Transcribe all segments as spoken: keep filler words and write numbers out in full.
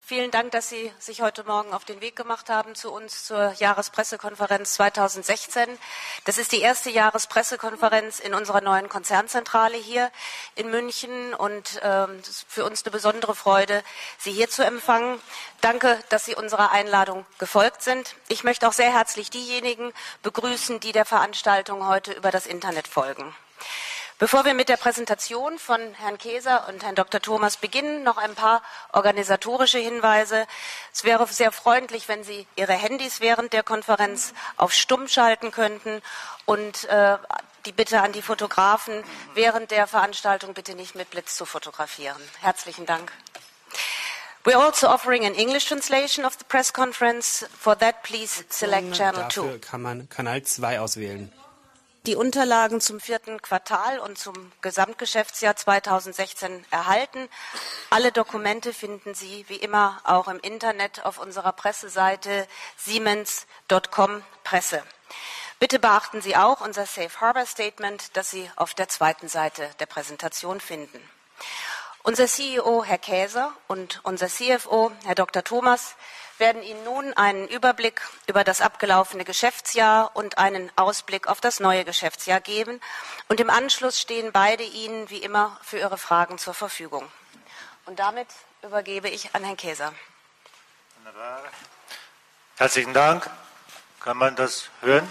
Vielen Dank, dass Sie sich heute Morgen auf den Weg gemacht haben zu uns zur Jahrespressekonferenz zweitausendsechzehn. Das ist die erste Jahrespressekonferenz in unserer neuen Konzernzentrale hier in München und ähm, das ist für uns eine besondere Freude, Sie hier zu empfangen. Danke, dass Sie unserer Einladung gefolgt sind. Ich möchte auch sehr herzlich diejenigen begrüßen, die der Veranstaltung heute über das Internet folgen. Bevor wir mit der Präsentation von Herrn Keser und Herrn Doktor Thomas beginnen, noch ein paar organisatorische Hinweise. Es wäre sehr freundlich, wenn Sie Ihre Handys während der Konferenz auf Stumm schalten könnten und äh, die Bitte an die Fotografen, während der Veranstaltung bitte nicht mit Blitz zu fotografieren. Herzlichen Dank. We are also offering an English translation of the press conference. For that, please select channel two. Dafür kann man Kanal zwei auswählen. Die Unterlagen zum vierten Quartal und zum Gesamtgeschäftsjahr zweitausendsechzehn erhalten. Alle Dokumente finden Sie wie immer auch im Internet auf unserer Presseseite siemens punkt com Presse. Bitte beachten Sie auch unser Safe Harbor Statement, das Sie auf der zweiten Seite der Präsentation finden. Unser C E O, Herr Keser, und unser C F O, Herr Doktor Thomas, werden Ihnen nun einen Überblick über das abgelaufene Geschäftsjahr und einen Ausblick auf das neue Geschäftsjahr geben. Und im Anschluss stehen beide Ihnen wie immer für Ihre Fragen zur Verfügung. Und damit übergebe ich an Herrn Keser. Wunderbar. Herzlichen Dank. Kann man das hören?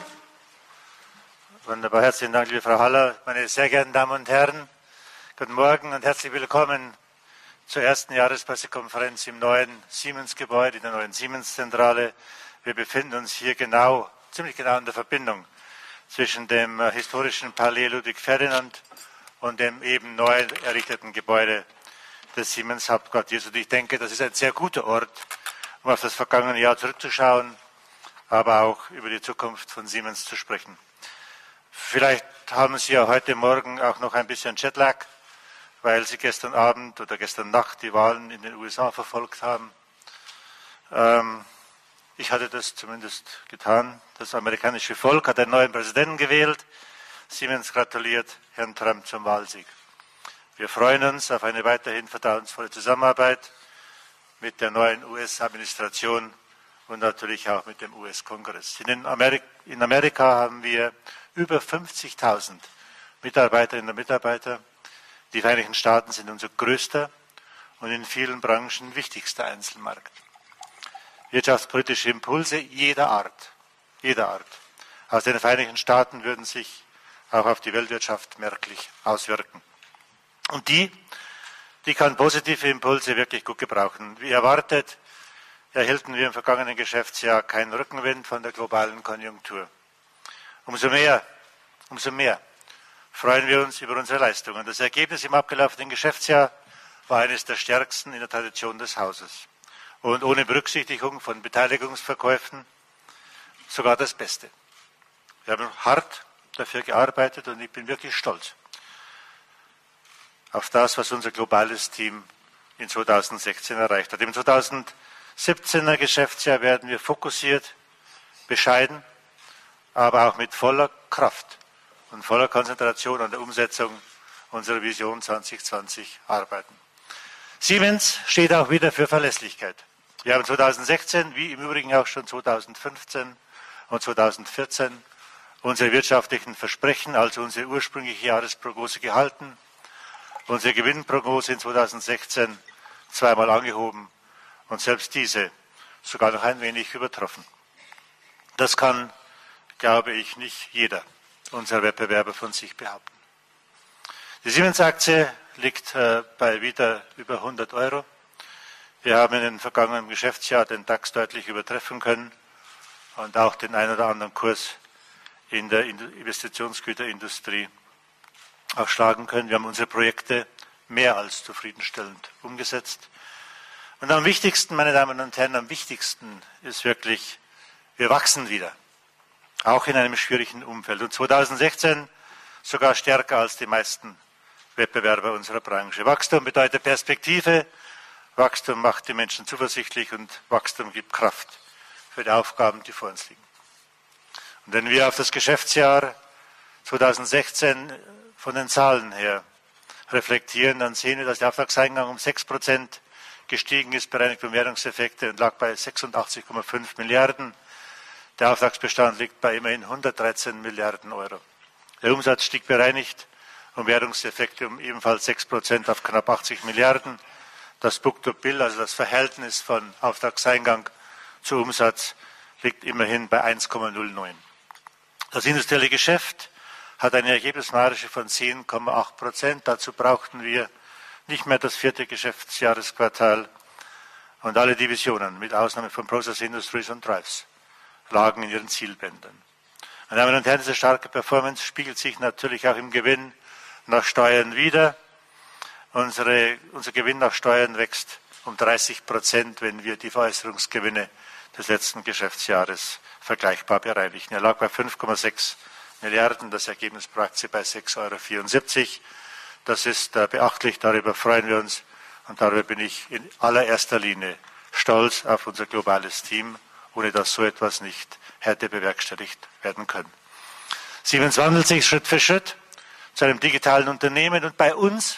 Wunderbar. Herzlichen Dank, liebe Frau Haller. Meine sehr geehrten Damen und Herren, guten Morgen und herzlich willkommen zur ersten Jahrespressekonferenz im neuen Siemens-Gebäude, in der neuen Siemens-Zentrale. Wir befinden uns hier genau, ziemlich genau in der Verbindung zwischen dem äh, historischen Palais Ludwig Ferdinand und dem eben neu errichteten Gebäude des Siemens-Hauptquartiers. Und ich denke, das ist ein sehr guter Ort, um auf das vergangene Jahr zurückzuschauen, aber auch über die Zukunft von Siemens zu sprechen. Vielleicht haben Sie ja heute Morgen auch noch ein bisschen Jetlag, weil Sie gestern Abend oder gestern Nacht die Wahlen in den U S A verfolgt haben. Ähm, ich hatte das zumindest getan. Das amerikanische Volk hat einen neuen Präsidenten gewählt. Siemens gratuliert Herrn Trump zum Wahlsieg. Wir freuen uns auf eine weiterhin vertrauensvolle Zusammenarbeit mit der neuen U S-Administration und natürlich auch mit dem U S-Kongress. In, Amerik in Amerika haben wir über fünfzigtausend Mitarbeiterinnen und Mitarbeiter. Die Vereinigten Staaten sind unser größter und in vielen Branchen wichtigster Einzelmarkt. Wirtschaftspolitische Impulse jeder Art, jeder Art aus den Vereinigten Staaten würden sich auch auf die Weltwirtschaft merklich auswirken. Und die, die kann positive Impulse wirklich gut gebrauchen. Wie erwartet, erhielten wir im vergangenen Geschäftsjahr keinen Rückenwind von der globalen Konjunktur. Umso mehr, umso mehr freuen wir uns über unsere Leistungen. Das Ergebnis im abgelaufenen Geschäftsjahr war eines der stärksten in der Tradition des Hauses. Und ohne Berücksichtigung von Beteiligungsverkäufen sogar das Beste. Wir haben hart dafür gearbeitet und ich bin wirklich stolz auf das, was unser globales Team in zweitausendsechzehn erreicht hat. Im zweitausendsiebzehner Geschäftsjahr werden wir fokussiert, bescheiden, aber auch mit voller Kraft und voller Konzentration an der Umsetzung unserer Vision zwanzig zwanzig arbeiten. Siemens steht auch wieder für Verlässlichkeit. Wir haben zweitausendsechzehn, wie im Übrigen auch schon zweitausendfünfzehn und zweitausendvierzehn, unsere wirtschaftlichen Versprechen, also unsere ursprüngliche Jahresprognose gehalten, unsere Gewinnprognose in zweitausendsechzehn zweimal angehoben und selbst diese sogar noch ein wenig übertroffen. Das kann, glaube ich, nicht jeder unserer Wettbewerber von sich behaupten. Die Siemens-Aktie liegt äh, bei wieder über hundert Euro. Wir haben in den vergangenen Geschäftsjahr den DAX deutlich übertreffen können und auch den einen oder anderen Kurs in der Investitionsgüterindustrie auch schlagen können. Wir haben unsere Projekte mehr als zufriedenstellend umgesetzt. Und am wichtigsten, meine Damen und Herren, am wichtigsten ist wirklich, wir wachsen wieder. Auch in einem schwierigen Umfeld. Und zweitausendsechzehn sogar stärker als die meisten Wettbewerber unserer Branche. Wachstum bedeutet Perspektive, Wachstum macht die Menschen zuversichtlich und Wachstum gibt Kraft für die Aufgaben, die vor uns liegen. Und wenn wir auf das Geschäftsjahr zweitausendsechzehn von den Zahlen her reflektieren, dann sehen wir, dass der Auftragseingang um sechs Prozent gestiegen ist, bereinigt um Währungseffekte, und lag bei sechsundachtzig Komma fünf Milliarden. Der Auftragsbestand liegt bei immerhin hundertdreizehn Milliarden Euro. Der Umsatz stieg bereinigt um Währungseffekte um ebenfalls sechs Prozent auf knapp achtzig Milliarden. Das Book-to-Bill, also das Verhältnis von Auftragseingang zu Umsatz, liegt immerhin bei eins Komma null neun. Das industrielle Geschäft hat eine Ergebnismarge von zehn Komma acht Prozent. Dazu brauchten wir nicht mehr das vierte Geschäftsjahresquartal, und alle Divisionen, mit Ausnahme von Process Industries und Drives, lagen in ihren Zielbändern. Meine Damen und Herren, diese starke Performance spiegelt sich natürlich auch im Gewinn nach Steuern wider. Unsere, unser Gewinn nach Steuern wächst um dreißig Prozent, wenn wir die Veräußerungsgewinne des letzten Geschäftsjahres vergleichbar bereinigen. Er lag bei fünf Komma sechs Milliarden, das Ergebnis pro Aktie bei sechs Komma vierundsiebzig Euro. Das ist äh, beachtlich, darüber freuen wir uns, und darüber bin ich in allererster Linie stolz auf unser globales Team, ohne dass so etwas nicht hätte bewerkstelligt werden können. Siemens wandelt sich Schritt für Schritt zu einem digitalen Unternehmen, und bei uns,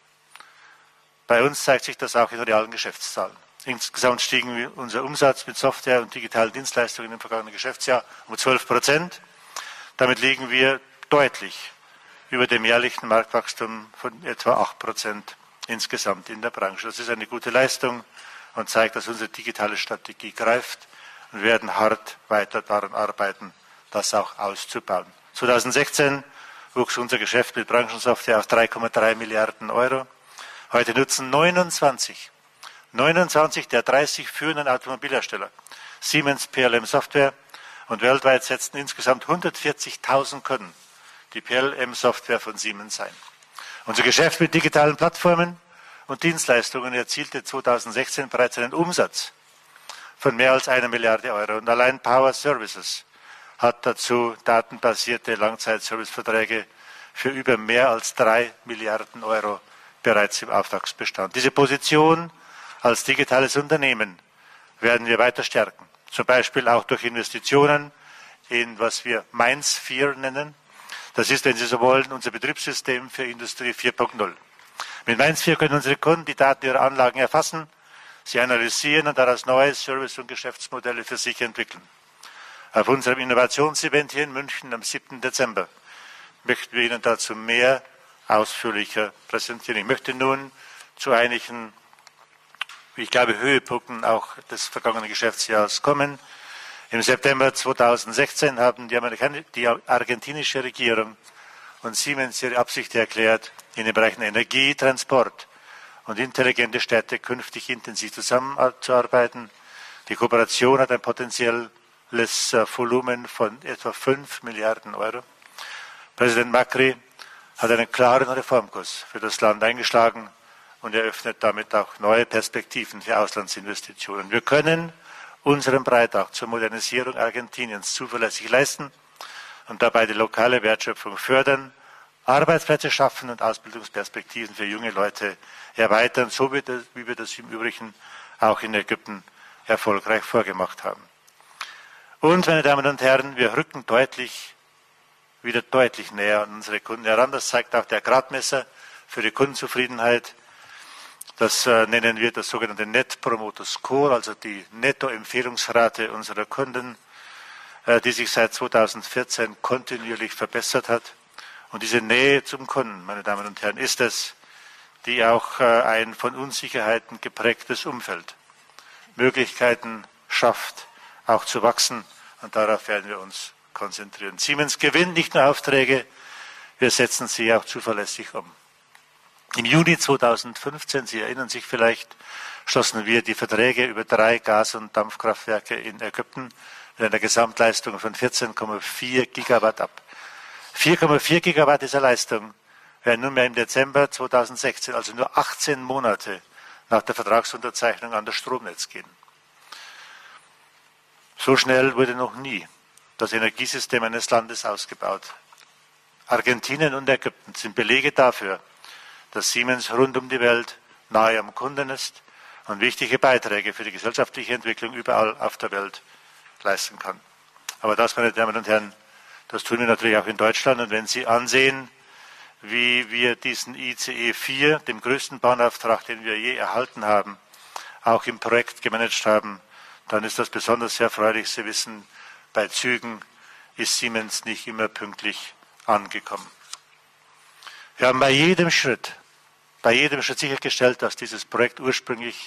bei uns zeigt sich das auch in realen Geschäftszahlen. Insgesamt stiegen unser Umsatz mit Software und digitalen Dienstleistungen im vergangenen Geschäftsjahr um zwölf Prozent. Damit liegen wir deutlich über dem jährlichen Marktwachstum von etwa acht Prozent insgesamt in der Branche. Das ist eine gute Leistung und zeigt, dass unsere digitale Strategie greift, und wir werden hart weiter daran arbeiten, das auch auszubauen. zweitausendsechzehn wuchs unser Geschäft mit Branchensoftware auf drei Komma drei Milliarden Euro. Heute nutzen neunundzwanzig, neunundzwanzig der dreißig führenden Automobilhersteller Siemens P L M Software, und weltweit setzten insgesamt hundertvierzigtausend Kunden die P L M Software von Siemens ein. Unser Geschäft mit digitalen Plattformen und Dienstleistungen erzielte zweitausendsechzehn bereits einen Umsatz von mehr als einer Milliarde Euro. Und allein Power Services hat dazu datenbasierte Langzeitserviceverträge für über mehr als drei Milliarden Euro bereits im Auftragsbestand. Diese Position als digitales Unternehmen werden wir weiter stärken. Zum Beispiel auch durch Investitionen in, was wir MindSphere nennen. Das ist, wenn Sie so wollen, unser Betriebssystem für Industrie vier Punkt null. Mit MindSphere können unsere Kunden die Daten ihrer Anlagen erfassen, sie analysieren und daraus neue Service- und Geschäftsmodelle für sich entwickeln. Auf unserem Innovationsevent hier in München am siebten Dezember möchten wir Ihnen dazu mehr ausführlicher präsentieren. Ich möchte nun zu einigen, ich glaube, Höhepunkten auch des vergangenen Geschäftsjahres kommen. Im September zweitausendsechzehn haben die, die argentinische Regierung und Siemens ihre Absicht erklärt, in den Bereichen Energie, Transport und intelligente Städte künftig intensiv zusammenzuarbeiten. Die Kooperation hat ein potenzielles Volumen von etwa fünf Milliarden Euro. Präsident Macri hat einen klaren Reformkurs für das Land eingeschlagen und eröffnet damit auch neue Perspektiven für Auslandsinvestitionen. Wir können unseren Beitrag zur Modernisierung Argentiniens zuverlässig leisten und dabei die lokale Wertschöpfung fördern, Arbeitsplätze schaffen und Ausbildungsperspektiven für junge Leute erweitern, so wie, das, wie wir das im Übrigen auch in Ägypten erfolgreich vorgemacht haben. Und, meine Damen und Herren, wir rücken deutlich, wieder deutlich näher an unsere Kunden heran. Das zeigt auch der Gradmesser für die Kundenzufriedenheit. Das äh, nennen wir das sogenannte Net Promoter Score, also die Nettoempfehlungsrate unserer Kunden, äh, die sich seit zweitausendvierzehn kontinuierlich verbessert hat. Und diese Nähe zum Kunden, meine Damen und Herren, ist es, die auch äh, ein von Unsicherheiten geprägtes Umfeld Möglichkeiten schafft, auch zu wachsen. Und darauf werden wir uns konzentrieren. Siemens gewinnt nicht nur Aufträge, wir setzen sie auch zuverlässig um. Im Juni zweitausendfünfzehn, Sie erinnern sich vielleicht, schlossen wir die Verträge über drei Gas- und Dampfkraftwerke in Ägypten mit einer Gesamtleistung von vierzehn Komma vier Gigawatt ab. vier Komma vier Gigawatt dieser Leistung werden nunmehr im Dezember zweitausendsechzehn, also nur achtzehn Monate nach der Vertragsunterzeichnung, an das Stromnetz gehen. So schnell wurde noch nie das Energiesystem eines Landes ausgebaut. Argentinien und Ägypten sind Belege dafür, dass Siemens rund um die Welt nahe am Kunden ist und wichtige Beiträge für die gesellschaftliche Entwicklung überall auf der Welt leisten kann. Aber das, meine Damen und Herren, das tun wir natürlich auch in Deutschland. Und wenn Sie ansehen, wie wir diesen I C E vier, dem größten Bauauftrag, den wir je erhalten haben, auch im Projekt gemanagt haben, dann ist das besonders sehr erfreulich. Sie wissen, bei Zügen ist Siemens nicht immer pünktlich angekommen. Wir haben bei jedem Schritt, bei jedem Schritt sichergestellt, dass dieses Projekt ursprünglich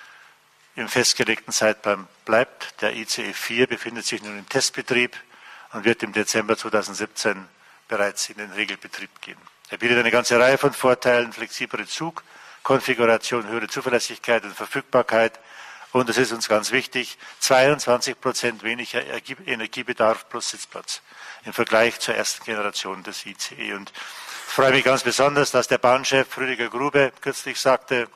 im festgelegten Zeitplan bleibt. Der I C E vier befindet sich nun im Testbetrieb und wird im Dezember zweitausendsiebzehn bereits in den Regelbetrieb gehen. Er bietet eine ganze Reihe von Vorteilen, flexiblere Zugkonfiguration, höhere Zuverlässigkeit und Verfügbarkeit. Und das ist uns ganz wichtig, zweiundzwanzig Prozent weniger Energiebedarf plus Sitzplatz im Vergleich zur ersten Generation des I C E. Und ich freue mich ganz besonders, dass der Bahnchef Rüdiger Grube kürzlich sagte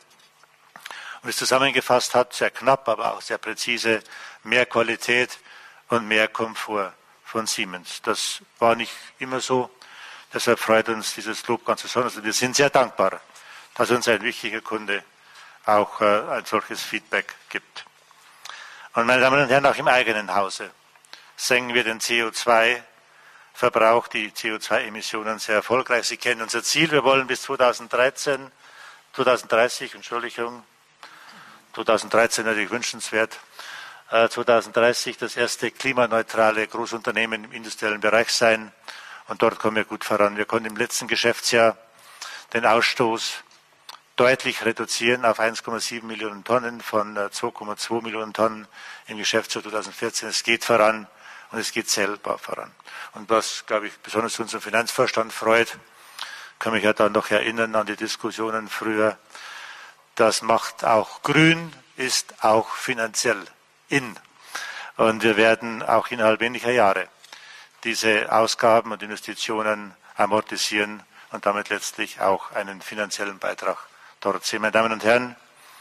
und es zusammengefasst hat, sehr knapp, aber auch sehr präzise, mehr Qualität und mehr Komfort von Siemens. Das war nicht immer so, deshalb freut uns dieses Lob ganz besonders. Und wir sind sehr dankbar, dass uns ein wichtiger Kunde auch äh, ein solches Feedback gibt. Und meine Damen und Herren, auch im eigenen Hause senken wir den C O zwei Verbrauch, die C O zwei Emissionen sehr erfolgreich. Sie kennen unser Ziel. Wir wollen bis zweitausenddreizehn, zweitausenddreißig, Entschuldigung, zweitausenddreizehn natürlich wünschenswert, äh, zweitausenddreißig das erste klimaneutrale Großunternehmen im industriellen Bereich sein. Und dort kommen wir gut voran. Wir konnten im letzten Geschäftsjahr den Ausstoß deutlich reduzieren auf eins Komma sieben Millionen Tonnen von zwei Komma zwei Millionen Tonnen im Geschäftsjahr zweitausendvierzehn. Es geht voran und es geht zählbar voran. Und was, glaube ich, besonders unseren Finanzvorstand freut, kann mich ja dann noch erinnern an die Diskussionen früher, das macht auch grün, ist auch finanziell in. Und wir werden auch innerhalb weniger Jahre diese Ausgaben und Investitionen amortisieren und damit letztlich auch einen finanziellen Beitrag dort sehen. Meine Damen und Herren,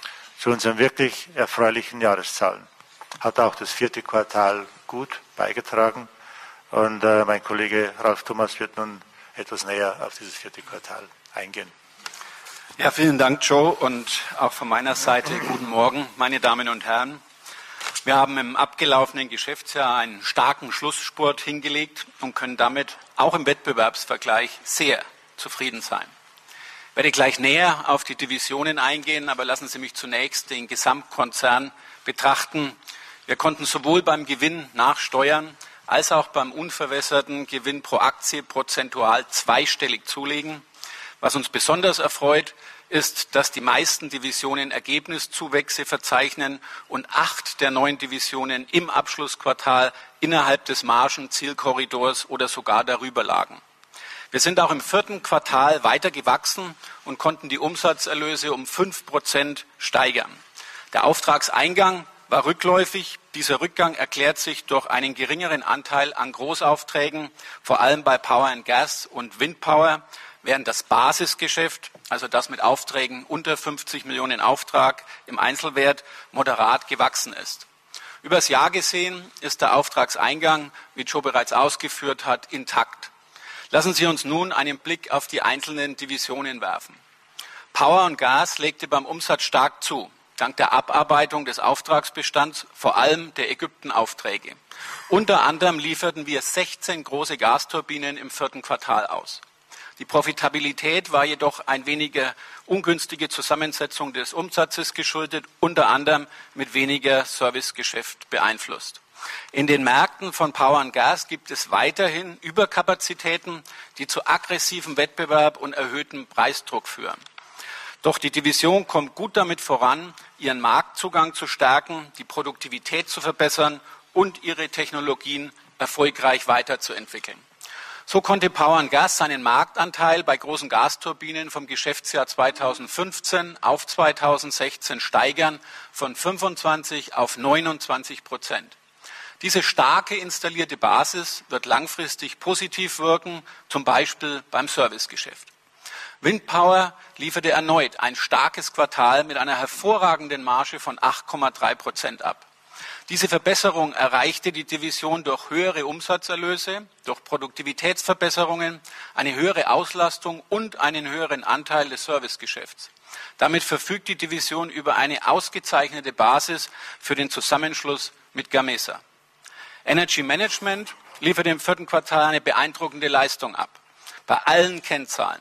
zu unseren wirklich erfreulichen Jahreszahlen hat auch das vierte Quartal gut beigetragen. Und äh, mein Kollege Ralf Thomas wird nun etwas näher auf dieses vierte Quartal eingehen. Ja, vielen Dank, Joe, und auch von meiner Seite guten Morgen, meine Damen und Herren. Wir haben im abgelaufenen Geschäftsjahr einen starken Schlussspurt hingelegt und können damit auch im Wettbewerbsvergleich sehr zufrieden sein. Ich werde gleich näher auf die Divisionen eingehen, aber lassen Sie mich zunächst den Gesamtkonzern betrachten. Wir konnten sowohl beim Gewinn nach Steuern als auch beim unverwässerten Gewinn pro Aktie prozentual zweistellig zulegen. Was uns besonders erfreut, ist, dass die meisten Divisionen Ergebniszuwächse verzeichnen und acht der neun Divisionen im Abschlussquartal innerhalb des Margenzielkorridors oder sogar darüber lagen. Wir sind auch im vierten Quartal weiter gewachsen und konnten die Umsatzerlöse um fünf Prozent steigern. Der Auftragseingang war rückläufig. Dieser Rückgang erklärt sich durch einen geringeren Anteil an Großaufträgen, vor allem bei Power and Gas und Windpower, während das Basisgeschäft, also das mit Aufträgen unter fünfzig Millionen Auftrag im Einzelwert, moderat gewachsen ist. Übers Jahr gesehen ist der Auftragseingang, wie Joe bereits ausgeführt hat, intakt. Lassen Sie uns nun einen Blick auf die einzelnen Divisionen werfen. Power und Gas legte beim Umsatz stark zu, dank der Abarbeitung des Auftragsbestands, vor allem der Ägypten-Aufträge. Unter anderem lieferten wir sechzehn große Gasturbinen im vierten Quartal aus. Die Profitabilität war jedoch ein weniger ungünstige Zusammensetzung des Umsatzes geschuldet, unter anderem mit weniger Servicegeschäft beeinflusst. In den Märkten von Power and Gas gibt es weiterhin Überkapazitäten, die zu aggressivem Wettbewerb und erhöhtem Preisdruck führen. Doch die Division kommt gut damit voran, ihren Marktzugang zu stärken, die Produktivität zu verbessern und ihre Technologien erfolgreich weiterzuentwickeln. So konnte Power and Gas seinen Marktanteil bei großen Gasturbinen vom Geschäftsjahr zweitausendfünfzehn auf zweitausendsechzehn steigern von fünfundzwanzig auf neunundzwanzig Prozent. Diese starke installierte Basis wird langfristig positiv wirken, zum Beispiel beim Servicegeschäft. Windpower lieferte erneut ein starkes Quartal mit einer hervorragenden Marge von acht Komma drei Prozent ab. Diese Verbesserung erreichte die Division durch höhere Umsatzerlöse, durch Produktivitätsverbesserungen, eine höhere Auslastung und einen höheren Anteil des Servicegeschäfts. Damit verfügt die Division über eine ausgezeichnete Basis für den Zusammenschluss mit Gamesa. Energy Management lieferte im vierten Quartal eine beeindruckende Leistung ab. Bei allen Kennzahlen.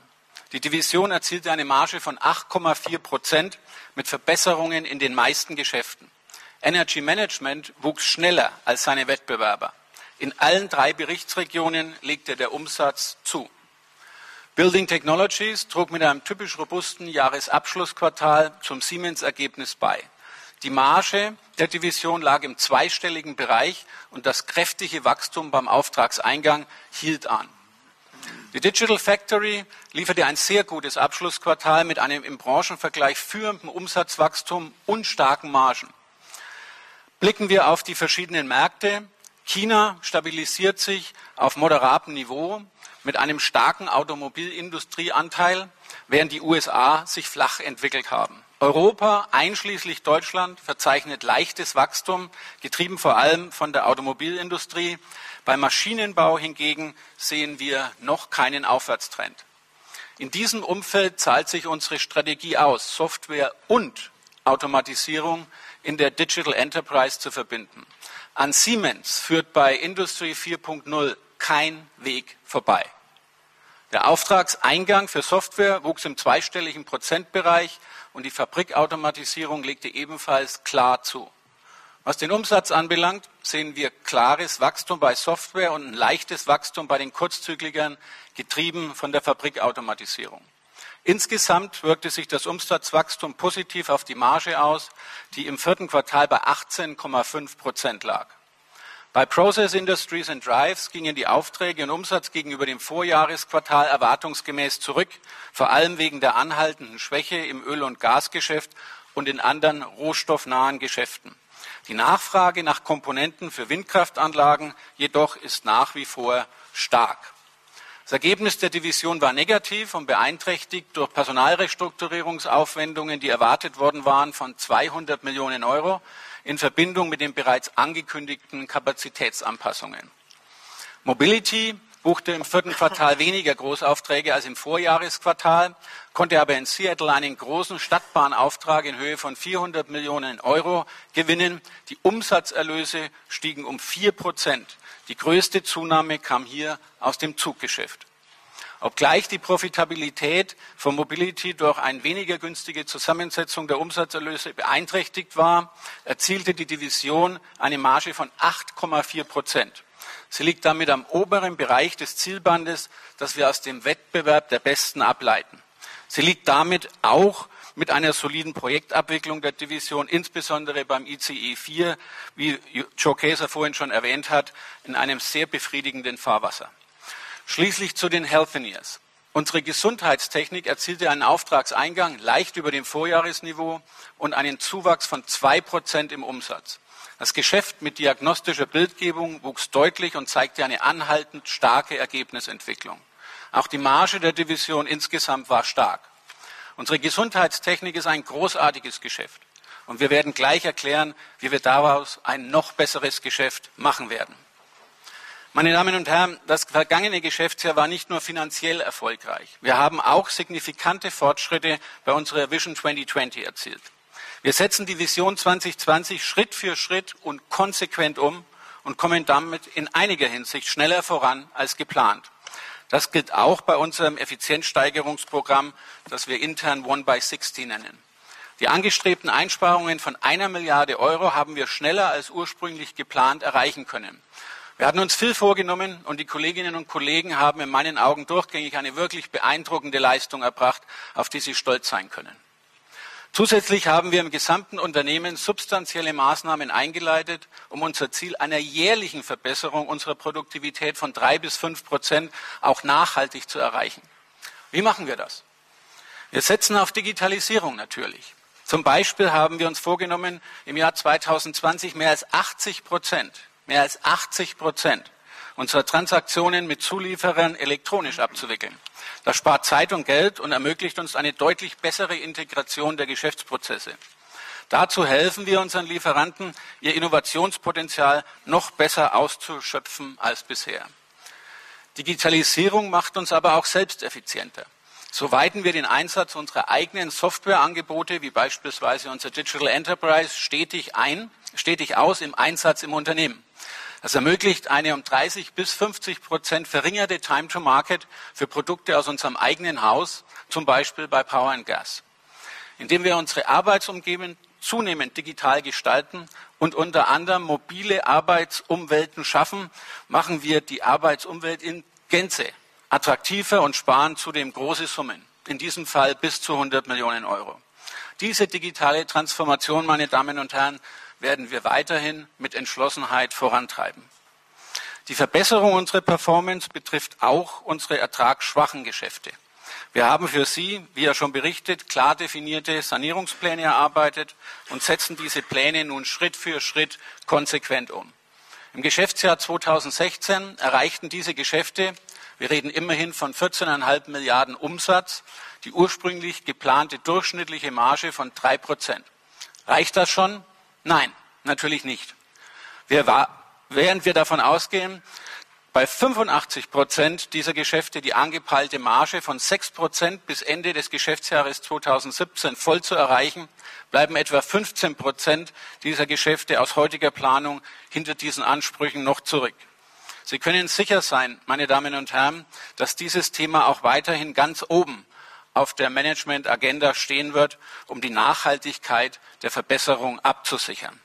Die Division erzielte eine Marge von acht Komma vier Prozent mit Verbesserungen in den meisten Geschäften. Energy Management wuchs schneller als seine Wettbewerber. In allen drei Berichtsregionen legte der Umsatz zu. Building Technologies trug mit einem typisch robusten Jahresabschlussquartal zum Siemens-Ergebnis bei. Die Marge der Division lag im zweistelligen Bereich und das kräftige Wachstum beim Auftragseingang hielt an. Die Digital Factory lieferte ein sehr gutes Abschlussquartal mit einem im Branchenvergleich führenden Umsatzwachstum und starken Margen. Blicken wir auf die verschiedenen Märkte. China stabilisiert sich auf moderatem Niveau mit einem starken Automobilindustrieanteil, während die U S A sich flach entwickelt haben. Europa, einschließlich Deutschland, verzeichnet leichtes Wachstum, getrieben vor allem von der Automobilindustrie. Beim Maschinenbau hingegen sehen wir noch keinen Aufwärtstrend. In diesem Umfeld zahlt sich unsere Strategie aus, Software und Automatisierung in der Digital Enterprise zu verbinden. An Siemens führt bei Industry vier Punkt null kein Weg vorbei. Der Auftragseingang für Software wuchs im zweistelligen Prozentbereich und die Fabrikautomatisierung legte ebenfalls klar zu. Was den Umsatz anbelangt, sehen wir klares Wachstum bei Software und ein leichtes Wachstum bei den Kurzzyklikern, getrieben von der Fabrikautomatisierung. Insgesamt wirkte sich das Umsatzwachstum positiv auf die Marge aus, die im vierten Quartal bei achtzehn Komma fünf Prozent lag. Bei Process Industries and Drives gingen die Aufträge und Umsatz gegenüber dem Vorjahresquartal erwartungsgemäß zurück, vor allem wegen der anhaltenden Schwäche im Öl- und Gasgeschäft und in anderen rohstoffnahen Geschäften. Die Nachfrage nach Komponenten für Windkraftanlagen jedoch ist nach wie vor stark. Das Ergebnis der Division war negativ und beeinträchtigt durch Personalrestrukturierungsaufwendungen, die erwartet worden waren, von zweihundert Millionen Euro in Verbindung mit den bereits angekündigten Kapazitätsanpassungen. Mobility buchte im vierten Quartal weniger Großaufträge als im Vorjahresquartal, konnte aber in Seattle einen großen Stadtbahnauftrag in Höhe von vierhundert Millionen Euro gewinnen. Die Umsatzerlöse stiegen um vier Prozent. Die größte Zunahme kam hier aus dem Zuggeschäft. Obgleich die Profitabilität von Mobility durch eine weniger günstige Zusammensetzung der Umsatzerlöse beeinträchtigt war, erzielte die Division eine Marge von acht Komma vier Prozent. Sie liegt damit am oberen Bereich des Zielbandes, das wir aus dem Wettbewerb der Besten ableiten. Sie liegt damit auch mit einer soliden Projektabwicklung der Division, insbesondere beim I C E vier, wie Joe Kaeser vorhin schon erwähnt hat, in einem sehr befriedigenden Fahrwasser. Schließlich zu den Healthineers. Unsere Gesundheitstechnik erzielte einen Auftragseingang leicht über dem Vorjahresniveau und einen Zuwachs von zwei Prozent im Umsatz. Das Geschäft mit diagnostischer Bildgebung wuchs deutlich und zeigte eine anhaltend starke Ergebnisentwicklung. Auch die Marge der Division insgesamt war stark. Unsere Gesundheitstechnik ist ein großartiges Geschäft und wir werden gleich erklären, wie wir daraus ein noch besseres Geschäft machen werden. Meine Damen und Herren, das vergangene Geschäftsjahr war nicht nur finanziell erfolgreich. Wir haben auch signifikante Fortschritte bei unserer Vision zwanzig zwanzig erzielt. Wir setzen die Vision zwanzig zwanzig Schritt für Schritt und konsequent um und kommen damit in einiger Hinsicht schneller voran als geplant. Das gilt auch bei unserem Effizienzsteigerungsprogramm, das wir intern One by sixty nennen. Die angestrebten Einsparungen von einer Milliarde Euro haben wir schneller als ursprünglich geplant erreichen können. Wir hatten uns viel vorgenommen und die Kolleginnen und Kollegen haben in meinen Augen durchgängig eine wirklich beeindruckende Leistung erbracht, auf die sie stolz sein können. Zusätzlich haben wir im gesamten Unternehmen substanzielle Maßnahmen eingeleitet, um unser Ziel einer jährlichen Verbesserung unserer Produktivität von drei bis fünf Prozent auch nachhaltig zu erreichen. Wie machen wir das? Wir setzen auf Digitalisierung natürlich. Zum Beispiel haben wir uns vorgenommen, im Jahr zweitausendzwanzig mehr als achtzig Prozent, mehr als achtzig Prozent unserer Transaktionen mit Zulieferern elektronisch abzuwickeln. Das spart Zeit und Geld und ermöglicht uns eine deutlich bessere Integration der Geschäftsprozesse. Dazu helfen wir unseren Lieferanten, ihr Innovationspotenzial noch besser auszuschöpfen als bisher. Digitalisierung macht uns aber auch selbst effizienter. So weiten wir den Einsatz unserer eigenen Softwareangebote, wie beispielsweise unser Digital Enterprise, stetig ein, stetig aus im Einsatz im Unternehmen. Das ermöglicht eine um dreißig bis fünfzig Prozent verringerte Time to Market für Produkte aus unserem eigenen Haus. zum Beispiel bei Power and Gas. Indem wir unsere Arbeitsumgebung zunehmend digital gestalten und unter anderem mobile Arbeitsumwelten schaffen, machen wir die Arbeitsumwelt in Gänze attraktiver und sparen zudem große Summen, in diesem Fall bis zu hundert Millionen Euro. Diese digitale Transformation, meine Damen und Herren, werden wir weiterhin mit Entschlossenheit vorantreiben. Die Verbesserung unserer Performance betrifft auch unsere ertragsschwachen Geschäfte. Wir haben für Sie, wie ja schon berichtet, klar definierte Sanierungspläne erarbeitet und setzen diese Pläne nun Schritt für Schritt konsequent um. Im Geschäftsjahr zweitausendsechzehn erreichten diese Geschäfte, wir reden immerhin von vierzehn Komma fünf Milliarden Umsatz, die ursprünglich geplante durchschnittliche Marge von drei Prozent. Reicht das schon? Nein, natürlich nicht. Wir war, während wir davon ausgehen, bei fünfundachtzig Prozent dieser Geschäfte die angepeilte Marge von sechs Prozent bis Ende des Geschäftsjahres zweitausendsiebzehn voll zu erreichen, bleiben etwa fünfzehn Prozent dieser Geschäfte aus heutiger Planung hinter diesen Ansprüchen noch zurück. Sie können sicher sein, meine Damen und Herren, dass dieses Thema auch weiterhin ganz oben auf der Management-Agenda stehen wird, um die Nachhaltigkeit der Verbesserung abzusichern.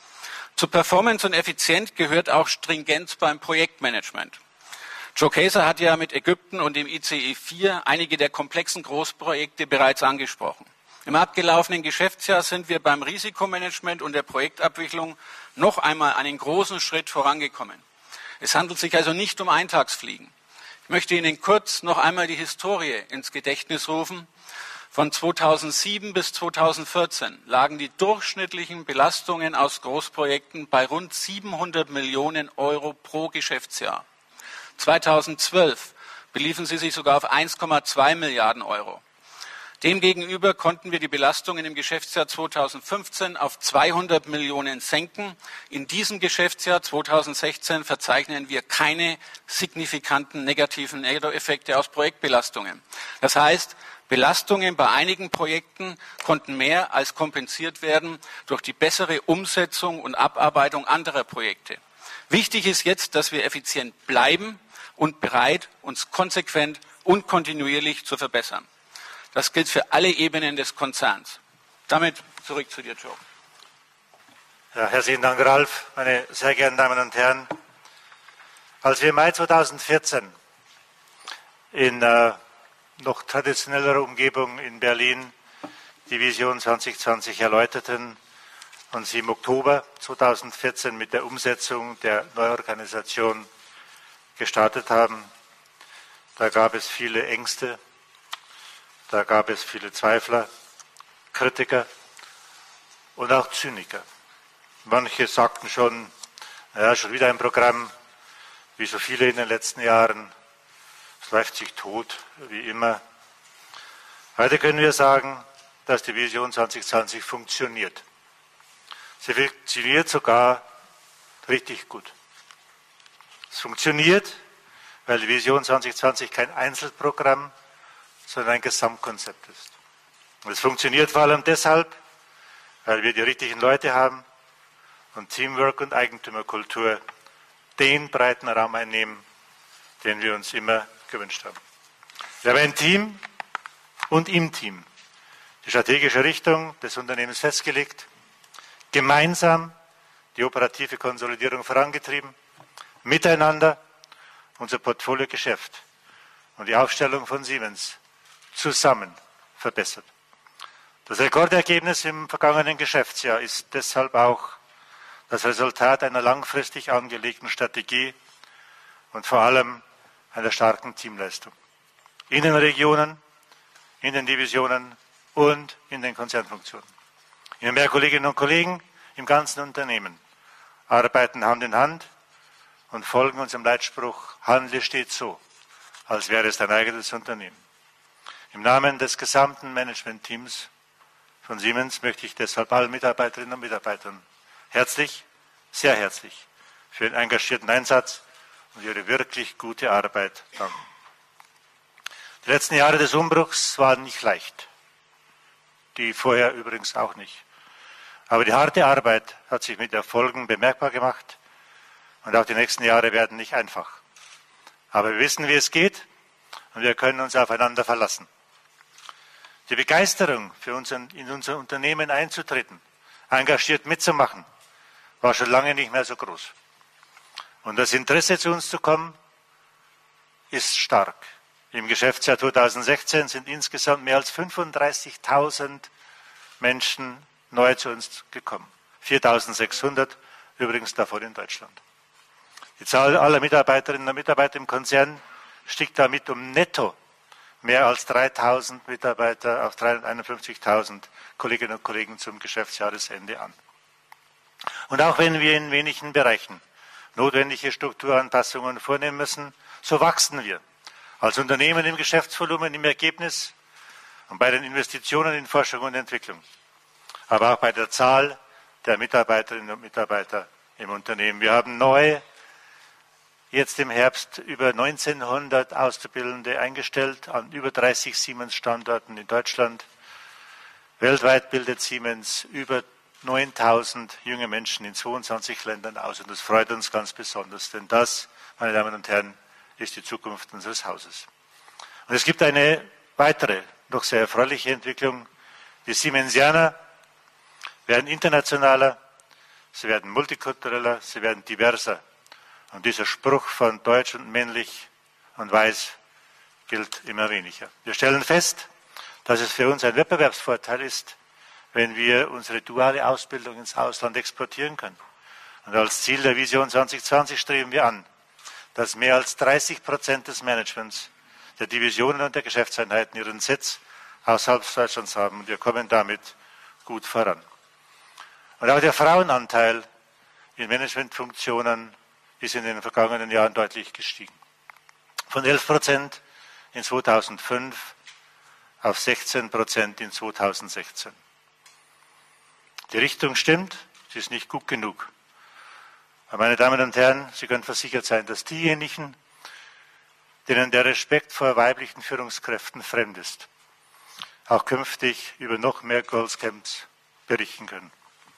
Zu Performance und Effizienz gehört auch Stringenz beim Projektmanagement. Joe Kaeser hat ja mit Ägypten und dem I C E vier einige der komplexen Großprojekte bereits angesprochen. Im abgelaufenen Geschäftsjahr sind wir beim Risikomanagement und der Projektabwicklung noch einmal einen großen Schritt vorangekommen. Es handelt sich also nicht um Eintagsfliegen. Ich möchte Ihnen kurz noch einmal die Historie ins Gedächtnis rufen. Von zweitausendsieben bis zweitausendvierzehn lagen die durchschnittlichen Belastungen aus Großprojekten bei rund siebenhundert Millionen Euro pro Geschäftsjahr. zweitausendzwölf beliefen sie sich sogar auf eins Komma zwei Milliarden Euro. Demgegenüber konnten wir die Belastungen im Geschäftsjahr zweitausendfünfzehn auf zweihundert Millionen senken. In diesem Geschäftsjahr zweitausendsechzehn verzeichnen wir keine signifikanten negativen Effekte aus Projektbelastungen. Das heißt, Belastungen bei einigen Projekten konnten mehr als kompensiert werden durch die bessere Umsetzung und Abarbeitung anderer Projekte. Wichtig ist jetzt, dass wir effizient bleiben und bereit, uns konsequent und kontinuierlich zu verbessern. Das gilt für alle Ebenen des Konzerns. Damit zurück zu dir, Joe. Ja, herzlichen Dank, Ralf. Meine sehr geehrten Damen und Herren, als wir im Mai zweitausendvierzehn in äh, noch traditionellerer Umgebung in Berlin die Vision zwanzig zwanzig erläuterten und sie im Oktober zweitausendvierzehn mit der Umsetzung der Neuorganisation gestartet haben, da gab es viele Ängste, da gab es viele Zweifler, Kritiker und auch Zyniker. Manche sagten schon, naja, schon wieder ein Programm, wie so viele in den letzten Jahren, es läuft sich tot, wie immer. Heute können wir sagen, dass die Vision zwanzig zwanzig funktioniert. Sie funktioniert sogar richtig gut. Es funktioniert, weil die Vision zwanzig zwanzig kein Einzelprogramm, sondern ein Gesamtkonzept ist. Und es funktioniert vor allem deshalb, weil wir die richtigen Leute haben und Teamwork und Eigentümerkultur den breiten Raum einnehmen, den wir uns immer gewünscht haben. Wir haben ein Team und im Team die strategische Richtung des Unternehmens festgelegt, gemeinsam die operative Konsolidierung vorangetrieben, miteinander unser Portfoliogeschäft und die Aufstellung von Siemens zusammen verbessert. Das Rekordergebnis im vergangenen Geschäftsjahr ist deshalb auch das Resultat einer langfristig angelegten Strategie und vor allem einer starken Teamleistung. In den Regionen, in den Divisionen und in den Konzernfunktionen. Immer mehr Kolleginnen und Kollegen im ganzen Unternehmen arbeiten Hand in Hand und folgen unserem Leitspruch, handle stets so, als wäre es dein eigenes Unternehmen. Im Namen des gesamten Managementteams von Siemens möchte ich deshalb allen Mitarbeiterinnen und Mitarbeitern herzlich, sehr herzlich für Ihren engagierten Einsatz und Ihre wirklich gute Arbeit danken. Die letzten Jahre des Umbruchs waren nicht leicht, die vorher übrigens auch nicht. Aber die harte Arbeit hat sich mit Erfolgen bemerkbar gemacht und auch die nächsten Jahre werden nicht einfach. Aber wir wissen, wie es geht und wir können uns aufeinander verlassen. Die Begeisterung für unseren, in unser Unternehmen einzutreten, engagiert mitzumachen, war schon lange nicht mehr so groß. Und das Interesse, zu uns zu kommen, ist stark. Im Geschäftsjahr zweitausendsechzehn sind insgesamt mehr als fünfunddreißigtausend Menschen neu zu uns gekommen. viertausendsechshundert übrigens davon in Deutschland. Die Zahl aller Mitarbeiterinnen und Mitarbeiter im Konzern stieg damit um netto mehr als dreitausend Mitarbeiter auf dreihunderteinundfünfzigtausend Kolleginnen und Kollegen zum Geschäftsjahresende an. Und auch wenn wir in wenigen Bereichen notwendige Strukturanpassungen vornehmen müssen, so wachsen wir als Unternehmen im Geschäftsvolumen, im Ergebnis und bei den Investitionen in Forschung und Entwicklung, aber auch bei der Zahl der Mitarbeiterinnen und Mitarbeiter im Unternehmen. Wir haben neu jetzt im Herbst über neunzehnhundert Auszubildende eingestellt an über dreißig Siemens-Standorten in Deutschland. Weltweit bildet Siemens über neuntausend junge Menschen in zweiundzwanzig Ländern aus. Und das freut uns ganz besonders, denn das, meine Damen und Herren, ist die Zukunft unseres Hauses. Und es gibt eine weitere, noch sehr erfreuliche Entwicklung. Die Siemensianer werden internationaler, sie werden multikultureller, sie werden diverser. Und dieser Spruch von deutsch und männlich und weiß gilt immer weniger. Wir stellen fest, dass es für uns ein Wettbewerbsvorteil ist, wenn wir unsere duale Ausbildung ins Ausland exportieren können. Und als Ziel der Vision zwanzig zwanzig streben wir an, dass mehr als dreißig Prozent des Managements, der Divisionen und der Geschäftseinheiten ihren Sitz außerhalb Deutschlands haben. Und wir kommen damit gut voran. Und auch der Frauenanteil in Managementfunktionen ist in den vergangenen Jahren deutlich gestiegen. Von elf Prozent in zweitausendfünf auf sechzehn Prozent in zweitausendsechzehn. Die Richtung stimmt, sie ist nicht gut genug. Aber meine Damen und Herren, Sie können versichert sein, dass diejenigen, denen der Respekt vor weiblichen Führungskräften fremd ist, auch künftig über noch mehr Girls Camps berichten können.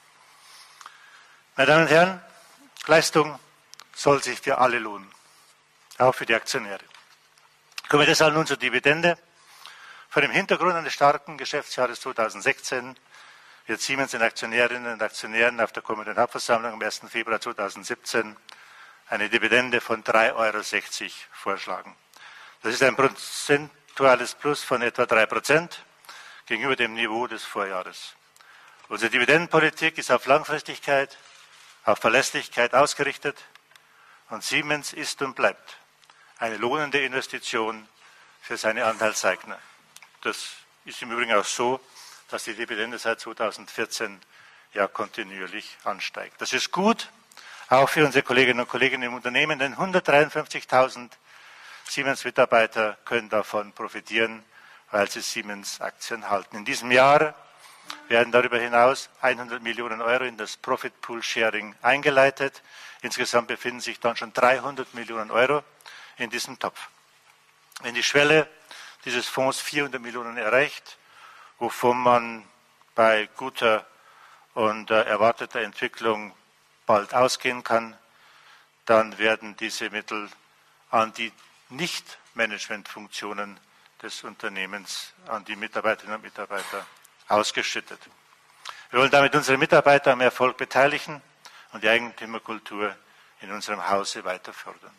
Meine Damen und Herren, Leistung soll sich für alle lohnen, auch für die Aktionäre. Kommen wir deshalb nun zur Dividende. Vor dem Hintergrund eines starken Geschäftsjahres zweitausendsechzehn wird Siemens den Aktionärinnen und Aktionären auf der kommenden Hauptversammlung am ersten Februar zweitausendsiebzehn eine Dividende von drei Euro sechzig vorschlagen. Das ist ein prozentuales Plus von etwa drei Prozent gegenüber dem Niveau des Vorjahres. Unsere Dividendenpolitik ist auf Langfristigkeit, auf Verlässlichkeit ausgerichtet und Siemens ist und bleibt eine lohnende Investition für seine Anteilseigner. Das ist im Übrigen auch so, dass die Dividende seit zweitausendvierzehn ja kontinuierlich ansteigt. Das ist gut, auch für unsere Kolleginnen und Kollegen im Unternehmen, denn hundertdreiundfünfzigtausend Siemens-Mitarbeiter können davon profitieren, weil sie Siemens-Aktien halten. In diesem Jahr werden darüber hinaus hundert Millionen Euro in das Profit Pool Sharing eingeleitet. Insgesamt befinden sich dann schon dreihundert Millionen Euro in diesem Topf. Wenn die Schwelle dieses Fonds vierhundert Millionen erreicht, wovon man bei guter und äh, erwarteter Entwicklung bald ausgehen kann, dann werden diese Mittel an die Nicht-Management-Funktionen des Unternehmens, an die Mitarbeiterinnen und Mitarbeiter ausgeschüttet. Wir wollen damit unsere Mitarbeiter am Erfolg beteiligen und die Eigentümerkultur in unserem Hause weiter fördern.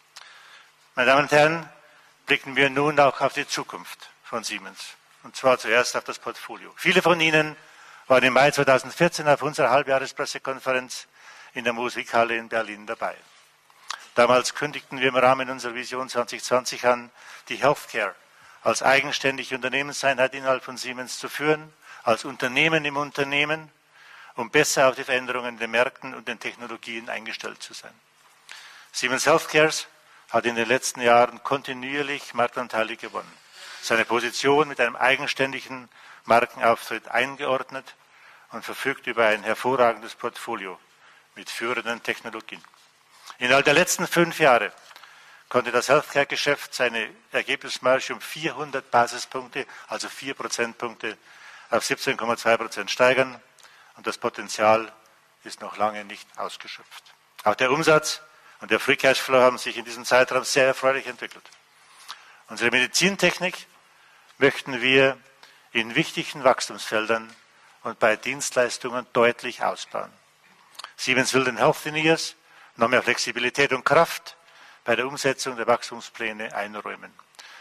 Meine Damen und Herren, blicken wir nun auch auf die Zukunft von Siemens. Und zwar zuerst auf das Portfolio. Viele von Ihnen waren im Mai zweitausendvierzehn auf unserer Halbjahrespressekonferenz in der Musikhalle in Berlin dabei. Damals kündigten wir im Rahmen unserer Vision zwanzig zwanzig an, die Healthcare als eigenständige Unternehmenseinheit innerhalb von Siemens zu führen, als Unternehmen im Unternehmen, um besser auf die Veränderungen in den Märkten und den Technologien eingestellt zu sein. Siemens Healthcare hat in den letzten Jahren kontinuierlich Marktanteile gewonnen, seine Position mit einem eigenständigen Markenauftritt eingeordnet und verfügt über ein hervorragendes Portfolio mit führenden Technologien. Innerhalb der letzten fünf Jahre konnte das Healthcare-Geschäft seine Ergebnismarge um vierhundert Basispunkte, also vier Prozentpunkte, auf siebzehn Komma zwei Prozent steigern und das Potenzial ist noch lange nicht ausgeschöpft. Auch der Umsatz und der Free Cashflow haben sich in diesem Zeitraum sehr erfreulich entwickelt. Unsere Medizintechnik möchten wir in wichtigen Wachstumsfeldern und bei Dienstleistungen deutlich ausbauen. Siemens will den Health Engineers noch mehr Flexibilität und Kraft bei der Umsetzung der Wachstumspläne einräumen.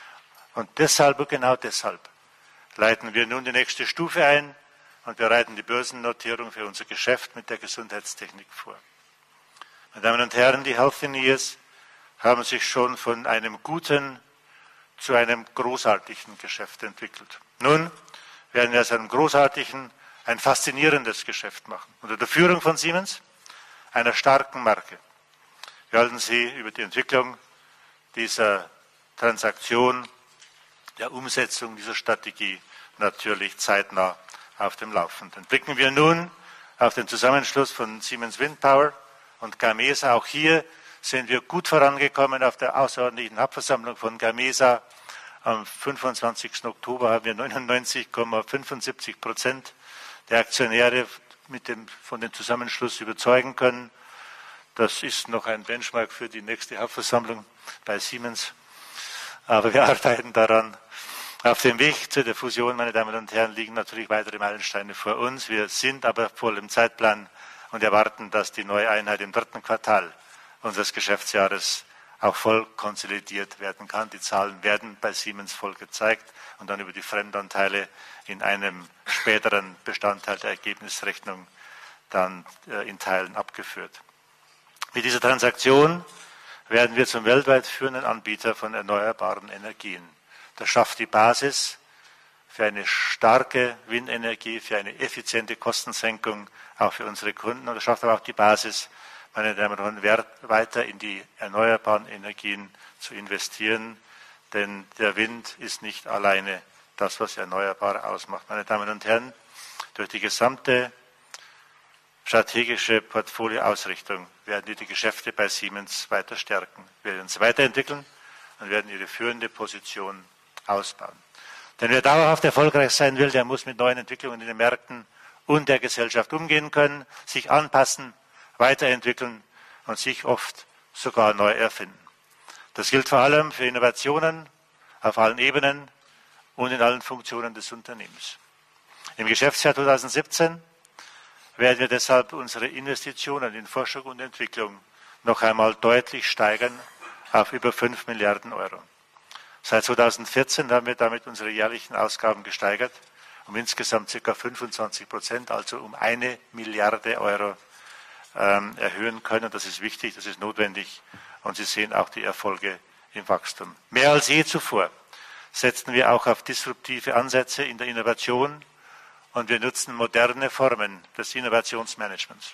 Und deshalb, und genau deshalb, leiten wir nun die nächste Stufe ein und bereiten die Börsennotierung für unser Geschäft mit der Gesundheitstechnik vor. Meine Damen und Herren, die Health Engineers haben sich schon von einem guten zu einem großartigen Geschäft entwickelt. Nun werden wir aus einem großartigen ein faszinierendes Geschäft machen. Unter der Führung von Siemens, einer starken Marke. Wir halten Sie über die Entwicklung dieser Transaktion, der Umsetzung dieser Strategie natürlich zeitnah auf dem Laufenden. Blicken wir nun auf den Zusammenschluss von Siemens Windpower und Gamesa. Auch hier sind wir gut vorangekommen auf der außerordentlichen Hauptversammlung von Gamesa. Am fünfundzwanzigsten Oktober haben wir neunundneunzig Komma fünfundsiebzig Prozent der Aktionäre mit dem, von dem Zusammenschluss überzeugen können. Das ist noch ein Benchmark für die nächste Hauptversammlung bei Siemens. Aber wir arbeiten daran. Auf dem Weg zu der Fusion, meine Damen und Herren, liegen natürlich weitere Meilensteine vor uns. Wir sind aber voll im Zeitplan und erwarten, dass die neue Einheit im dritten Quartal unseres Geschäftsjahres auch voll konsolidiert werden kann. Die Zahlen werden bei Siemens voll gezeigt und dann über die Fremdanteile in einem späteren Bestandteil der Ergebnisrechnung dann in Teilen abgeführt. Mit dieser Transaktion werden wir zum weltweit führenden Anbieter von erneuerbaren Energien. Das schafft die Basis für eine starke Windenergie, für eine effiziente Kostensenkung, auch für unsere Kunden. Und das schafft aber auch die Basis, meine Damen und Herren, weiter in die erneuerbaren Energien zu investieren. Denn der Wind ist nicht alleine das, was Erneuerbare ausmacht. Meine Damen und Herren, durch die gesamte strategische Portfolioausrichtung werden wir die Geschäfte bei Siemens weiter stärken. Wir werden uns weiterentwickeln und werden ihre führende Position ausbauen. Denn wer dauerhaft erfolgreich sein will, der muss mit neuen Entwicklungen in den Märkten und der Gesellschaft umgehen können, sich anpassen, weiterentwickeln und sich oft sogar neu erfinden. Das gilt vor allem für Innovationen auf allen Ebenen und in allen Funktionen des Unternehmens. Im Geschäftsjahr zweitausendsiebzehn werden wir deshalb unsere Investitionen in Forschung und Entwicklung noch einmal deutlich steigern auf über fünf Milliarden Euro. Seit zweitausendvierzehn haben wir damit unsere jährlichen Ausgaben gesteigert um insgesamt ca. fünfundzwanzig Prozent, also um eine Milliarde Euro ähm, erhöhen können. Das ist wichtig, das ist notwendig und Sie sehen auch die Erfolge im Wachstum. Mehr als je zuvor setzen wir auch auf disruptive Ansätze in der Innovation und wir nutzen moderne Formen des Innovationsmanagements.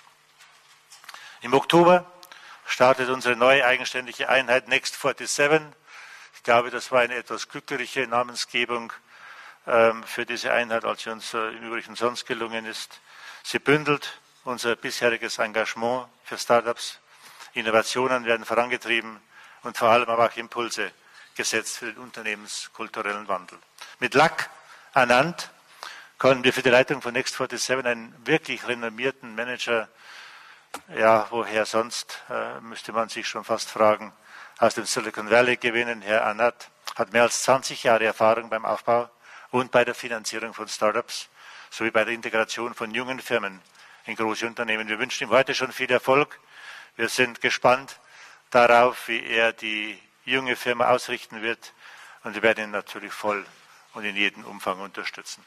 Im Oktober startet unsere neue eigenständige Einheit Next siebenundvierzig. Ich glaube, das war eine etwas glücklichere Namensgebung ähm, für diese Einheit, als sie uns äh, im Übrigen sonst gelungen ist. Sie bündelt unser bisheriges Engagement für Startups. Innovationen werden vorangetrieben und vor allem aber auch Impulse gesetzt für den unternehmenskulturellen Wandel. Mit L A C ernannt konnten wir für die Leitung von Next siebenundvierzig einen wirklich renommierten Manager, ja, woher sonst, äh, müsste man sich schon fast fragen, aus dem Silicon Valley gewinnen. Herr Anat hat mehr als zwanzig Jahre Erfahrung beim Aufbau und bei der Finanzierung von Startups sowie bei der Integration von jungen Firmen in große Unternehmen. Wir wünschen ihm heute schon viel Erfolg. Wir sind gespannt darauf, wie er die junge Firma ausrichten wird und wir werden ihn natürlich voll und in jedem Umfang unterstützen.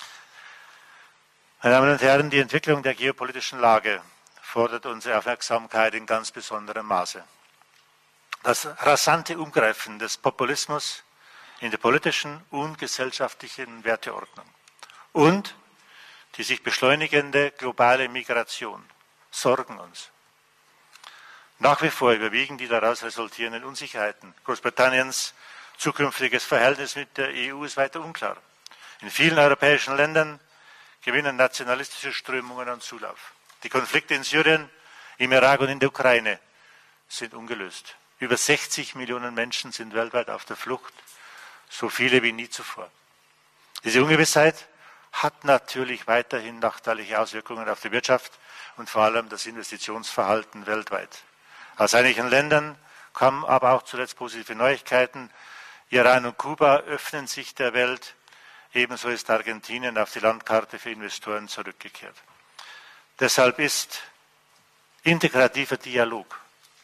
Meine Damen und Herren, die Entwicklung der geopolitischen Lage fordert unsere Aufmerksamkeit in ganz besonderem Maße. Das rasante Umgreifen des Populismus in der politischen und gesellschaftlichen Werteordnung und die sich beschleunigende globale Migration sorgen uns. Nach wie vor überwiegen die daraus resultierenden Unsicherheiten. Großbritanniens zukünftiges Verhältnis mit der E U ist weiter unklar. In vielen europäischen Ländern gewinnen nationalistische Strömungen an Zulauf. Die Konflikte in Syrien, im Irak und in der Ukraine sind ungelöst. Über sechzig Millionen Menschen sind weltweit auf der Flucht, so viele wie nie zuvor. Diese Ungewissheit hat natürlich weiterhin nachteilige Auswirkungen auf die Wirtschaft und vor allem das Investitionsverhalten weltweit. Aus einigen Ländern kommen aber auch zuletzt positive Neuigkeiten. Iran und Kuba öffnen sich der Welt. Ebenso ist Argentinien auf die Landkarte für Investoren zurückgekehrt. Deshalb ist integrativer Dialog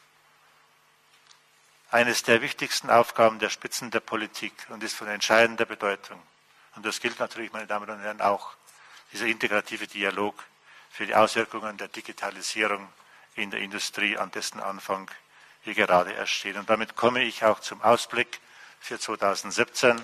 eines der wichtigsten Aufgaben der Spitzen der Politik und ist von entscheidender Bedeutung. Und das gilt natürlich, meine Damen und Herren, auch dieser integrative Dialog für die Auswirkungen der Digitalisierung in der Industrie, an dessen Anfang wir gerade erst stehen. Und damit komme ich auch zum Ausblick für zweitausendsiebzehn,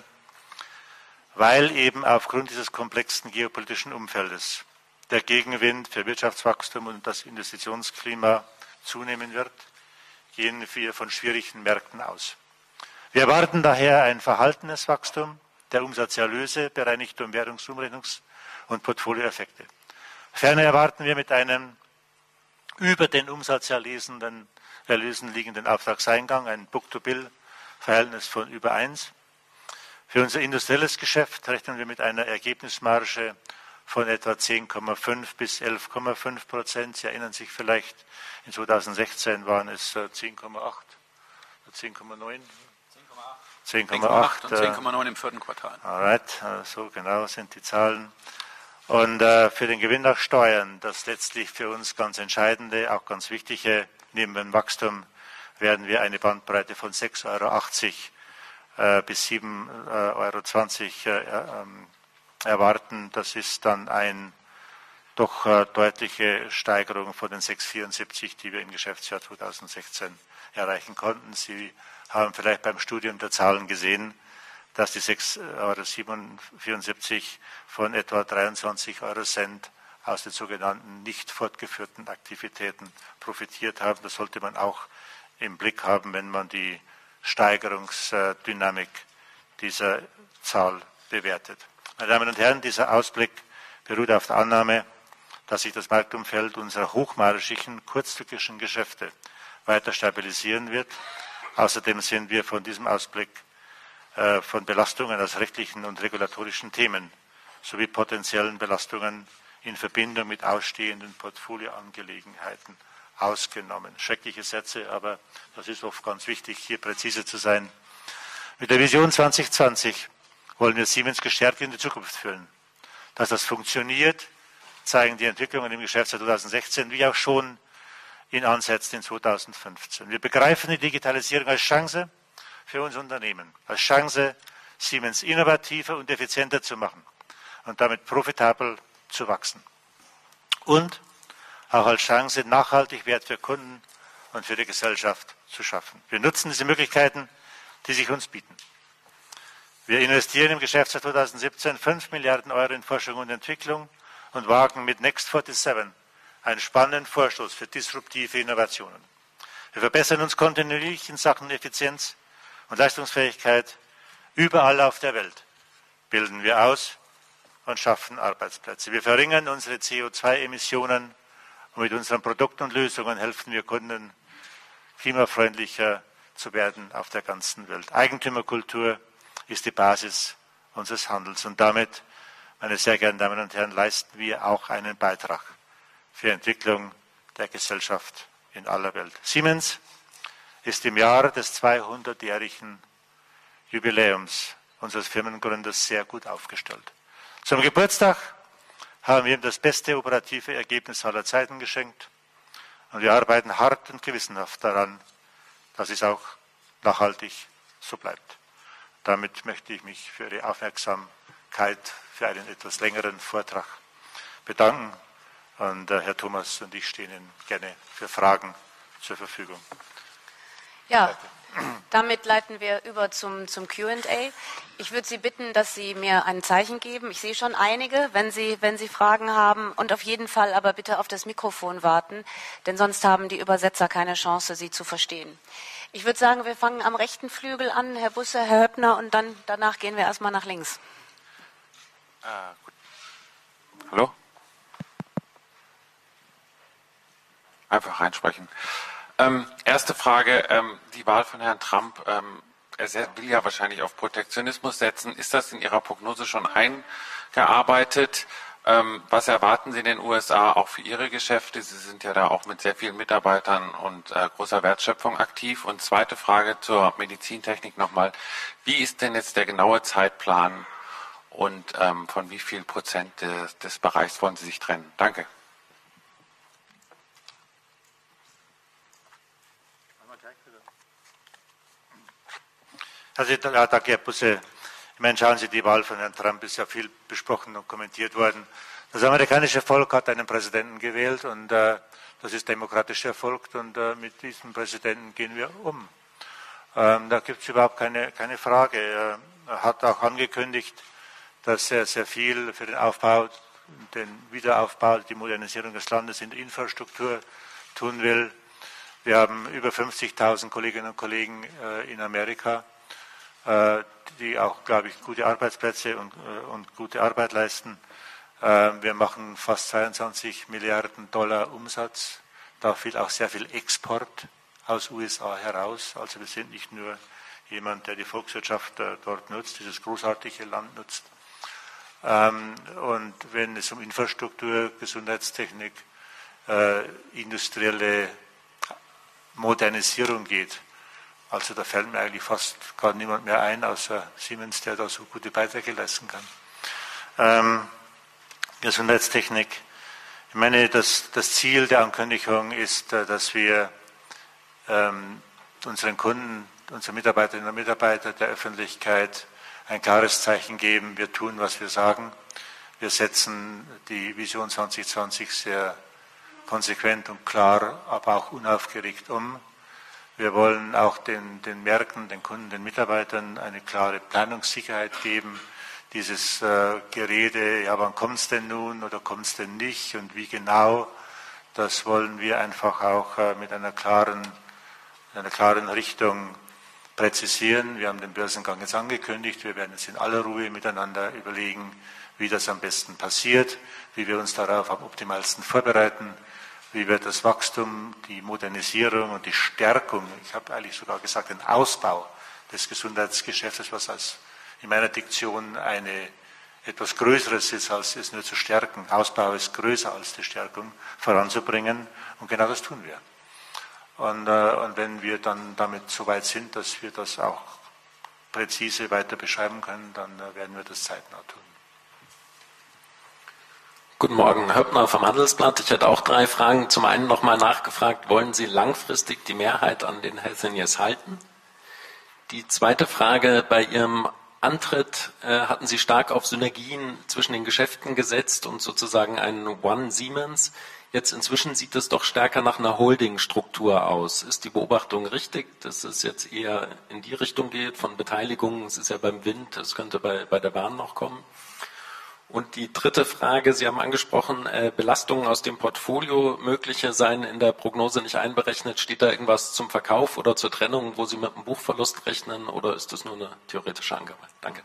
weil eben aufgrund dieses komplexen geopolitischen Umfeldes der Gegenwind für Wirtschaftswachstum und das Investitionsklima zunehmen wird, gehen wir von schwierigen Märkten aus. Wir erwarten daher ein verhaltenes Wachstum der Umsatzerlöse, bereinigt um Währungsumrechnungs- und Portfolioeffekte. Ferner erwarten wir mit einem über den Umsatzerlösen Erlösen liegenden Auftragseingang ein Book-to-Bill-Verhältnis von über eins. Für unser industrielles Geschäft rechnen wir mit einer Ergebnismarge von etwa zehn Komma fünf bis elf Komma fünf Prozent. Sie erinnern sich vielleicht, in zweitausendsechzehn waren es zehn Komma acht, zehn Komma neun. zehn Komma acht und zehn Komma neun im vierten Quartal. Alright, so genau sind die Zahlen. Und äh, für den Gewinn nach Steuern, das letztlich für uns ganz entscheidende, auch ganz wichtige, neben dem Wachstum, werden wir eine Bandbreite von sechs Euro achtzig äh, bis sieben Euro zwanzig äh, äh, erwarten. Das ist dann eine doch äh, deutliche Steigerung von den sechs Euro vierundsiebzig, die wir im Geschäftsjahr zweitausendsechzehn erreichen konnten. Sie haben vielleicht beim Studium der Zahlen gesehen, dass die sechs Euro vierundsiebzig von etwa dreiundzwanzig Euro Cent aus den sogenannten nicht fortgeführten Aktivitäten profitiert haben. Das sollte man auch im Blick haben, wenn man die Steigerungsdynamik dieser Zahl bewertet. Meine Damen und Herren, dieser Ausblick beruht auf der Annahme, dass sich das Marktumfeld unserer hochmargigen, kurzlückischen Geschäfte weiter stabilisieren wird. Außerdem sind wir von diesem Ausblick äh, von Belastungen aus rechtlichen und regulatorischen Themen sowie potenziellen Belastungen in Verbindung mit ausstehenden Portfolioangelegenheiten ausgenommen. Schreckliche Sätze, aber das ist oft ganz wichtig, hier präzise zu sein. Mit der Vision zwanzig zwanzig wollen wir Siemens gestärkt in die Zukunft führen. Dass das funktioniert, zeigen die Entwicklungen im Geschäftsjahr zweitausendsechzehn, wie auch schon in Ansätzen in zweitausendfünfzehn. Wir begreifen die Digitalisierung als Chance für unser Unternehmen, als Chance, Siemens innovativer und effizienter zu machen und damit profitabel zu wachsen. Und auch als Chance, nachhaltig Wert für Kunden und für die Gesellschaft zu schaffen. Wir nutzen diese Möglichkeiten, die sich uns bieten. Wir investieren im Geschäftsjahr zweitausendsiebzehn fünf Milliarden Euro in Forschung und Entwicklung und wagen mit Next siebenundvierzig einen spannenden Vorstoß für disruptive Innovationen. Wir verbessern uns kontinuierlich in Sachen Effizienz und Leistungsfähigkeit. Überall auf der Welt bilden wir aus und schaffen Arbeitsplätze. Wir verringern unsere C O zwei Emissionen und mit unseren Produkten und Lösungen helfen wir Kunden, klimafreundlicher zu werden auf der ganzen Welt. Eigentümerkultur ist die Basis unseres Handels und damit, meine sehr geehrten Damen und Herren, leisten wir auch einen Beitrag für die Entwicklung der Gesellschaft in aller Welt. Siemens ist im Jahr des zweihundertjährigen Jubiläums unseres Firmengründers sehr gut aufgestellt. Zum Geburtstag haben wir ihm das beste operative Ergebnis aller Zeiten geschenkt und wir arbeiten hart und gewissenhaft daran, dass es auch nachhaltig so bleibt. Damit möchte ich mich für Ihre Aufmerksamkeit für einen etwas längeren Vortrag bedanken. Und äh, Herr Thomas und ich stehen Ihnen gerne für Fragen zur Verfügung. Ja, damit leiten wir über zum, zum Q und A. Ich würde Sie bitten, dass Sie mir ein Zeichen geben. Ich sehe schon einige, wenn Sie, wenn Sie Fragen haben. Und auf jeden Fall aber bitte auf das Mikrofon warten, denn sonst haben die Übersetzer keine Chance, Sie zu verstehen. Ich würde sagen, wir fangen am rechten Flügel an, Herr Busse, Herr Höppner, und dann danach gehen wir erstmal nach links. Äh, gut. Hallo? Einfach reinsprechen. Ähm, erste Frage, ähm, die Wahl von Herrn Trump, ähm, er will ja wahrscheinlich auf Protektionismus setzen. Ist das in Ihrer Prognose schon eingearbeitet? Ähm, was erwarten Sie in den U S A auch für Ihre Geschäfte? Sie sind ja da auch mit sehr vielen Mitarbeitern und äh, großer Wertschöpfung aktiv. Und zweite Frage zur Medizintechnik nochmal. Wie ist denn jetzt der genaue Zeitplan, Und ähm, von wie viel Prozent des, des Bereichs wollen Sie sich trennen? Danke. Also, ja, danke, Herr Busse. Ich meine, schauen Sie, die Wahl von Herrn Trump ist ja viel besprochen und kommentiert worden. Das amerikanische Volk hat einen Präsidenten gewählt und äh, das ist demokratisch erfolgt und äh, mit diesem Präsidenten gehen wir um. Ähm, da gibt es überhaupt keine, keine Frage. Er hat auch angekündigt, dass er sehr viel für den Aufbau, den Wiederaufbau, die Modernisierung des Landes in der Infrastruktur tun will. Wir haben über fünfzigtausend Kolleginnen und Kollegen äh, in Amerika, äh, die auch, glaube ich, gute Arbeitsplätze und, äh, und gute Arbeit leisten. Äh, wir machen fast zweiundzwanzig Milliarden Dollar Umsatz, da viel auch sehr viel Export aus U S A heraus. Also wir sind nicht nur jemand, der die Volkswirtschaft äh, dort nutzt, dieses großartige Land nutzt. Ähm, und wenn es um Infrastruktur, Gesundheitstechnik, äh, industrielle Modernisierung geht, also da fällt mir eigentlich fast gar niemand mehr ein, außer Siemens, der da so gute Beiträge leisten kann. Ähm, Gesundheitstechnik. Ich meine, das, das Ziel der Ankündigung ist, äh, dass wir ähm, unseren Kunden, unseren Mitarbeiterinnen und Mitarbeitern der Öffentlichkeit ein klares Zeichen geben. Wir tun, was wir sagen. Wir setzen die Vision zwanzig zwanzig sehr konsequent und klar, aber auch unaufgeregt um. Wir wollen auch den, den Märkten, den Kunden, den Mitarbeitern eine klare Planungssicherheit geben. Dieses äh, Gerede, ja, wann kommt es denn nun oder kommt es denn nicht und wie genau, das wollen wir einfach auch äh, mit einer klaren, einer klaren Richtung präzisieren. Wir haben den Börsengang jetzt angekündigt. Wir werden jetzt in aller Ruhe miteinander überlegen, wie das am besten passiert, wie wir uns darauf am optimalsten vorbereiten, wie wir das Wachstum, die Modernisierung und die Stärkung, ich habe eigentlich sogar gesagt, den Ausbau des Gesundheitsgeschäftes, was als in meiner Diktion eine etwas Größeres ist, als es nur zu stärken. Ausbau ist größer als die Stärkung, voranzubringen. Und genau das tun wir. Und, äh, und wenn wir dann damit so weit sind, dass wir das auch präzise weiter beschreiben können, dann äh, werden wir das zeitnah tun. Guten Morgen, Höppner vom Handelsblatt. Ich hätte auch drei Fragen. Zum einen nochmal nachgefragt, wollen Sie langfristig die Mehrheit an den Healthineers halten? Die zweite Frage, bei Ihrem Antritt äh, hatten Sie stark auf Synergien zwischen den Geschäften gesetzt und sozusagen einen One Siemens. Jetzt inzwischen sieht es doch stärker nach einer Holding-Struktur aus. Ist die Beobachtung richtig, dass es jetzt eher in die Richtung geht, von Beteiligungen? Es ist ja beim Wind, es könnte bei, bei der Bahn noch kommen. Und die dritte Frage, Sie haben angesprochen, äh, Belastungen aus dem Portfolio, mögliche seien in der Prognose nicht einberechnet. Steht da irgendwas zum Verkauf oder zur Trennung, wo Sie mit einem Buchverlust rechnen, oder ist das nur eine theoretische Angabe? Danke.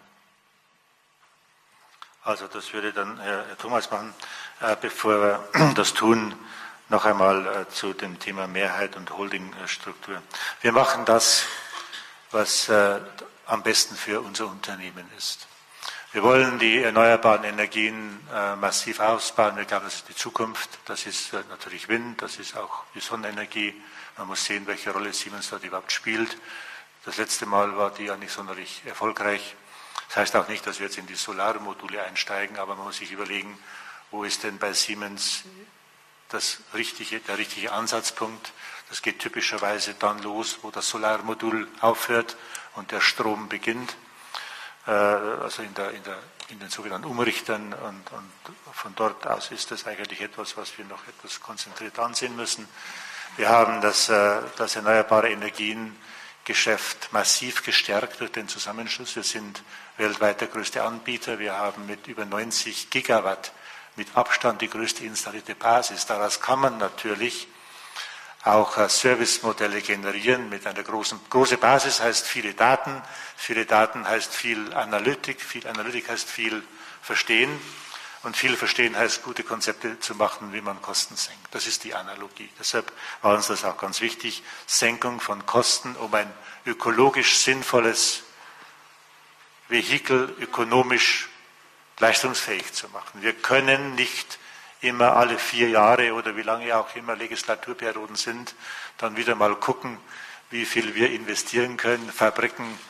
Also das würde dann Herr, Herr Thomas machen. Äh, bevor wir das tun, noch einmal äh, zu dem Thema Mehrheit und Holdingstruktur. Wir machen das, was äh, am besten für unser Unternehmen ist. Wir wollen die erneuerbaren Energien äh, massiv ausbauen. Wir glauben, das ist die Zukunft. Das ist äh, natürlich Wind, das ist auch die Sonnenenergie. Man muss sehen, welche Rolle Siemens dort überhaupt spielt. Das letzte Mal war die ja nicht sonderlich erfolgreich. Das heißt auch nicht, dass wir jetzt in die Solarmodule einsteigen, aber man muss sich überlegen, wo ist denn bei Siemens das richtige, der richtige Ansatzpunkt. Das geht typischerweise dann los, wo das Solarmodul aufhört und der Strom beginnt. Also in, der, in, der, in den sogenannten Umrichtern, und, und von dort aus ist das eigentlich etwas, was wir noch etwas konzentriert ansehen müssen. Wir haben das, das erneuerbare Energiengeschäft massiv gestärkt durch den Zusammenschluss. Wir sind weltweit der größte Anbieter. Wir haben mit über neunzig Gigawatt mit Abstand die größte installierte Basis. Daraus kann man natürlich auch Servicemodelle generieren mit einer großen große Basis, heißt viele Daten. Viele Daten heißt viel Analytik. Viel Analytik heißt viel Verstehen. Und viel Verstehen heißt, gute Konzepte zu machen, wie man Kosten senkt. Das ist die Analogie. Deshalb war uns das auch ganz wichtig. Senkung von Kosten, um ein ökologisch sinnvolles Vehikel ökonomisch leistungsfähig zu machen. Wir können nicht immer alle vier Jahre oder wie lange auch immer Legislaturperioden sind, dann wieder mal gucken, wie viel wir investieren können, Fabriken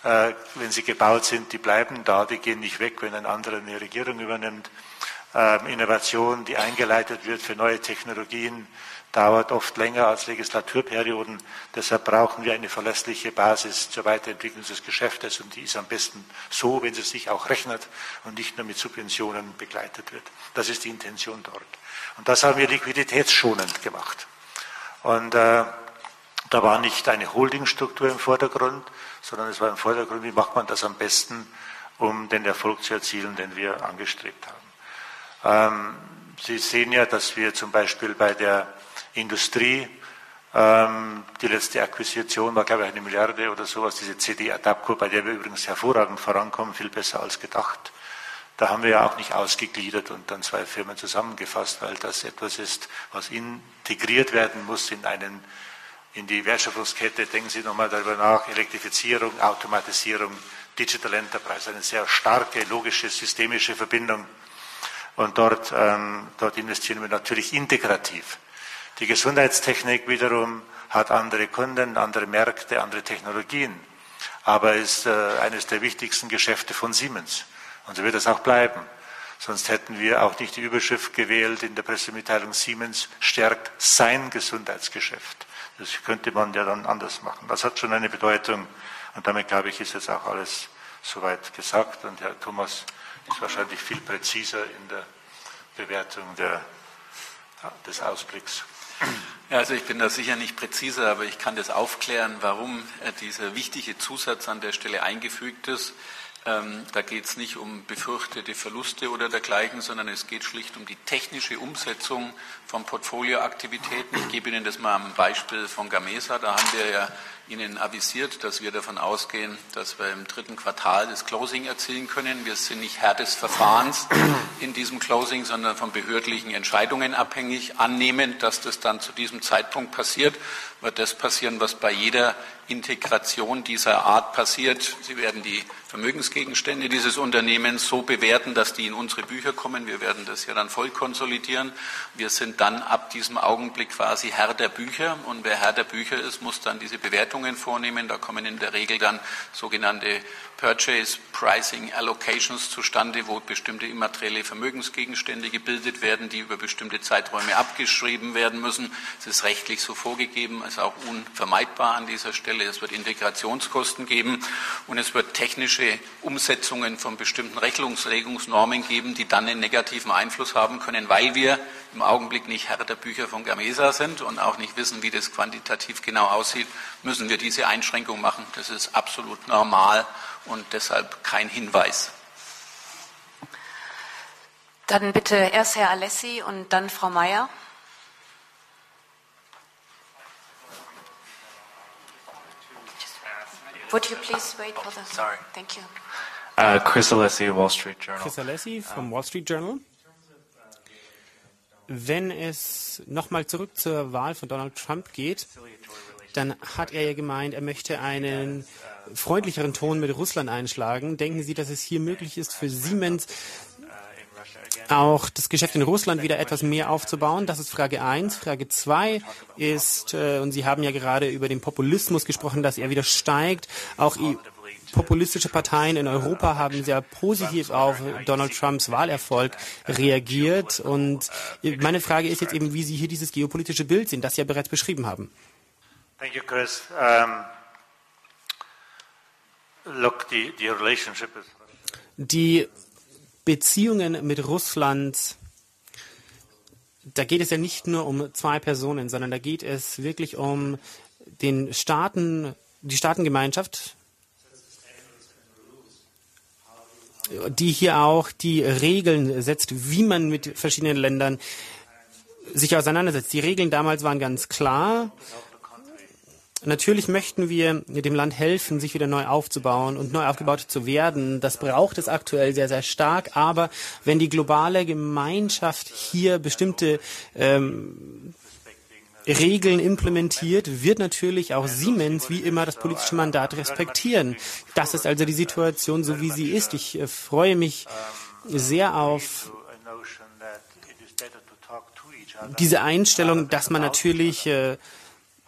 Äh, wenn sie gebaut sind, die bleiben da, die gehen nicht weg, wenn ein anderer eine Regierung übernimmt. Ähm, Innovation, die eingeleitet wird für neue Technologien, dauert oft länger als Legislaturperioden. Deshalb brauchen wir eine verlässliche Basis zur Weiterentwicklung des Geschäftes und die ist am besten so, wenn sie sich auch rechnet und nicht nur mit Subventionen begleitet wird. Das ist die Intention dort. Und das haben wir liquiditätsschonend gemacht. Und äh, da war nicht eine Holdingstruktur im Vordergrund, sondern es war im Vordergrund, wie macht man das am besten, um den Erfolg zu erzielen, den wir angestrebt haben. Ähm, Sie sehen ja, dass wir zum Beispiel bei der Industrie, ähm, die letzte Akquisition war, glaube ich, eine Milliarde oder sowas, diese C D Adapco, bei der wir übrigens hervorragend vorankommen, viel besser als gedacht. Da haben wir ja auch nicht ausgegliedert und dann zwei Firmen zusammengefasst, weil das etwas ist, was integriert werden muss in einen, in die Wertschöpfungskette. Denken Sie nochmal darüber nach, Elektrifizierung, Automatisierung, Digital Enterprise, eine sehr starke, logische, systemische Verbindung. Und dort, ähm, dort investieren wir natürlich integrativ. Die Gesundheitstechnik wiederum hat andere Kunden, andere Märkte, andere Technologien, aber ist äh, eines der wichtigsten Geschäfte von Siemens. Und so wird es auch bleiben. Sonst hätten wir auch nicht die Überschrift gewählt in der Pressemitteilung, Siemens stärkt sein Gesundheitsgeschäft. Das könnte man ja dann anders machen. Das hat schon eine Bedeutung. Und damit, glaube ich, ist jetzt auch alles soweit gesagt. Und Herr Thomas ist wahrscheinlich viel präziser in der Bewertung der, des Ausblicks. Ja, also ich bin da sicher nicht präziser, aber ich kann das aufklären, warum dieser wichtige Zusatz an der Stelle eingefügt ist. Ähm, da geht es nicht um befürchtete Verluste oder dergleichen, sondern es geht schlicht um die technische Umsetzung von Portfolioaktivitäten. Ich gebe Ihnen das mal am Beispiel von Gamesa. Da haben wir ja Ihnen avisiert, dass wir davon ausgehen, dass wir im dritten Quartal das Closing erzielen können. Wir sind nicht Herr des Verfahrens in diesem Closing, sondern von behördlichen Entscheidungen abhängig. Annehmend, dass das dann zu diesem Zeitpunkt passiert, wird das passieren, was bei jeder Integration dieser Art passiert. Sie werden die Vermögensgegenstände dieses Unternehmens so bewerten, dass die in unsere Bücher kommen. Wir werden das ja dann voll konsolidieren. Wir sind dann ab diesem Augenblick quasi Herr der Bücher. Und wer Herr der Bücher ist, muss dann diese Bewertungen vornehmen. Da kommen in der Regel dann sogenannte Purchase Pricing Allocations zustande, wo bestimmte immaterielle Vermögensgegenstände gebildet werden, die über bestimmte Zeiträume abgeschrieben werden müssen. Es ist rechtlich so vorgegeben, ist auch unvermeidbar an dieser Stelle. Es wird Integrationskosten geben und es wird technische Umsetzungen von bestimmten Rechnungslegungsnormen geben, die dann einen negativen Einfluss haben können, weil wir im Augenblick nicht Herr der Bücher von Gamesa sind und auch nicht wissen, wie das quantitativ genau aussieht, müssen wir diese Einschränkung machen. Das ist absolut normal und deshalb kein Hinweis. Dann bitte erst Herr Alessi und dann Frau Mayer. Would you please wait for the... Sorry. Thank you. Uh, Chris Alessi, Wall Street Journal. Chris Alessi vom Wall Street Journal. Wenn es nochmal zurück zur Wahl von Donald Trump geht, dann hat er ja gemeint, er möchte einen freundlicheren Ton mit Russland einschlagen. Denken Sie, dass es hier möglich ist, für Siemens auch das Geschäft in Russland wieder etwas mehr aufzubauen? Das ist Frage eins. Frage zwei ist, äh, und Sie haben ja gerade über den Populismus gesprochen, dass er wieder steigt. Auch populistische Parteien in Europa haben sehr positiv auf Donald Trumps Wahlerfolg reagiert. Und meine Frage ist jetzt eben, wie Sie hier dieses geopolitische Bild sehen, das Sie ja bereits beschrieben haben. Thank you, Chris. Um, look, the, the relationship is... Die Beziehungen mit Russland, da geht es ja nicht nur um zwei Personen, sondern da geht es wirklich um den Staaten, die Staatengemeinschaft, die hier auch die Regeln setzt, wie man mit verschiedenen Ländern sich auseinandersetzt. Die Regeln damals waren ganz klar. Natürlich möchten wir dem Land helfen, sich wieder neu aufzubauen und neu aufgebaut zu werden. Das braucht es aktuell sehr, sehr stark. Aber wenn die globale Gemeinschaft hier bestimmte ähm, Regeln implementiert, wird natürlich auch Siemens wie immer das politische Mandat respektieren. Das ist also die Situation, so wie sie ist. Ich äh, freue mich sehr auf diese Einstellung, dass man natürlich äh,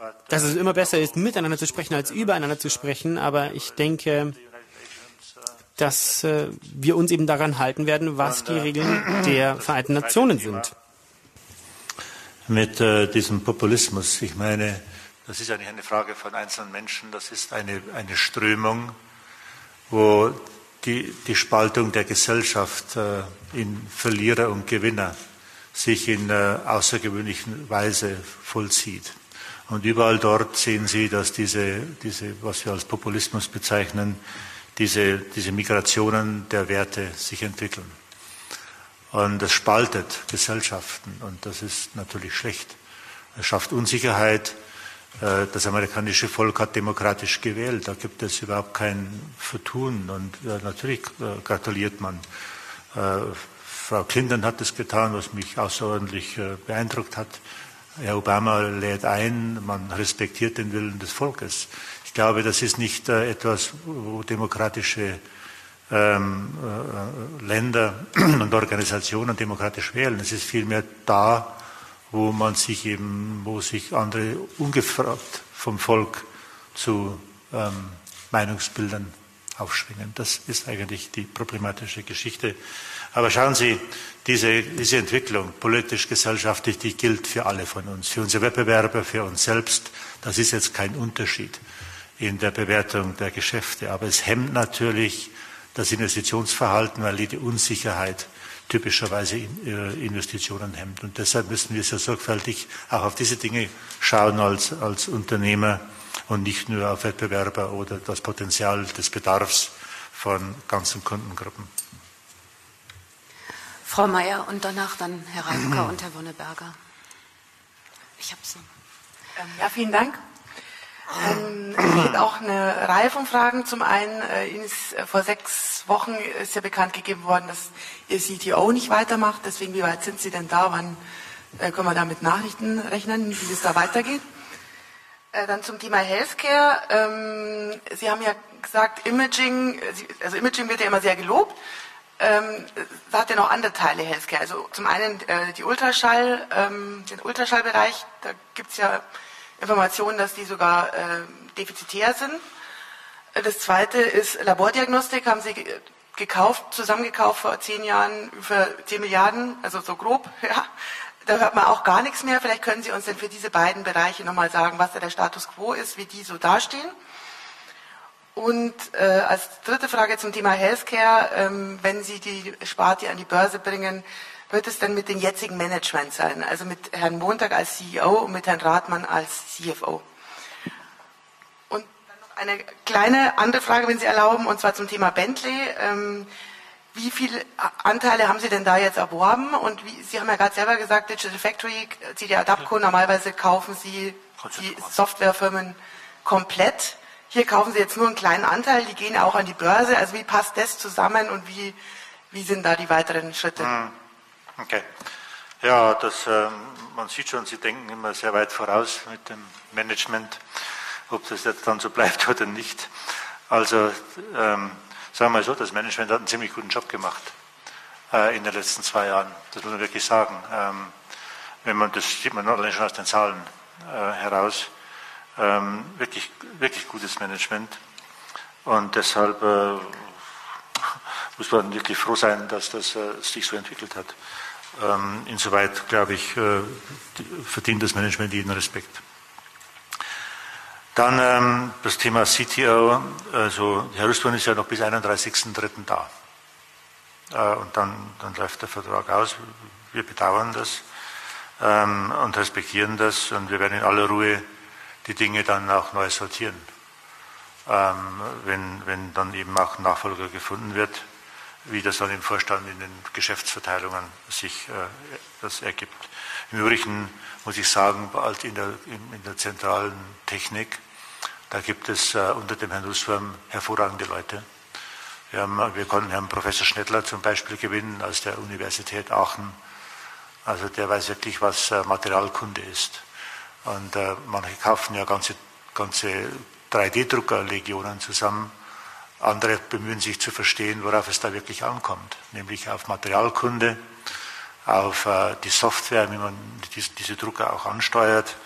dass es immer besser ist, miteinander zu sprechen, als übereinander zu sprechen. Aber ich denke, dass äh, wir uns eben daran halten werden, was die Regeln der Vereinten Nationen sind. Mit äh, diesem Populismus, ich meine, das ist ja nicht eine Frage von einzelnen Menschen, das ist eine, eine Strömung, wo die, die Spaltung der Gesellschaft äh, in Verlierer und Gewinner sich in äh, außergewöhnlicher Weise vollzieht. Und überall dort sehen Sie, dass diese, diese was wir als Populismus bezeichnen, diese, diese Migrationen der Werte sich entwickeln. Und das spaltet Gesellschaften und das ist natürlich schlecht. Es schafft Unsicherheit. Das amerikanische Volk hat demokratisch gewählt. Da gibt es überhaupt kein Vertun. Und ja, natürlich gratuliert man. Frau Clinton hat es getan, was mich außerordentlich beeindruckt hat. Herr Obama lädt ein, man respektiert den Willen des Volkes. Ich glaube, das ist nicht äh, etwas, wo demokratische ähm, äh, Länder und Organisationen demokratisch wählen. Es ist vielmehr da, wo man sich eben, wo sich andere ungefragt vom Volk zu ähm, Meinungsbildern aufschwingen. Das ist eigentlich die problematische Geschichte. Aber schauen Sie, diese, diese Entwicklung, politisch, gesellschaftlich, die gilt für alle von uns, für unsere Wettbewerber, für uns selbst. Das ist jetzt kein Unterschied in der Bewertung der Geschäfte. Aber es hemmt natürlich das Investitionsverhalten, weil die Unsicherheit typischerweise Investitionen hemmt. Und deshalb müssen wir sehr sorgfältig auch auf diese Dinge schauen als, als Unternehmer und nicht nur auf Wettbewerber oder das Potenzial des Bedarfs von ganzen Kundengruppen. Frau Mayer und danach dann Herr Reifka und Herr Wonneberger. Ich habe es noch. Ähm, ja, vielen Dank. Ähm, es gibt auch eine Reihe von Fragen. Zum einen, äh, Ihnen ist äh, vor sechs Wochen ist ja bekannt gegeben worden, dass Ihr C T O nicht weitermacht. Deswegen, wie weit sind Sie denn da? Wann äh, können wir da mit Nachrichten rechnen, wie es da weitergeht? Äh, dann zum Thema Healthcare. Ähm, Sie haben ja gesagt, Imaging, also Imaging wird ja immer sehr gelobt. Ähm, es hat ja noch andere Teile Healthcare. Also zum einen äh, die Ultraschall, ähm, den Ultraschallbereich, da gibt es ja Informationen, dass die sogar äh, defizitär sind. Das zweite ist Labordiagnostik, haben Sie gekauft, zusammengekauft vor zehn Jahren für zehn Milliarden, also so grob, ja. Da hört man auch gar nichts mehr. Vielleicht können Sie uns denn für diese beiden Bereiche nochmal sagen, was da der Status quo ist, wie die so dastehen. Und äh, als dritte Frage zum Thema Healthcare, ähm, wenn Sie die Sparte an die Börse bringen, wird es dann mit dem jetzigen Management sein, also mit Herrn Montag als C E O und mit Herrn Rathmann als C F O. Und dann noch eine kleine andere Frage, wenn Sie erlauben, und zwar zum Thema Bentley. Ähm, wie viele Anteile haben Sie denn da jetzt erworben? Und wie, Sie haben ja gerade selber gesagt, Digital Factory, C D Adapco, normalerweise kaufen Sie die Softwarefirmen komplett. Hier kaufen Sie jetzt nur einen kleinen Anteil, die gehen auch an die Börse. Also wie passt das zusammen und wie, wie sind da die weiteren Schritte? Okay. Ja, das, äh, man sieht schon, Sie denken immer sehr weit voraus mit dem Management, ob das jetzt dann so bleibt oder nicht. Also ähm, sagen wir mal so, das Management hat einen ziemlich guten Job gemacht äh, in den letzten zwei Jahren. Das muss man wirklich sagen. Ähm, wenn man, das sieht man allein schon aus den Zahlen äh, heraus. Ähm, wirklich, wirklich gutes Management. Und deshalb äh, muss man wirklich froh sein, dass das äh, sich so entwickelt hat. Ähm, insoweit, glaube ich, äh, verdient das Management jeden Respekt. Dann ähm, das Thema C T O. Also Herr Rüstmann ist ja noch bis einunddreißigsten dritten da. Äh, und dann, dann läuft der Vertrag aus. Wir bedauern das ähm, und respektieren das. Und wir werden in aller Ruhe die Dinge dann auch neu sortieren, ähm, wenn, wenn dann eben auch ein Nachfolger gefunden wird, wie das dann im Vorstand in den Geschäftsverteilungen sich äh, das ergibt. Im Übrigen muss ich sagen, bald in der, in der zentralen Technik, da gibt es äh, unter dem Herrn Nussbaum hervorragende Leute. Wir, haben, wir konnten Herrn Professor Schnettler zum Beispiel gewinnen aus der Universität Aachen. Also der weiß wirklich, was äh, Materialkunde ist. Und äh, manche kaufen ja ganze, ganze drei D Drucker-Legionen zusammen. Andere bemühen sich zu verstehen, worauf es da wirklich ankommt. Nämlich auf Materialkunde, auf äh, die Software, wie man die, diese Drucker auch ansteuert,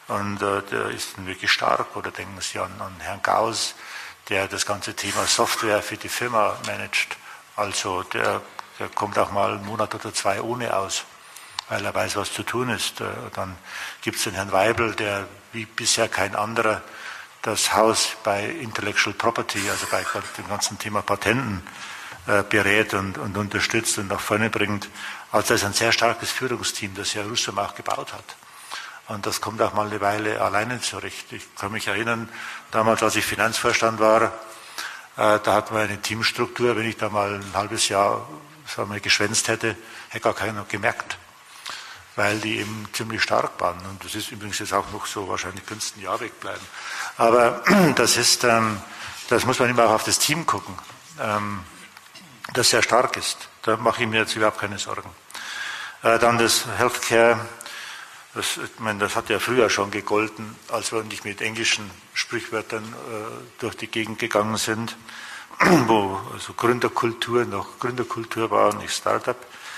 Und äh, der ist dann wirklich stark. Oder denken Sie an, an Herrn Gauss, der das ganze Thema Software für die Firma managt. Also der, der kommt auch mal einen Monat oder zwei ohne aus, weil er weiß, was zu tun ist. Dann gibt es den Herrn Weibel, der wie bisher kein anderer das Haus bei Intellectual Property, also bei dem ganzen Thema Patenten, äh, berät und, und unterstützt und nach vorne bringt. Also das ist ein sehr starkes Führungsteam, das Herr Russom auch gebaut hat. Und das kommt auch mal eine Weile alleine zurecht. Ich kann mich erinnern, damals, als ich Finanzvorstand war, äh, da hatten wir eine Teamstruktur. Wenn ich da mal ein halbes Jahr sagen wir, geschwänzt hätte, hätte gar keiner gemerkt, weil die eben ziemlich stark waren. Und das ist übrigens jetzt auch noch so, wahrscheinlich könnte es ein Jahr wegbleiben. Aber das ist, ähm, das muss man immer auch auf das Team gucken, ähm, das sehr stark ist. Da mache ich mir jetzt überhaupt keine Sorgen. Äh, dann das Healthcare. Das, ich meine, das hat ja früher schon gegolten, als wir nicht mit englischen Sprichwörtern äh, durch die Gegend gegangen sind, wo also Gründerkultur noch Gründerkultur war und nicht Startup.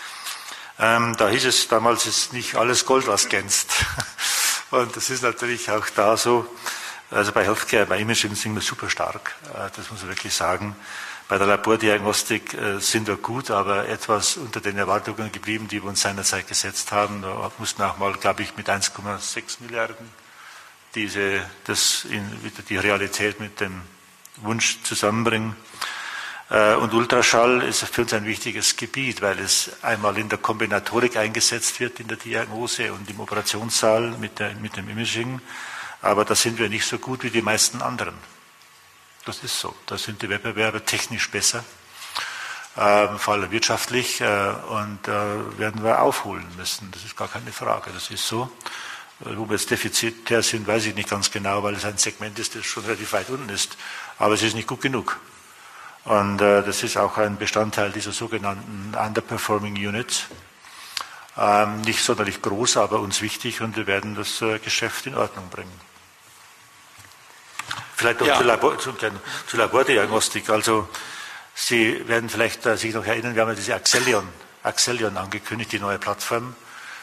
Ähm, da hieß es damals, ist nicht alles Gold, was glänzt. Und das ist natürlich auch da so. Also bei Healthcare, bei Imaging sind wir super stark, äh, das muss man wirklich sagen. Bei der Labordiagnostik äh, sind wir gut, aber etwas unter den Erwartungen geblieben, die wir uns seinerzeit gesetzt haben. Da mussten auch mal, glaube ich, mit eins Komma sechs Milliarden diese, das in, wieder die Realität mit dem Wunsch zusammenbringen. Äh, und Ultraschall ist für uns ein wichtiges Gebiet, weil es einmal in der Kombinatorik eingesetzt wird, in der Diagnose und im Operationssaal mit, der, mit dem Imaging. Aber da sind wir nicht so gut wie die meisten anderen. Das ist so. Da sind die Wettbewerber technisch besser, äh, vor allem wirtschaftlich, äh, und äh, werden wir aufholen müssen. Das ist gar keine Frage. Das ist so. Äh, wo wir jetzt defizitär sind, weiß ich nicht ganz genau, weil es ein Segment ist, das schon relativ weit unten ist. Aber es ist nicht gut genug. Und äh, das ist auch ein Bestandteil dieser sogenannten Underperforming Units. Ähm, nicht sonderlich groß, aber uns wichtig, und wir werden das äh, Geschäft in Ordnung bringen. Vielleicht noch ja. zu, Labor, zu, zu Labordiagnostik. Also Sie werden vielleicht äh, sich noch erinnern, wir haben ja diese Axelion, Axelion angekündigt, die neue Plattform,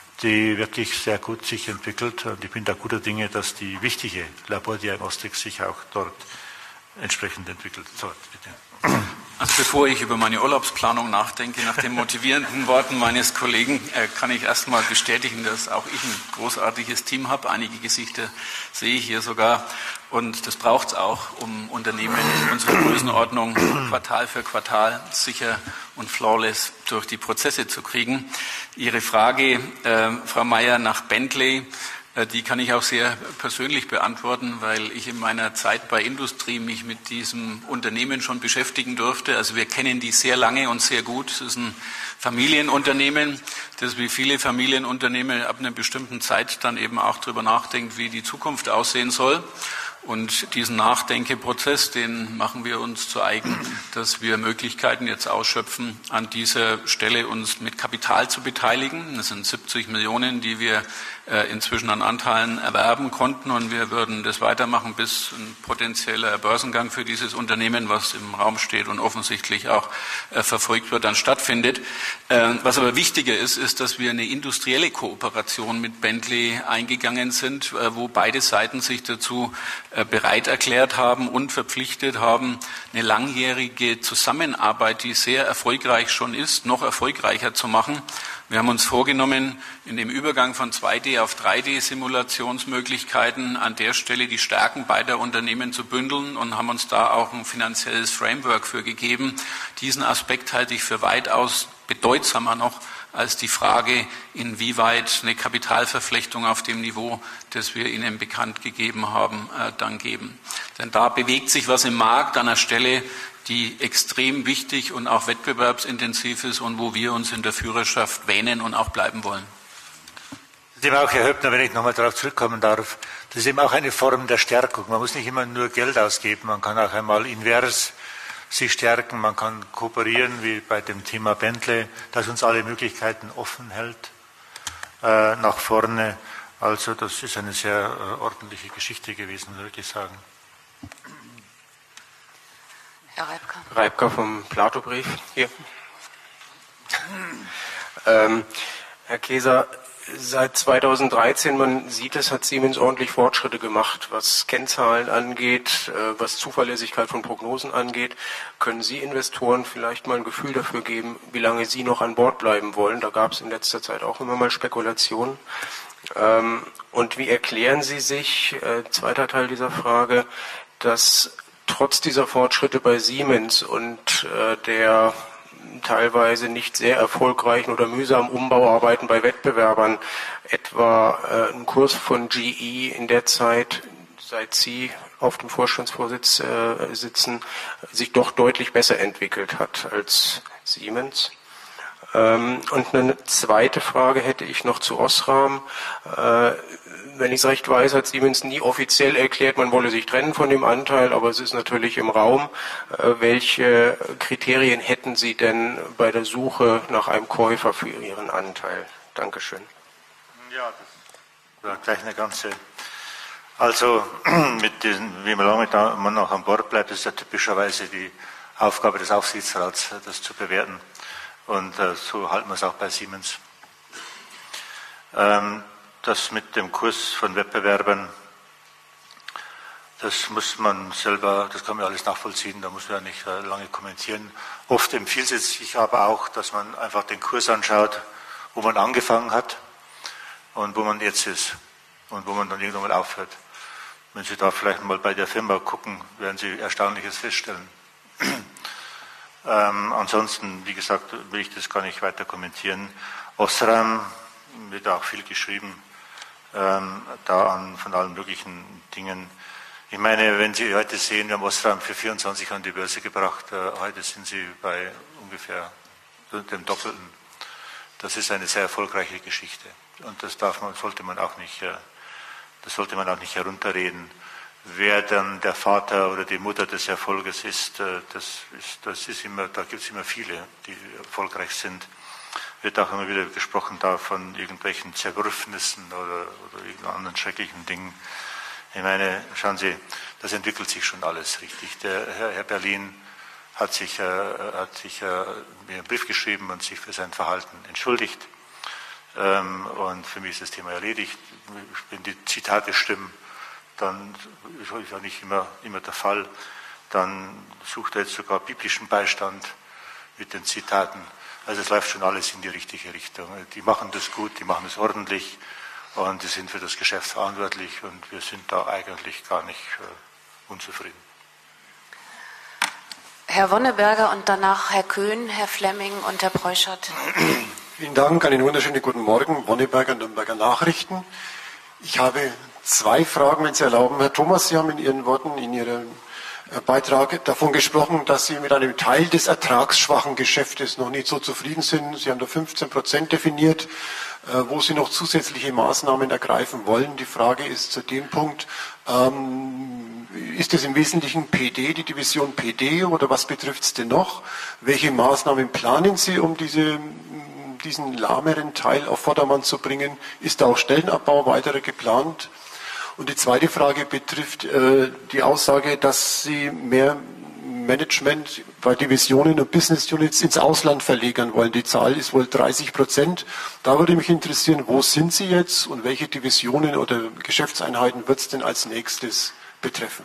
die wirklich sehr gut sich entwickelt. Und ich bin da guter Dinge, dass die wichtige Labordiagnostik sich auch dort entsprechend entwickelt. So, bitte. Also bevor ich über meine Urlaubsplanung nachdenke, nach den motivierenden Worten meines Kollegen, äh, kann ich erstmal bestätigen, dass auch ich ein großartiges Team habe. Einige Gesichter sehe ich hier sogar. Und das braucht es auch, um Unternehmen in unserer Größenordnung Quartal für Quartal sicher und flawless durch die Prozesse zu kriegen. Ihre Frage, äh, Frau Meier, nach Bentley, die kann ich auch sehr persönlich beantworten, weil ich in meiner Zeit bei Industrie mich mit diesem Unternehmen schon beschäftigen durfte. Also wir kennen die sehr lange und sehr gut. Es ist ein Familienunternehmen, das wie viele Familienunternehmen ab einer bestimmten Zeit dann eben auch darüber nachdenkt, wie die Zukunft aussehen soll. Und diesen Nachdenkeprozess, den machen wir uns zu eigen, dass wir Möglichkeiten jetzt ausschöpfen, an dieser Stelle uns mit Kapital zu beteiligen. Das sind siebzig Millionen, die wir äh, inzwischen an Anteilen erwerben konnten, und wir würden das weitermachen, bis ein potenzieller Börsengang für dieses Unternehmen, was im Raum steht und offensichtlich auch äh, verfolgt wird, dann stattfindet. Äh, was aber wichtiger ist, ist, dass wir eine industrielle Kooperation mit Bentley eingegangen sind, äh, wo beide Seiten sich dazu bereit erklärt haben und verpflichtet haben, eine langjährige Zusammenarbeit, die sehr erfolgreich schon ist, noch erfolgreicher zu machen. Wir haben uns vorgenommen, in dem Übergang von zwei D auf drei D Simulationsmöglichkeiten an der Stelle die Stärken beider Unternehmen zu bündeln und haben uns da auch ein finanzielles Framework für gegeben. Diesen Aspekt halte ich für weitaus bedeutsamer noch als die Frage, inwieweit eine Kapitalverflechtung auf dem Niveau, das wir Ihnen bekannt gegeben haben, äh, dann geben. Denn da bewegt sich was im Markt an einer Stelle, die extrem wichtig und auch wettbewerbsintensiv ist und wo wir uns in der Führerschaft wähnen und auch bleiben wollen. Das ist eben auch, Herr Höppner, wenn ich nochmal darauf zurückkommen darf, das ist eben auch eine Form der Stärkung. Man muss nicht immer nur Geld ausgeben, man kann auch einmal invers sich stärken, man kann kooperieren, wie bei dem Thema Bentley, das uns alle Möglichkeiten offen hält äh, nach vorne. Also das ist eine sehr äh, ordentliche Geschichte gewesen, würde ich sagen. Herr Reibka. Reibka vom Plato-Brief hier. ähm, Herr Keser, seit zweitausenddreizehn, man sieht es, hat Siemens ordentlich Fortschritte gemacht, was Kennzahlen angeht, was Zuverlässigkeit von Prognosen angeht. Können Sie Investoren vielleicht mal ein Gefühl dafür geben, wie lange Sie noch an Bord bleiben wollen? Da gab es in letzter Zeit auch immer mal Spekulationen. Und wie erklären Sie sich, zweiter Teil dieser Frage, dass trotz dieser Fortschritte bei Siemens und der teilweise nicht sehr erfolgreichen oder mühsamen Umbauarbeiten bei Wettbewerbern, etwa äh, ein Kurs von G E in der Zeit, seit Sie auf dem Vorstandsvorsitz äh, sitzen, sich doch deutlich besser entwickelt hat als Siemens. Ähm, und eine zweite Frage hätte ich noch zu Osram. Äh, wenn ich es recht weiß, hat Siemens nie offiziell erklärt, man wolle sich trennen von dem Anteil, aber es ist natürlich im Raum. Äh, welche Kriterien hätten Sie denn bei der Suche nach einem Käufer für Ihren Anteil? Dankeschön. Ja, das war gleich eine ganze. Also, mit diesen, wie lange man noch an Bord bleibt, ist ja typischerweise die Aufgabe des Aufsichtsrats, das zu bewerten. Und äh, so halten wir es auch bei Siemens. Ähm, das mit dem Kurs von Wettbewerbern, das muss man selber, das kann man alles nachvollziehen, da muss man ja nicht äh, lange kommentieren. Oft empfiehlt es sich aber auch, dass man einfach den Kurs anschaut, wo man angefangen hat und wo man jetzt ist und wo man dann irgendwann mal aufhört. Wenn Sie da vielleicht mal bei der Firma gucken, werden Sie Erstaunliches feststellen. Ähm, ansonsten, wie gesagt, will ich das gar nicht weiter kommentieren. Osram wird auch viel geschrieben, ähm, da an von allen möglichen Dingen. Ich meine, wenn Sie heute sehen, wir haben Osram für vierundzwanzig an die Börse gebracht, äh, heute sind Sie bei ungefähr dem Doppelten. Das ist eine sehr erfolgreiche Geschichte und das darf man, sollte man auch nicht, äh, das sollte man auch nicht herunterreden. Wer dann der Vater oder die Mutter des Erfolges ist, das ist, das ist immer, da gibt es immer viele, die erfolgreich sind. Wird auch immer wieder gesprochen da von irgendwelchen Zerwürfnissen oder, oder irgendeinen anderen schrecklichen Dingen. Ich meine, schauen Sie, das entwickelt sich schon alles richtig. Der Herr, Herr Berlin hat sich, äh, hat sich äh, mir einen Brief geschrieben und sich für sein Verhalten entschuldigt. Ähm, und für mich ist das Thema erledigt. Wenn die Zitate stimmen, dann ist ja nicht immer, immer der Fall, dann sucht er jetzt sogar biblischen Beistand mit den Zitaten. Also es läuft schon alles in die richtige Richtung. Die machen das gut, die machen es ordentlich und die sind für das Geschäft verantwortlich und wir sind da eigentlich gar nicht äh, unzufrieden. Herr Wonneberger und danach Herr Köhn, Herr Flemming und Herr Preuschert. Vielen Dank, einen wunderschönen guten Morgen, Wonneberger, Nürnberger Nachrichten. Ich habe zwei Fragen, wenn Sie erlauben. Herr Thomas, Sie haben in Ihren Worten, in Ihrem Beitrag davon gesprochen, dass Sie mit einem Teil des ertragsschwachen Geschäftes noch nicht so zufrieden sind. Sie haben da fünfzehn Prozent definiert, wo Sie noch zusätzliche Maßnahmen ergreifen wollen. Die Frage ist zu dem Punkt, ähm, ist es im Wesentlichen P D, die Division P D, oder was betrifft es denn noch? Welche Maßnahmen planen Sie, um diese diesen lahmeren Teil auf Vordermann zu bringen? Ist da auch Stellenabbau weiterer geplant? Und die zweite Frage betrifft äh, die Aussage, dass Sie mehr Management bei Divisionen und Business Units ins Ausland verlagern wollen. Die Zahl ist wohl dreißig Prozent. Da würde mich interessieren, wo sind Sie jetzt und welche Divisionen oder Geschäftseinheiten wird es denn als nächstes betreffen?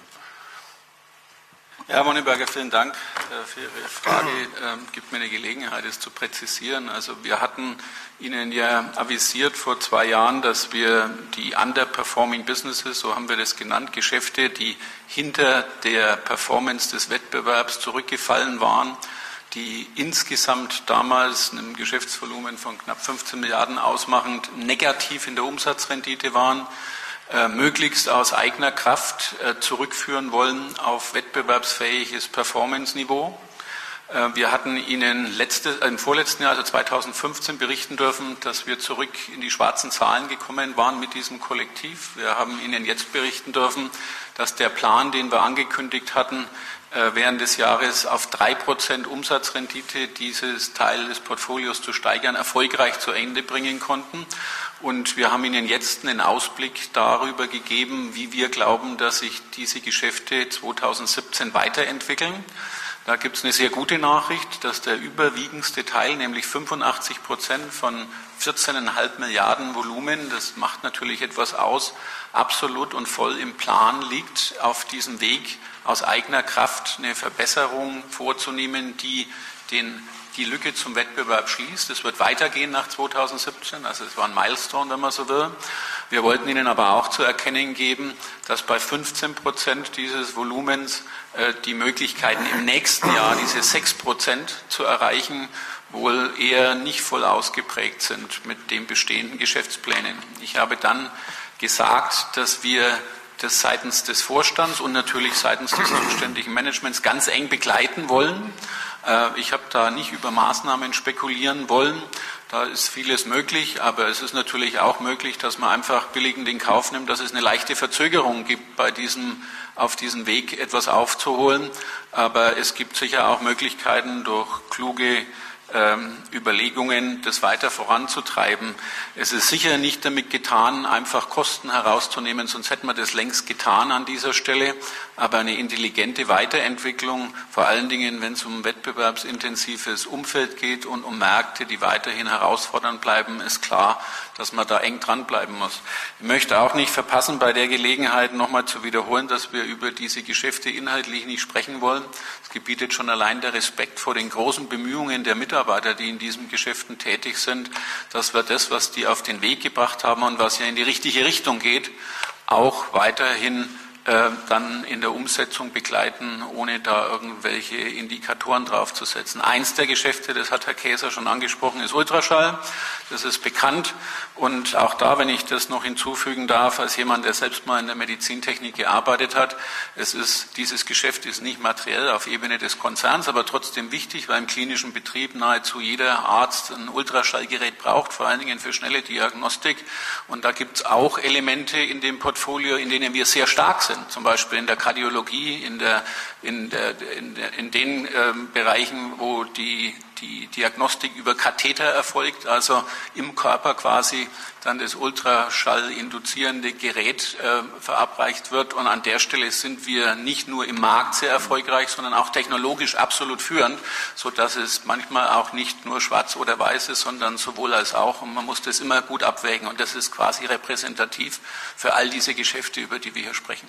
Ja, Herr Wonneberger, vielen Dank für Ihre Frage. Ähm, gibt mir eine Gelegenheit, es zu präzisieren. Also wir hatten Ihnen ja avisiert vor zwei Jahren, dass wir die Underperforming Businesses, so haben wir das genannt, Geschäfte, die hinter der Performance des Wettbewerbs zurückgefallen waren, die insgesamt damals einem Geschäftsvolumen von knapp fünfzehn Milliarden ausmachend negativ in der Umsatzrendite waren, Äh, möglichst aus eigener Kraft äh, zurückführen wollen auf wettbewerbsfähiges Performance-Niveau. Äh, wir hatten Ihnen letzte, äh, im vorletzten Jahr, also zweitausendfünfzehn, berichten dürfen, dass wir zurück in die schwarzen Zahlen gekommen waren mit diesem Kollektiv. Wir haben Ihnen jetzt berichten dürfen, dass der Plan, den wir angekündigt hatten, äh, während des Jahres auf drei Prozent Umsatzrendite dieses Teil des Portfolios zu steigern, erfolgreich zu Ende bringen konnten. Und wir haben Ihnen jetzt einen Ausblick darüber gegeben, wie wir glauben, dass sich diese Geschäfte zweitausendsiebzehn weiterentwickeln. Da gibt es eine sehr gute Nachricht, dass der überwiegendste Teil, nämlich fünfundachtzig Prozent von vierzehn Komma fünf Milliarden Volumen, das macht natürlich etwas aus, absolut und voll im Plan liegt, auf diesem Weg aus eigener Kraft eine Verbesserung vorzunehmen, die den, die Lücke zum Wettbewerb schließt. Es wird weitergehen nach zweitausendsiebzehn, also es war ein Milestone, wenn man so will. Wir wollten Ihnen aber auch zu erkennen geben, dass bei fünfzehn Prozent dieses Volumens äh, die Möglichkeiten im nächsten Jahr, diese sechs Prozent zu erreichen, wohl eher nicht voll ausgeprägt sind mit den bestehenden Geschäftsplänen. Ich habe dann gesagt, dass wir das seitens des Vorstands und natürlich seitens des zuständigen Managements ganz eng begleiten wollen. Ich habe da nicht über Maßnahmen spekulieren wollen. Da ist vieles möglich, aber es ist natürlich auch möglich, dass man einfach billigend in Kauf nimmt, dass es eine leichte Verzögerung gibt, bei diesem, auf diesem Weg etwas aufzuholen. Aber es gibt sicher auch Möglichkeiten durch kluge Überlegungen, das weiter voranzutreiben. Es ist sicher nicht damit getan, einfach Kosten herauszunehmen, sonst hätten wir das längst getan an dieser Stelle. Aber eine intelligente Weiterentwicklung, vor allen Dingen, wenn es um wettbewerbsintensives Umfeld geht und um Märkte, die weiterhin herausfordernd bleiben, ist klar, dass man da eng dranbleiben muss. Ich möchte auch nicht verpassen, bei der Gelegenheit nochmal zu wiederholen, dass wir über diese Geschäfte inhaltlich nicht sprechen wollen. Es gebietet schon allein der Respekt vor den großen Bemühungen der Mitarbeiter, die in diesen Geschäften tätig sind, dass wir das, was die auf den Weg gebracht haben und was ja in die richtige Richtung geht, auch weiterhin äh, dann in der Umsetzung begleiten, ohne da irgendwelche Indikatoren draufzusetzen. Eins der Geschäfte, das hat Herr Käser schon angesprochen, ist Ultraschall. Das ist bekannt. Und auch da, wenn ich das noch hinzufügen darf, als jemand, der selbst mal in der Medizintechnik gearbeitet hat, es ist, dieses Geschäft ist nicht materiell auf Ebene des Konzerns, aber trotzdem wichtig, weil im klinischen Betrieb nahezu jeder Arzt ein Ultraschallgerät braucht, vor allen Dingen für schnelle Diagnostik. Und da gibt es auch Elemente in dem Portfolio, in denen wir sehr stark sind, zum Beispiel in der Kardiologie, in, der, in, der, in, der, in den äh, Bereichen, wo die die Diagnostik über Katheter erfolgt, also im Körper quasi dann das Ultraschall-induzierende Gerät äh, verabreicht wird. Und an der Stelle sind wir nicht nur im Markt sehr erfolgreich, sondern auch technologisch absolut führend, sodass es manchmal auch nicht nur schwarz oder weiß ist, sondern sowohl als auch. Und man muss das immer gut abwägen. Und das ist quasi repräsentativ für all diese Geschäfte, über die wir hier sprechen.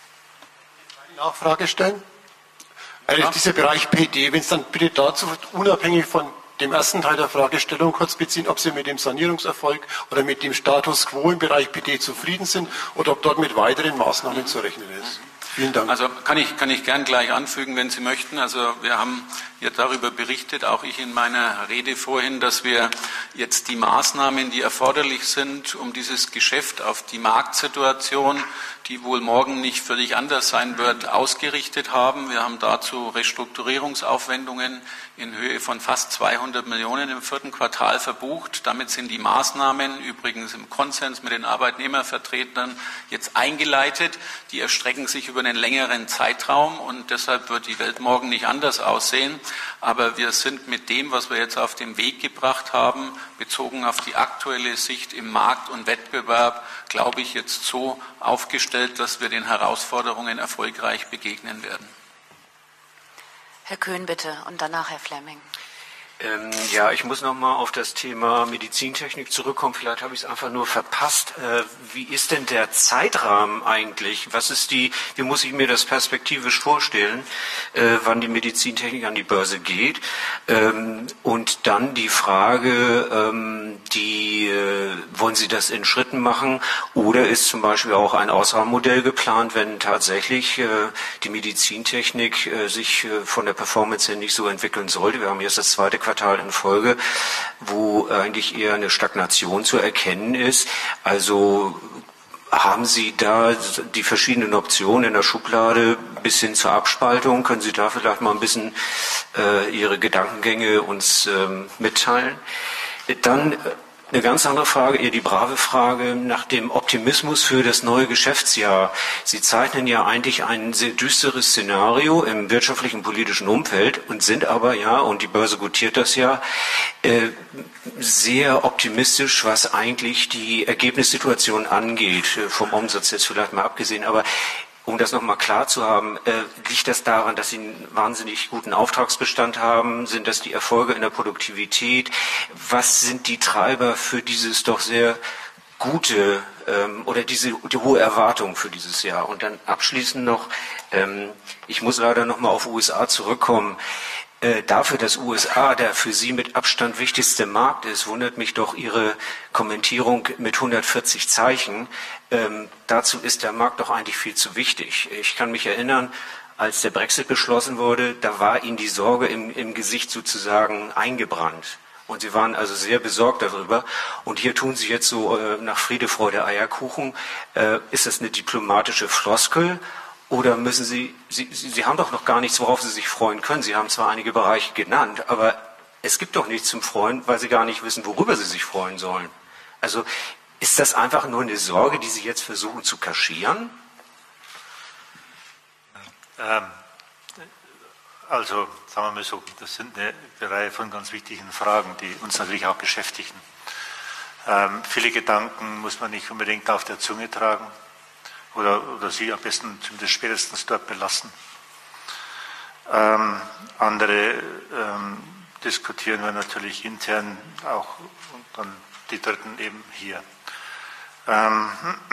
Nachfrage stellen? Also ja. Dieser Bereich P D, wenn es dann bitte dazu unabhängig von dem ersten Teil der Fragestellung kurz beziehen, ob Sie mit dem Sanierungserfolg oder mit dem Status quo im Bereich P D zufrieden sind oder ob dort mit weiteren Maßnahmen zu rechnen ist. Vielen Dank. Also kann ich, kann ich gern gleich anfügen, wenn Sie möchten. Also wir haben ja darüber berichtet, auch ich in meiner Rede vorhin, dass wir jetzt die Maßnahmen, die erforderlich sind, um dieses Geschäft auf die Marktsituation, die wohl morgen nicht völlig anders sein wird, ausgerichtet haben. Wir haben dazu Restrukturierungsaufwendungen in Höhe von fast zweihundert Millionen im vierten Quartal verbucht. Damit sind die Maßnahmen, übrigens im Konsens mit den Arbeitnehmervertretern, jetzt eingeleitet. Die erstrecken sich über einen längeren Zeitraum und deshalb wird die Welt morgen nicht anders aussehen. Aber wir sind mit dem, was wir jetzt auf den Weg gebracht haben, bezogen auf die aktuelle Sicht im Markt und Wettbewerb, glaube ich, jetzt so aufgestellt, dass wir den Herausforderungen erfolgreich begegnen werden. Herr Köhn, bitte, und danach Herr Flemming. Ähm, ja, ich muss noch mal auf das Thema Medizintechnik zurückkommen. Vielleicht habe ich es einfach nur verpasst. Äh, wie ist denn der Zeitrahmen eigentlich? Was ist die? Wie muss ich mir das perspektivisch vorstellen, äh, wann die Medizintechnik an die Börse geht? Ähm, und dann die Frage: ähm, Die äh, wollen Sie das in Schritten machen? Oder ist zum Beispiel auch ein Ausrahmenmodell geplant, wenn tatsächlich äh, die Medizintechnik äh, sich äh, von der Performance her nicht so entwickeln sollte? Wir haben jetzt das zweite Quartal in Folge, wo eigentlich eher eine Stagnation zu erkennen ist. Also haben Sie da die verschiedenen Optionen in der Schublade bis hin zur Abspaltung? Können Sie da vielleicht mal ein bisschen äh, Ihre Gedankengänge uns ähm, mitteilen? Dann äh, eine ganz andere Frage, eher die brave Frage nach dem Optimismus für das neue Geschäftsjahr. Sie zeichnen ja eigentlich ein sehr düsteres Szenario im wirtschaftlichen, politischen Umfeld und sind aber ja, und die Börse gutiert das ja, äh, sehr optimistisch, was eigentlich die Ergebnissituation angeht, vom Umsatz jetzt vielleicht mal abgesehen. Aber Um das nochmal klar zu haben, äh, liegt das daran, dass Sie einen wahnsinnig guten Auftragsbestand haben? Sind das die Erfolge in der Produktivität? Was sind die Treiber für dieses doch sehr gute ähm, oder diese die hohe Erwartung für dieses Jahr? Und dann abschließend noch, ähm, ich muss leider nochmal auf U S A zurückkommen. Äh, dafür, dass U S A der für Sie mit Abstand wichtigste Markt ist, wundert mich doch Ihre Kommentierung mit hundertvierzig Zeichen. Ähm, dazu ist der Markt doch eigentlich viel zu wichtig. Ich kann mich erinnern, als der Brexit beschlossen wurde, da war Ihnen die Sorge im, im Gesicht sozusagen eingebrannt. Und Sie waren also sehr besorgt darüber. Und hier tun Sie jetzt so äh, nach Friede, Freude, Eierkuchen. Äh, ist das eine diplomatische Floskel? Oder müssen Sie, Sie, Sie haben doch noch gar nichts, worauf Sie sich freuen können. Sie haben zwar einige Bereiche genannt, aber es gibt doch nichts zum Freuen, weil Sie gar nicht wissen, worüber Sie sich freuen sollen. Also ist das einfach nur eine Sorge, die Sie jetzt versuchen zu kaschieren? Ähm, also, sagen wir mal so, das sind eine Reihe von ganz wichtigen Fragen, die uns natürlich auch beschäftigen. Ähm, viele Gedanken muss man nicht unbedingt auf der Zunge tragen. Oder, oder sie am besten zumindest spätestens dort belassen. Ähm, andere ähm, diskutieren wir natürlich intern auch und dann die Dritten eben hier. Ähm,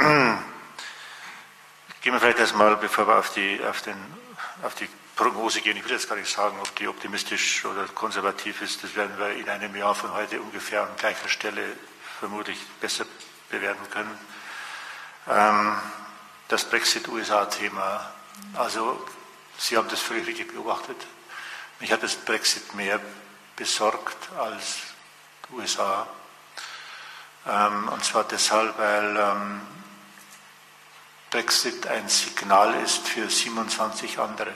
gehen wir vielleicht erstmal, bevor wir auf die, auf, den, auf die Prognose gehen, ich will jetzt gar nicht sagen, ob die optimistisch oder konservativ ist, das werden wir in einem Jahr von heute ungefähr an gleicher Stelle vermutlich besser bewerten können. Ähm, Das Brexit-U S A-Thema, also Sie haben das völlig richtig beobachtet. Mich hat das Brexit mehr besorgt als U S A. Ähm, und zwar deshalb, weil ähm, Brexit ein Signal ist für siebenundzwanzig andere.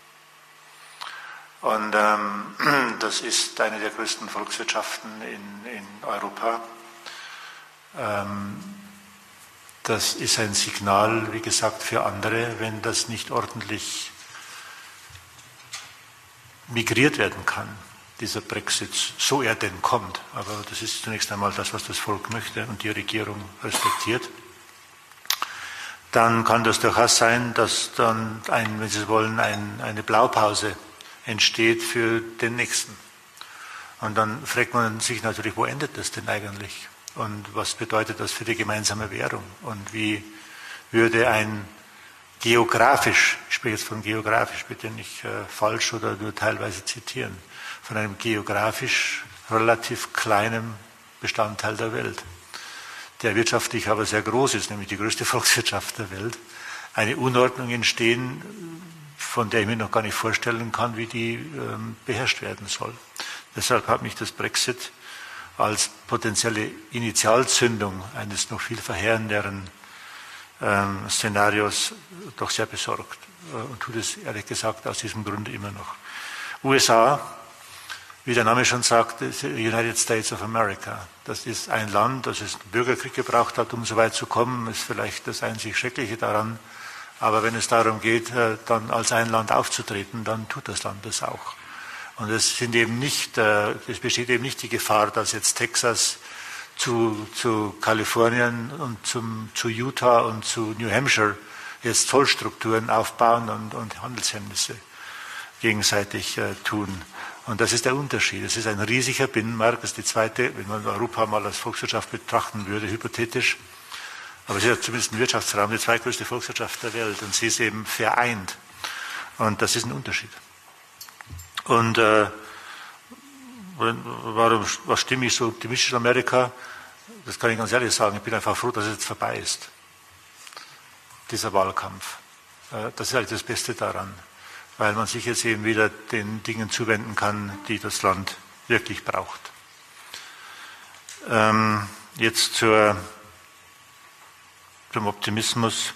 Und ähm, das ist eine der größten Volkswirtschaften in, in Europa. Ähm, Das ist ein Signal, wie gesagt, für andere, wenn das nicht ordentlich migriert werden kann, dieser Brexit, so er denn kommt. Aber das ist zunächst einmal das, was das Volk möchte und die Regierung respektiert. Dann kann das durchaus sein, dass dann, ein, wenn Sie wollen, ein, eine Blaupause entsteht für den Nächsten. Und dann fragt man sich natürlich, wo endet das denn eigentlich? Und was bedeutet das für die gemeinsame Währung? Und wie würde ein geografisch, ich spreche jetzt von geografisch, bitte nicht äh, falsch oder nur teilweise zitieren, von einem geografisch relativ kleinen Bestandteil der Welt, der wirtschaftlich aber sehr groß ist, nämlich die größte Volkswirtschaft der Welt, eine Unordnung entstehen, von der ich mir noch gar nicht vorstellen kann, wie die ähm, beherrscht werden soll. Deshalb hat mich das Brexit als potenzielle Initialzündung eines noch viel verheerenderen ähm, Szenarios doch sehr besorgt äh, und tut es ehrlich gesagt aus diesem Grunde immer noch. U S A, wie der Name schon sagt, ist United States of America. Das ist ein Land, das es einen Bürgerkrieg gebraucht hat, um so weit zu kommen, ist vielleicht das einzig Schreckliche daran. Aber wenn es darum geht, äh, dann als ein Land aufzutreten, dann tut das Land das auch. Und es sind eben nicht, es besteht eben nicht die Gefahr, dass jetzt Texas zu, zu Kalifornien und zum, zu Utah und zu New Hampshire jetzt Zollstrukturen aufbauen und, und Handelshemmnisse gegenseitig äh, tun. Und das ist der Unterschied. Es ist ein riesiger Binnenmarkt. Das ist die zweite, wenn man Europa mal als Volkswirtschaft betrachten würde, hypothetisch. Aber es ist ja zumindest ein Wirtschaftsraum, die zweitgrößte Volkswirtschaft der Welt. Und sie ist eben vereint. Und das ist ein Unterschied. Und äh, warum, was stimme ich so optimistisch in Amerika? Das kann ich ganz ehrlich sagen. Ich bin einfach froh, dass es jetzt vorbei ist, dieser Wahlkampf. Äh, das ist eigentlich das Beste daran, weil man sich jetzt eben wieder den Dingen zuwenden kann, die das Land wirklich braucht. Ähm, jetzt zur, zum Optimismus.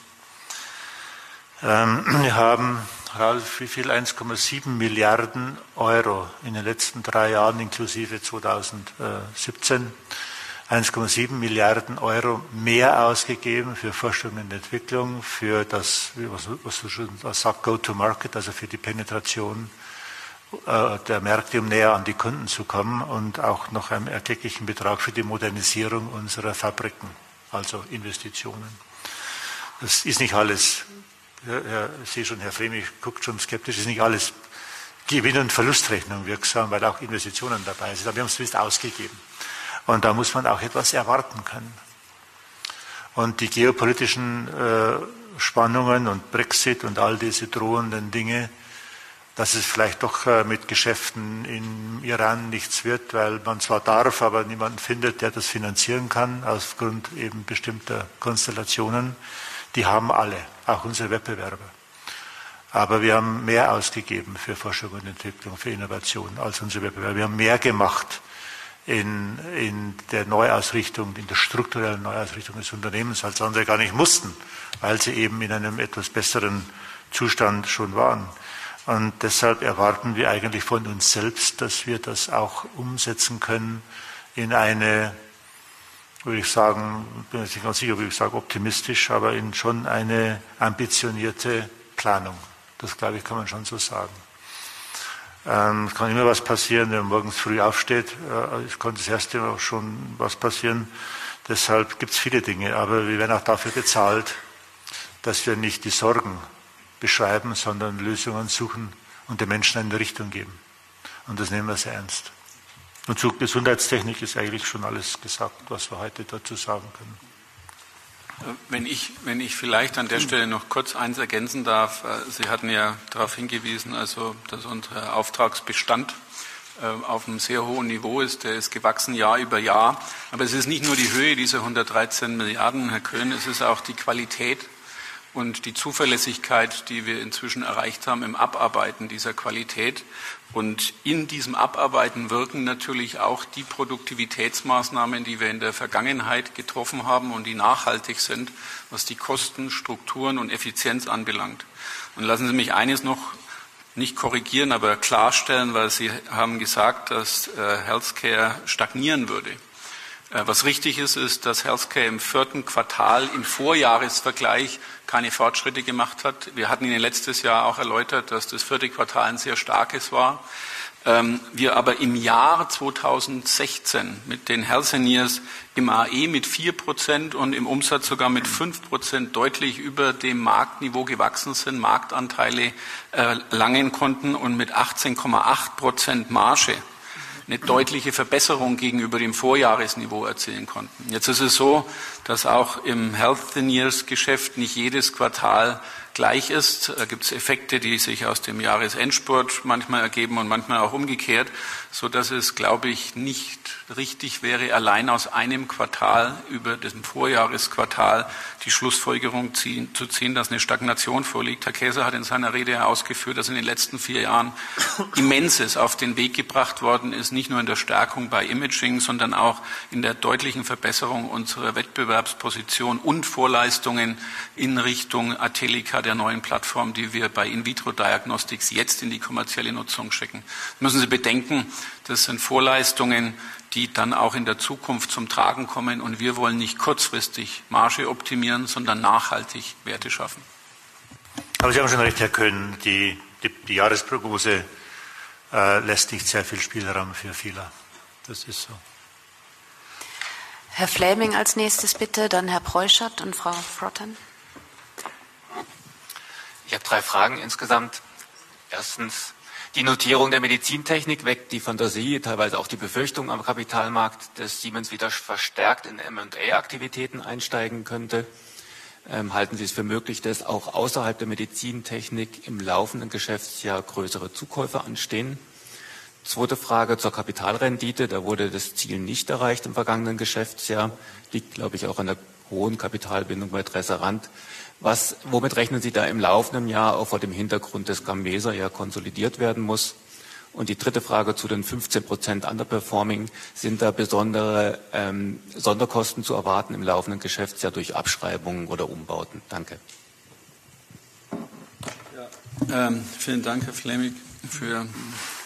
Ähm, wir haben Ralf, wie viel? eins Komma sieben Milliarden Euro in den letzten drei Jahren, inklusive zweitausendsiebzehn, eins Komma sieben Milliarden Euro mehr ausgegeben für Forschung und Entwicklung, für das, was, was du schon sagst, Go-to-Market, also für die Penetration äh, der Märkte, um näher an die Kunden zu kommen, und auch noch einen erklecklichen Betrag für die Modernisierung unserer Fabriken, also Investitionen. Das ist nicht alles Herr, ich sehe schon, Herr Fleming guckt schon skeptisch, ist nicht alles Gewinn- und Verlustrechnung wirksam, weil auch Investitionen dabei sind. Aber wir haben es zumindest ausgegeben. Und da muss man auch etwas erwarten können. Und die geopolitischen äh, Spannungen und Brexit und all diese drohenden Dinge, dass es vielleicht doch äh, mit Geschäften im Iran nichts wird, weil man zwar darf, aber niemanden findet, der das finanzieren kann, aufgrund eben bestimmter Konstellationen, die haben alle, auch unsere Wettbewerber. Aber wir haben mehr ausgegeben für Forschung und Entwicklung, für Innovation als unsere Wettbewerber. Wir haben mehr gemacht in, in der Neuausrichtung, in der strukturellen Neuausrichtung des Unternehmens, als andere gar nicht mussten, weil sie eben in einem etwas besseren Zustand schon waren. Und deshalb erwarten wir eigentlich von uns selbst, dass wir das auch umsetzen können in eine, würde ich sagen, bin mir nicht ganz sicher, würde ich sagen, optimistisch, aber in schon eine ambitionierte Planung. Das, glaube ich, kann man schon so sagen. Ähm, es kann immer was passieren, wenn man morgens früh aufsteht. Äh, es konnte das erste Mal auch schon was passieren. Deshalb gibt es viele Dinge. Aber wir werden auch dafür bezahlt, dass wir nicht die Sorgen beschreiben, sondern Lösungen suchen und den Menschen eine Richtung geben. Und das nehmen wir sehr ernst. Und zu Gesundheitstechnik ist eigentlich schon alles gesagt, was wir heute dazu sagen können. Wenn ich, wenn ich vielleicht an der Stelle noch kurz eins ergänzen darf. Sie hatten ja darauf hingewiesen, also, dass unser Auftragsbestand auf einem sehr hohen Niveau ist. Der ist gewachsen Jahr über Jahr. Aber es ist nicht nur die Höhe dieser hundertdreizehn Milliarden, Herr Köhn, es ist auch die Qualität und die Zuverlässigkeit, die wir inzwischen erreicht haben im Abarbeiten dieser Qualität. Und in diesem Abarbeiten wirken natürlich auch die Produktivitätsmaßnahmen, die wir in der Vergangenheit getroffen haben und die nachhaltig sind, was die Kosten, Strukturen und Effizienz anbelangt. Und lassen Sie mich eines noch nicht korrigieren, aber klarstellen, weil Sie haben gesagt, dass äh, Healthcare stagnieren würde. Was richtig ist, ist, dass Healthcare im vierten Quartal im Vorjahresvergleich keine Fortschritte gemacht hat. Wir hatten Ihnen letztes Jahr auch erläutert, dass das vierte Quartal ein sehr starkes war. Wir aber im Jahr zweitausendsechzehn mit den Healthineers im A E mit vier Prozent und im Umsatz sogar mit fünf Prozent deutlich über dem Marktniveau gewachsen sind, Marktanteile erlangen konnten und mit achtzehn Komma acht Prozent Marge eine deutliche Verbesserung gegenüber dem Vorjahresniveau erzielen konnten. Jetzt ist es so, dass auch im Healthineers-Geschäft nicht jedes Quartal gleich ist. Da gibt es Effekte, die sich aus dem Jahresendspurt manchmal ergeben und manchmal auch umgekehrt, so dass es, glaube ich, nicht richtig wäre, allein aus einem Quartal über dem Vorjahresquartal die Schlussfolgerung ziehen, zu ziehen, dass eine Stagnation vorliegt. Herr Käser hat in seiner Rede ausgeführt, dass in den letzten vier Jahren Immenses auf den Weg gebracht worden ist, nicht nur in der Stärkung bei Imaging, sondern auch in der deutlichen Verbesserung unserer Wettbewerbsposition und Vorleistungen in Richtung Atelica, der neuen Plattform, die wir bei In-vitro-Diagnostics jetzt in die kommerzielle Nutzung schicken. Müssen Sie bedenken, das sind Vorleistungen, die dann auch in der Zukunft zum Tragen kommen. Und wir wollen nicht kurzfristig Marge optimieren, sondern nachhaltig Werte schaffen. Aber Sie haben schon recht, Herr Köhn, die, die, die Jahresprognose äh, lässt nicht sehr viel Spielraum für Fehler. Das ist so. Herr Fläming als nächstes bitte, dann Herr Preuschert und Frau Frotten. Ich habe drei Fragen insgesamt. Erstens, die Notierung der Medizintechnik weckt die Fantasie, teilweise auch die Befürchtung am Kapitalmarkt, dass Siemens wieder verstärkt in M und A-Aktivitäten einsteigen könnte. Ähm, halten Sie es für möglich, dass auch außerhalb der Medizintechnik im laufenden Geschäftsjahr größere Zukäufe anstehen? Zweite Frage zur Kapitalrendite. Da wurde das Ziel nicht erreicht im vergangenen Geschäftsjahr. Liegt, glaube ich, auch an der hohen Kapitalbindung bei Dresserand. Was, womit rechnen Sie da im laufenden Jahr, auch vor dem Hintergrund, dass Gamesa ja konsolidiert werden muss? Und die dritte Frage zu den fünfzehn Prozent Underperforming. Sind da besondere ähm, Sonderkosten zu erwarten im laufenden Geschäftsjahr durch Abschreibungen oder Umbauten? Danke. Ja, ähm, vielen Dank, Herr Fläming, für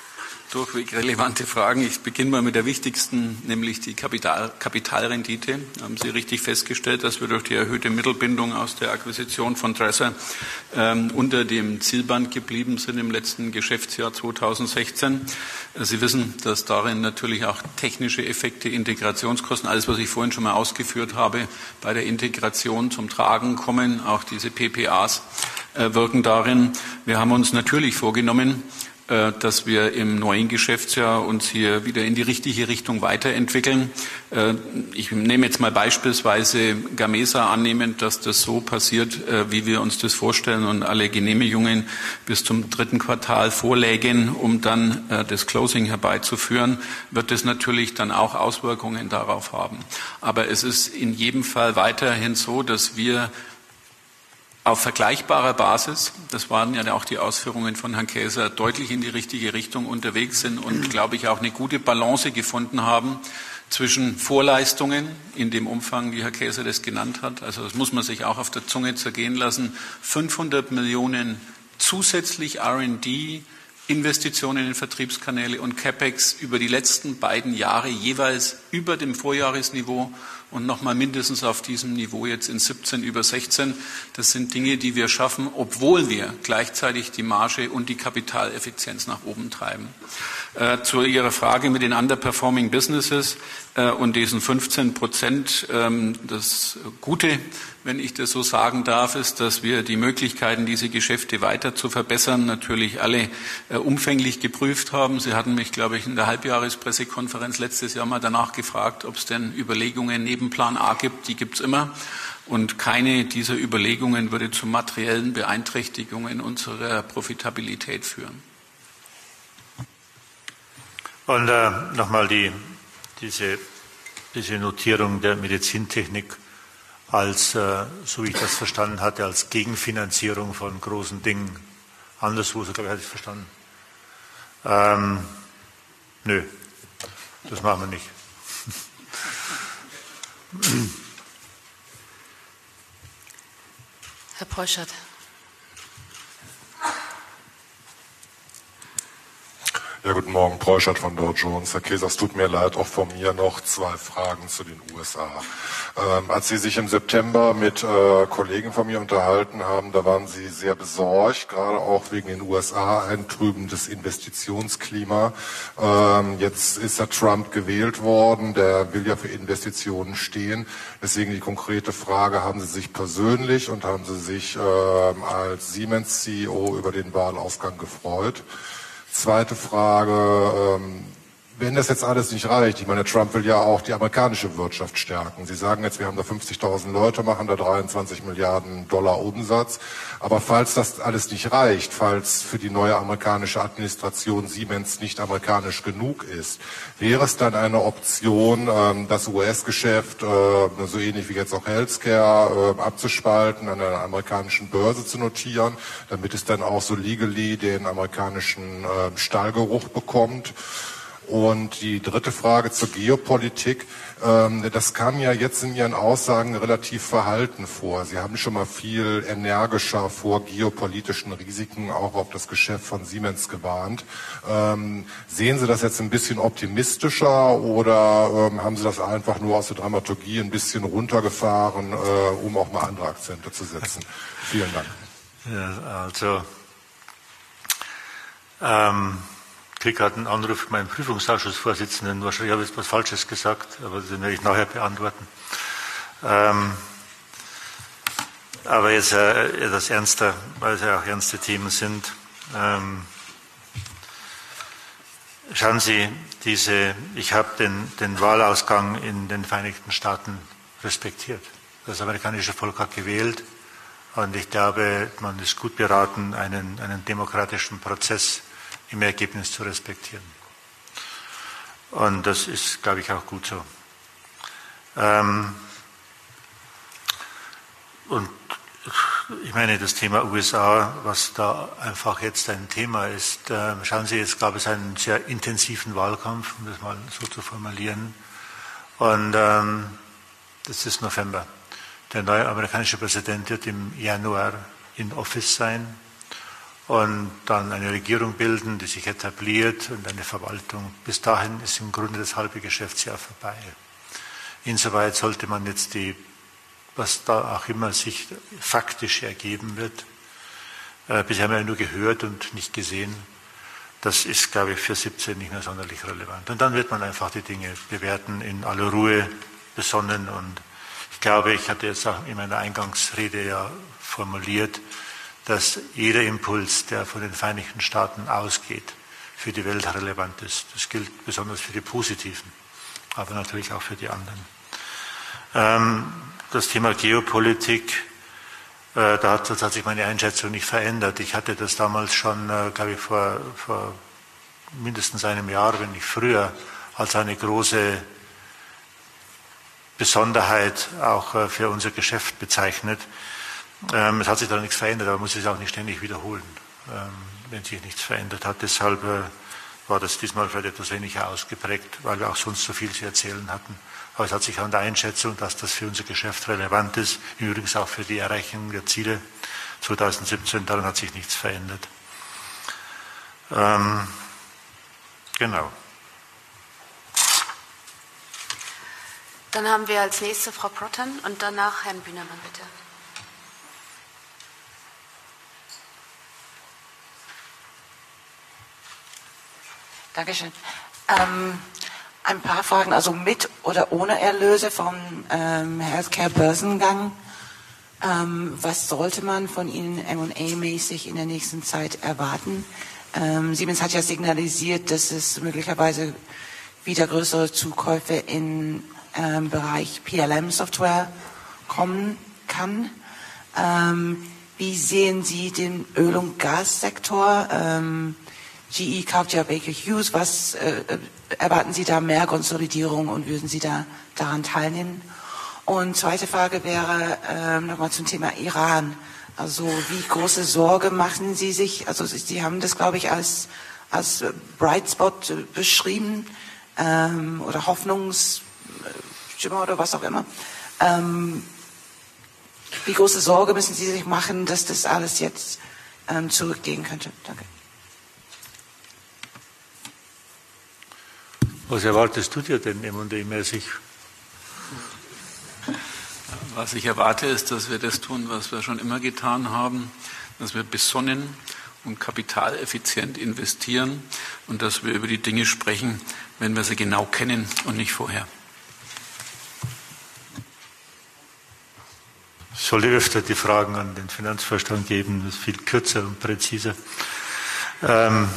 durchweg relevante Fragen. Ich beginne mal mit der wichtigsten, nämlich die Kapital, Kapitalrendite. Haben Sie richtig festgestellt, dass wir durch die erhöhte Mittelbindung aus der Akquisition von Dresser ähm, unter dem Zielband geblieben sind im letzten Geschäftsjahr zweitausendsechzehn. Sie wissen, dass darin natürlich auch technische Effekte, Integrationskosten, alles, was ich vorhin schon mal ausgeführt habe, bei der Integration zum Tragen kommen. Auch diese P P As äh, wirken darin. Wir haben uns natürlich vorgenommen, dass wir im neuen Geschäftsjahr uns hier wieder in die richtige Richtung weiterentwickeln. Ich nehme jetzt mal beispielsweise Gamesa annehmend, dass das so passiert, wie wir uns das vorstellen und alle Genehmigungen bis zum dritten Quartal vorlägen, um dann das Closing herbeizuführen, wird es natürlich dann auch Auswirkungen darauf haben. Aber es ist in jedem Fall weiterhin so, dass wir auf vergleichbarer Basis, das waren ja auch die Ausführungen von Herrn Käser, deutlich in die richtige Richtung unterwegs sind und, glaube ich, auch eine gute Balance gefunden haben zwischen Vorleistungen in dem Umfang, wie Herr Käser das genannt hat. Also das muss man sich auch auf der Zunge zergehen lassen. fünfhundert Millionen zusätzlich R und D, Investitionen in Vertriebskanäle und CapEx über die letzten beiden Jahre jeweils über dem Vorjahresniveau und nochmal mindestens auf diesem Niveau jetzt in siebzehn über sechzehn. Das sind Dinge, die wir schaffen, obwohl wir gleichzeitig die Marge und die Kapitaleffizienz nach oben treiben. Äh, zu Ihrer Frage mit den Underperforming Businesses äh, und diesen fünfzehn Prozent. Ähm, das Gute, wenn ich das so sagen darf, ist, dass wir die Möglichkeiten, diese Geschäfte weiter zu verbessern, natürlich alle äh, umfänglich geprüft haben. Sie hatten mich, glaube ich, in der Halbjahrespressekonferenz letztes Jahr mal danach gefragt, ob es denn Überlegungen neben Plan A gibt. Die gibt es immer. Und keine dieser Überlegungen würde zu materiellen Beeinträchtigungen unserer Profitabilität führen. Und äh, nochmal die, diese, diese Notierung der Medizintechnik als, äh, so wie ich das verstanden hatte, als Gegenfinanzierung von großen Dingen. Anderswo, so glaube ich, hatte ich es verstanden. Ähm, nö, das machen wir nicht. Herr Preuschert. Ja, guten Morgen, Preuschert von Dow Jones. Herr Käser, es tut mir leid, auch von mir noch zwei Fragen zu den U S A. Ähm, als Sie sich im September mit äh, Kollegen von mir unterhalten haben, da waren Sie sehr besorgt, gerade auch wegen den U S A, ein trübendes Investitionsklima. Ähm, jetzt ist Herr Trump gewählt worden, der will ja für Investitionen stehen. Deswegen die konkrete Frage, haben Sie sich persönlich und haben Sie sich äh, als Siemens C E O über den Wahlausgang gefreut? Zweite Frage, ähm, wenn das jetzt alles nicht reicht, ich meine, Trump will ja auch die amerikanische Wirtschaft stärken. Sie sagen jetzt, wir haben da fünfzigtausend Leute, machen da dreiundzwanzig Milliarden Dollar Umsatz. Aber falls das alles nicht reicht, falls für die neue amerikanische Administration Siemens nicht amerikanisch genug ist, wäre es dann eine Option, ähm, das U S-Geschäft, äh, so ähnlich wie jetzt auch Healthcare, äh, abzuspalten, an einer amerikanischen Börse zu notieren, damit es dann auch so legally den amerikanischen äh, Stahlgeruch bekommt? Und die dritte Frage zur Geopolitik. Das kam ja jetzt in Ihren Aussagen relativ verhalten vor. Sie haben schon mal viel energischer vor geopolitischen Risiken, auch auf das Geschäft von Siemens gewarnt. Sehen Sie das jetzt ein bisschen optimistischer oder haben Sie das einfach nur aus der Dramaturgie ein bisschen runtergefahren, um auch mal andere Akzente zu setzen? Vielen Dank. Ja, also ähm ich kriege gerade einen Anruf von meinem Prüfungsausschussvorsitzenden. Wahrscheinlich habe ich etwas Falsches gesagt, aber den werde ich nachher beantworten. Ähm, aber jetzt äh, etwas ernster, weil es ja auch ernste Themen sind. Ähm, schauen Sie, diese, ich habe den, den Wahlausgang in den Vereinigten Staaten respektiert. Das amerikanische Volk hat gewählt und ich glaube, man ist gut beraten, einen, einen demokratischen Prozess im Ergebnis zu respektieren. Und das ist, glaube ich, auch gut so. Ähm und ich meine, das Thema U S A, was da einfach jetzt ein Thema ist, äh, schauen Sie, jetzt gab es einen sehr intensiven Wahlkampf, um das mal so zu formulieren. Und ähm, das ist November. Der neue amerikanische Präsident wird im Januar in Office sein. und dann eine Regierung bilden, die sich etabliert und eine Verwaltung. Bis dahin ist im Grunde das halbe Geschäftsjahr vorbei. Insoweit sollte man jetzt die, was da auch immer sich faktisch ergeben wird, äh, bisher haben wir ja nur gehört und nicht gesehen, das ist, glaube ich, für siebzehn nicht mehr sonderlich relevant. Und dann wird man einfach die Dinge bewerten, in aller Ruhe, besonnen. Und ich glaube, ich hatte jetzt auch in meiner Eingangsrede ja formuliert, dass jeder Impuls, der von den Vereinigten Staaten ausgeht, für die Welt relevant ist. Das gilt besonders für die Positiven, aber natürlich auch für die anderen. Ähm, das Thema Geopolitik, äh, da hat, das hat sich meine Einschätzung nicht verändert. Ich hatte das damals schon, äh, glaube ich, vor, vor mindestens einem Jahr, wenn nicht früher, als eine große Besonderheit auch äh, für unser Geschäft bezeichnet. Ähm, es hat sich da nichts verändert, aber man muss es auch nicht ständig wiederholen, ähm, wenn sich nichts verändert hat. Deshalb äh, war das diesmal vielleicht etwas weniger ausgeprägt, weil wir auch sonst so viel zu erzählen hatten. Aber es hat sich an der Einschätzung, dass das für unser Geschäft relevant ist, übrigens auch für die Erreichung der Ziele zweitausendsiebzehn, daran hat sich nichts verändert. Ähm, genau. Dann haben wir als nächste Frau Protten und danach Herrn Bühnermann, bitte. Dankeschön. Ähm, ein paar Fragen, also mit oder ohne Erlöse vom ähm, Healthcare-Börsengang. Ähm, was sollte man von Ihnen M und A-mäßig in der nächsten Zeit erwarten? Ähm, Siemens hat ja signalisiert, dass es möglicherweise wieder größere Zukäufe im ähm, Bereich P L M-Software kommen kann. Ähm, wie sehen Sie den Öl- und Gassektor? Ähm, G E kauft ja Baker Hughes. Was äh, erwarten Sie da mehr Konsolidierung und würden Sie da daran teilnehmen? Und zweite Frage wäre äh, nochmal zum Thema Iran. Also wie große Sorge machen Sie sich? Also Sie haben das, glaube ich, als, als Bright Spot beschrieben ähm, oder Hoffnungsschimmer oder was auch immer. Ähm, wie große Sorge müssen Sie sich machen, dass das alles jetzt ähm, zurückgehen könnte? Danke. Was erwartest du dir denn M und A-mäßig? Was ich erwarte, ist, dass wir das tun, was wir schon immer getan haben, dass wir besonnen und kapitaleffizient investieren und dass wir über die Dinge sprechen, wenn wir sie genau kennen und nicht vorher. Ich sollte öfter die Fragen an den Finanzvorstand geben, das ist viel kürzer und präziser. Ähm,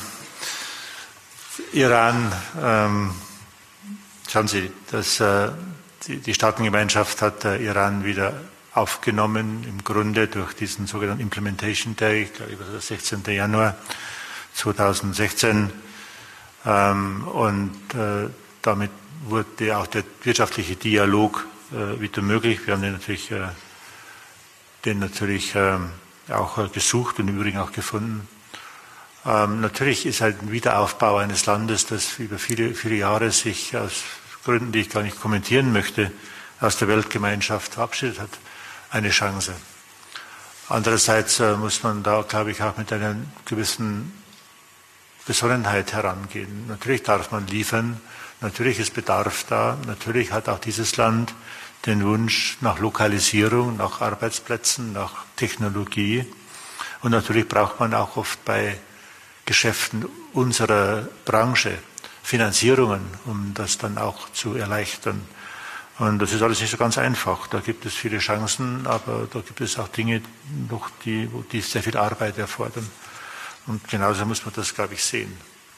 Iran, ähm, schauen Sie, das, äh, die, die Staatengemeinschaft hat äh, Iran wieder aufgenommen, im Grunde durch diesen sogenannten Implementation Day, ich glaube, das war der sechzehnten Januar zweitausendsechzehn. Ähm, und äh, damit wurde auch der wirtschaftliche Dialog äh, wieder möglich. Wir haben den natürlich, äh, den natürlich äh, auch äh, gesucht und im Übrigen auch gefunden. Ähm, natürlich ist halt ein Wiederaufbau eines Landes, das über viele, viele Jahre sich aus Gründen, die ich gar nicht kommentieren möchte, aus der Weltgemeinschaft verabschiedet hat, eine Chance. Andererseits äh, muss man da, glaube ich, auch mit einer gewissen Besonnenheit herangehen. Natürlich darf man liefern, natürlich ist Bedarf da, natürlich hat auch dieses Land den Wunsch nach Lokalisierung, nach Arbeitsplätzen, nach Technologie. Und natürlich braucht man auch oft bei Geschäften unserer Branche Finanzierungen, um das dann auch zu erleichtern. Und das ist alles nicht so ganz einfach. Da gibt es viele Chancen, aber da gibt es auch Dinge, noch, die, die sehr viel Arbeit erfordern. Und genauso muss man das, glaube ich, sehen.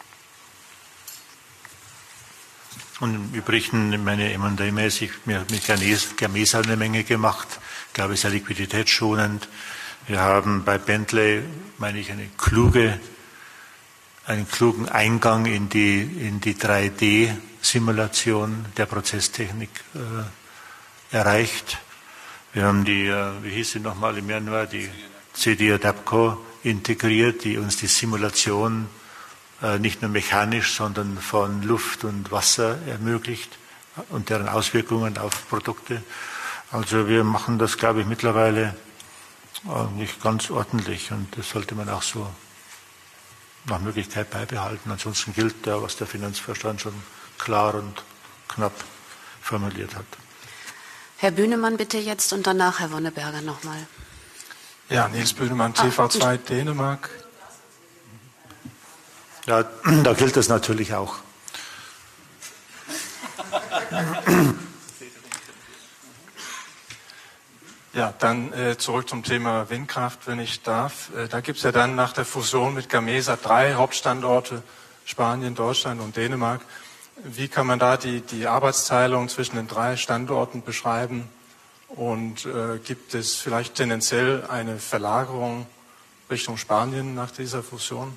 Und im Übrigen, meine M und A-mäßig, mir hat mit Gamesa eine Menge gemacht, ich glaube, sehr liquiditätsschonend. Wir haben bei Bentley, meine ich, eine kluge einen klugen Eingang in die, in die drei D-Simulation der Prozesstechnik äh, erreicht. Wir haben die, äh, wie hieß sie nochmal im Januar, die C D Adapco integriert, die uns die Simulation äh, nicht nur mechanisch, sondern von Luft und Wasser ermöglicht und deren Auswirkungen auf Produkte. Also wir machen das, glaube ich, mittlerweile äh, nicht ganz ordentlich und das sollte man auch so nach Möglichkeit beibehalten. Ansonsten gilt ja, was der Finanzvorstand schon klar und knapp formuliert hat. Herr Bühnemann bitte jetzt und danach Herr Wonneberger nochmal. Ja, Nils Bühnemann, T V zwei Dänemark. Ja, da gilt das natürlich auch. Ja, dann äh, zurück zum Thema Windkraft, wenn ich darf. Äh, da gibt es ja dann nach der Fusion mit Gamesa drei Hauptstandorte, Spanien, Deutschland und Dänemark. Wie kann man da die, die Arbeitsteilung zwischen den drei Standorten beschreiben? Und äh, gibt es vielleicht tendenziell eine Verlagerung Richtung Spanien nach dieser Fusion?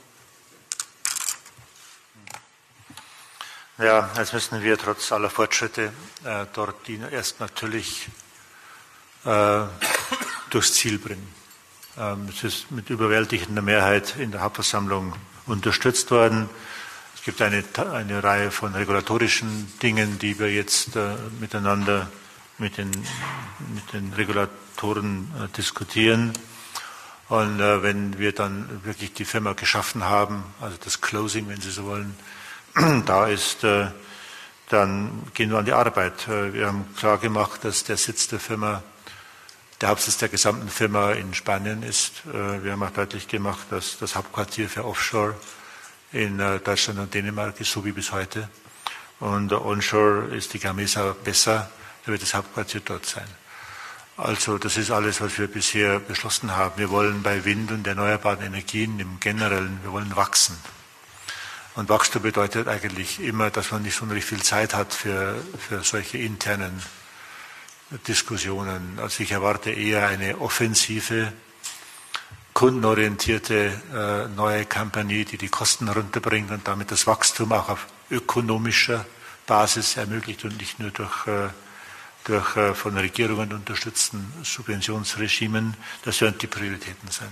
Ja, jetzt müssen wir trotz aller Fortschritte äh, dort die erst natürlich äh, durchs Ziel bringen. Ähm, es ist mit überwältigender Mehrheit in der Hauptversammlung unterstützt worden. Es gibt eine, eine Reihe von regulatorischen Dingen, die wir jetzt äh, miteinander mit den, mit den Regulatoren äh, diskutieren. Und äh, wenn wir dann wirklich die Firma geschaffen haben, also das Closing, wenn Sie so wollen, da ist, äh, dann gehen wir an die Arbeit. Äh, wir haben klar gemacht, dass der Sitz der Firma, der Hauptsitz der gesamten Firma in Spanien ist. Äh, wir haben auch deutlich gemacht, dass das Hauptquartier für Offshore in äh, Deutschland und Dänemark ist, so wie bis heute. Und äh, Onshore ist die Gamesa besser, da wird das Hauptquartier dort sein. Also das ist alles, was wir bisher beschlossen haben. Wir wollen bei Wind und erneuerbaren Energien im Generellen, wir wollen wachsen. Und Wachstum bedeutet eigentlich immer, dass man nicht sonderlich viel Zeit hat für, für solche internen Diskussionen. Also ich erwarte eher eine offensive, kundenorientierte äh, neue Kampagne, die die Kosten runterbringt und damit das Wachstum auch auf ökonomischer Basis ermöglicht und nicht nur durch, äh, durch äh, von Regierungen unterstützten Subventionsregimen. Das werden die Prioritäten sein.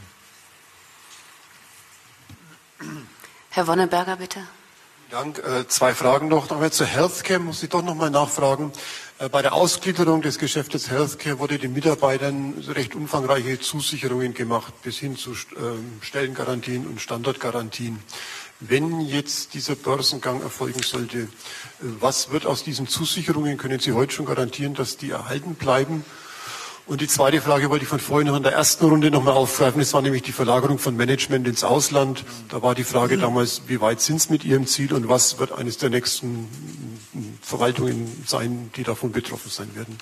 Herr Wonneberger, bitte. Dank. Äh, zwei Fragen noch. Aber zur Healthcare muss ich doch noch mal nachfragen. Äh, bei der Ausgliederung des Geschäftes Healthcare wurde den Mitarbeitern recht umfangreiche Zusicherungen gemacht, bis hin zu äh, Stellengarantien und Standortgarantien. Wenn jetzt dieser Börsengang erfolgen sollte, äh, was wird aus diesen Zusicherungen? Können Sie heute schon garantieren, dass die erhalten bleiben? Und die zweite Frage wollte ich von vorhin noch in der ersten Runde noch mal aufgreifen. Das war nämlich die Verlagerung von Management ins Ausland. Da war die Frage damals, wie weit sind Sie mit Ihrem Ziel und was wird eines der nächsten Verwaltungen sein, die davon betroffen sein werden?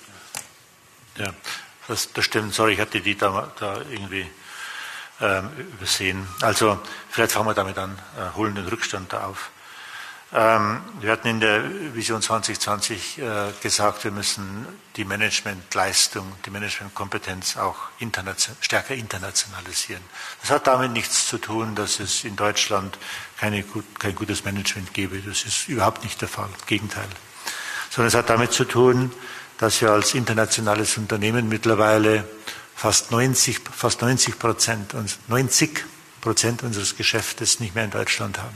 Ja, das, das stimmt. Sorry, ich hatte die da, da irgendwie ähm, übersehen. Also vielleicht fangen wir damit an, äh, holen den Rückstand da auf. Ähm, wir hatten in der Vision zwanzig zwanzig äh, gesagt, wir müssen die Managementleistung, die Managementkompetenz auch internation, stärker internationalisieren. Das hat damit nichts zu tun, dass es in Deutschland keine gut, kein gutes Management gäbe. Das ist überhaupt nicht der Fall. Im Gegenteil. Sondern es hat damit zu tun, dass wir als internationales Unternehmen mittlerweile fast neunzig, fast neunzig Prozent, neunzig Prozent unseres Geschäftes nicht mehr in Deutschland haben.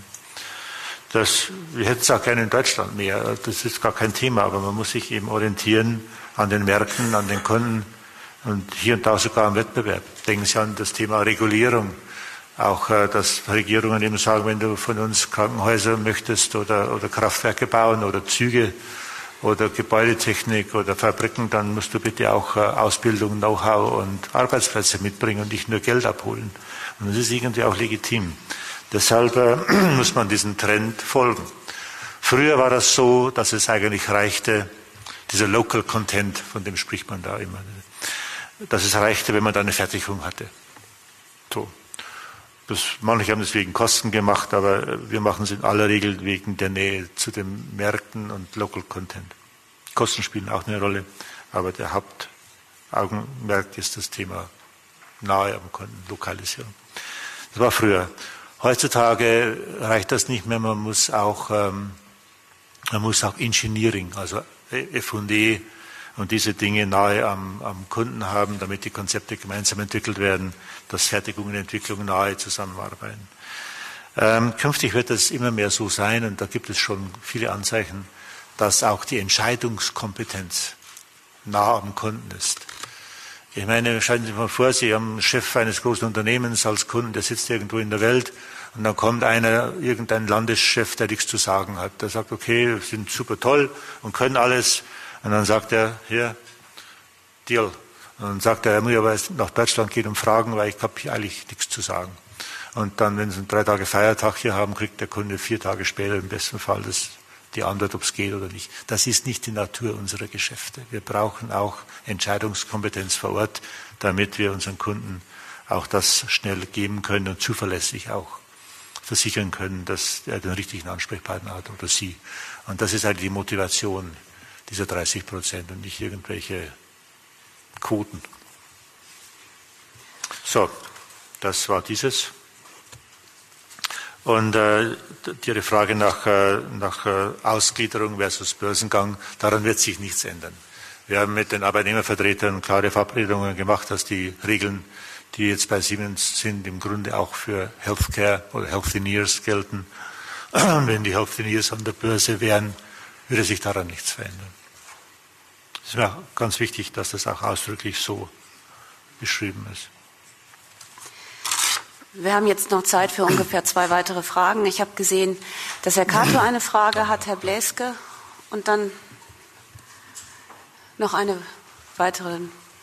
Das, wir hätten es auch gerne in Deutschland mehr, das ist gar kein Thema, aber man muss sich eben orientieren an den Märkten, an den Kunden und hier und da sogar am Wettbewerb. Denken Sie an das Thema Regulierung, auch dass Regierungen eben sagen, wenn du von uns Krankenhäuser möchtest oder, oder Kraftwerke bauen oder Züge oder Gebäudetechnik oder Fabriken, dann musst du bitte auch Ausbildung, Know-how und Arbeitsplätze mitbringen und nicht nur Geld abholen. Und das ist irgendwie auch legitim. Deshalb äh, muss man diesem Trend folgen. Früher war das so, dass es eigentlich reichte, dieser Local Content, von dem spricht man da immer, dass es reichte, wenn man da eine Fertigung hatte. So. Das, manche haben das wegen Kosten gemacht, aber wir machen es in aller Regel wegen der Nähe zu den Märkten und Local Content. Kosten spielen auch eine Rolle, aber der Hauptaugenmerk ist das Thema nahe am Kunden, Lokalisierung. Das war früher. Heutzutage reicht das nicht mehr, man muss auch, ähm, man muss auch Engineering, also F und E und diese Dinge nahe am, am Kunden haben, damit die Konzepte gemeinsam entwickelt werden, dass Fertigung und Entwicklung nahe zusammenarbeiten. Ähm, künftig wird es immer mehr so sein, und da gibt es schon viele Anzeichen, dass auch die Entscheidungskompetenz nah am Kunden ist. Ich meine, stellen Sie sich mal vor, Sie haben einen Chef eines großen Unternehmens als Kunden, der sitzt irgendwo in der Welt Und dann kommt einer, irgendein Landeschef, der nichts zu sagen hat. Der sagt, okay, wir sind super toll und können alles. Und dann sagt er, hier, Deal. Und dann sagt er, er muss aber nach Deutschland gehen und fragen, weil ich habe hier eigentlich nichts zu sagen. Und dann, wenn sie drei Tage Feiertag hier haben, kriegt der Kunde vier Tage später im besten Fall das, die Antwort, ob es geht oder nicht. Das ist nicht die Natur unserer Geschäfte. Wir brauchen auch Entscheidungskompetenz vor Ort, damit wir unseren Kunden auch das schnell geben können und zuverlässig auch versichern können, dass er den richtigen Ansprechpartner hat oder sie. Und das ist halt die Motivation dieser dreißig Prozent und nicht irgendwelche Quoten. So, das war dieses. Und äh, Ihre Frage nach, äh, nach äh, Ausgliederung versus Börsengang, daran wird sich nichts ändern. Wir haben mit den Arbeitnehmervertretern klare Verabredungen gemacht, dass die Regeln, die jetzt bei Siemens sind, im Grunde auch für Healthcare oder Healthineers gelten. Wenn die Healthineers an der Börse wären, würde sich daran nichts verändern. Es ist mir auch ganz wichtig, dass das auch ausdrücklich so beschrieben ist. Wir haben jetzt noch Zeit für ungefähr zwei weitere Fragen. Ich habe gesehen, dass Herr Cato eine Frage hat, Herr Bläske, und dann noch eine weitere.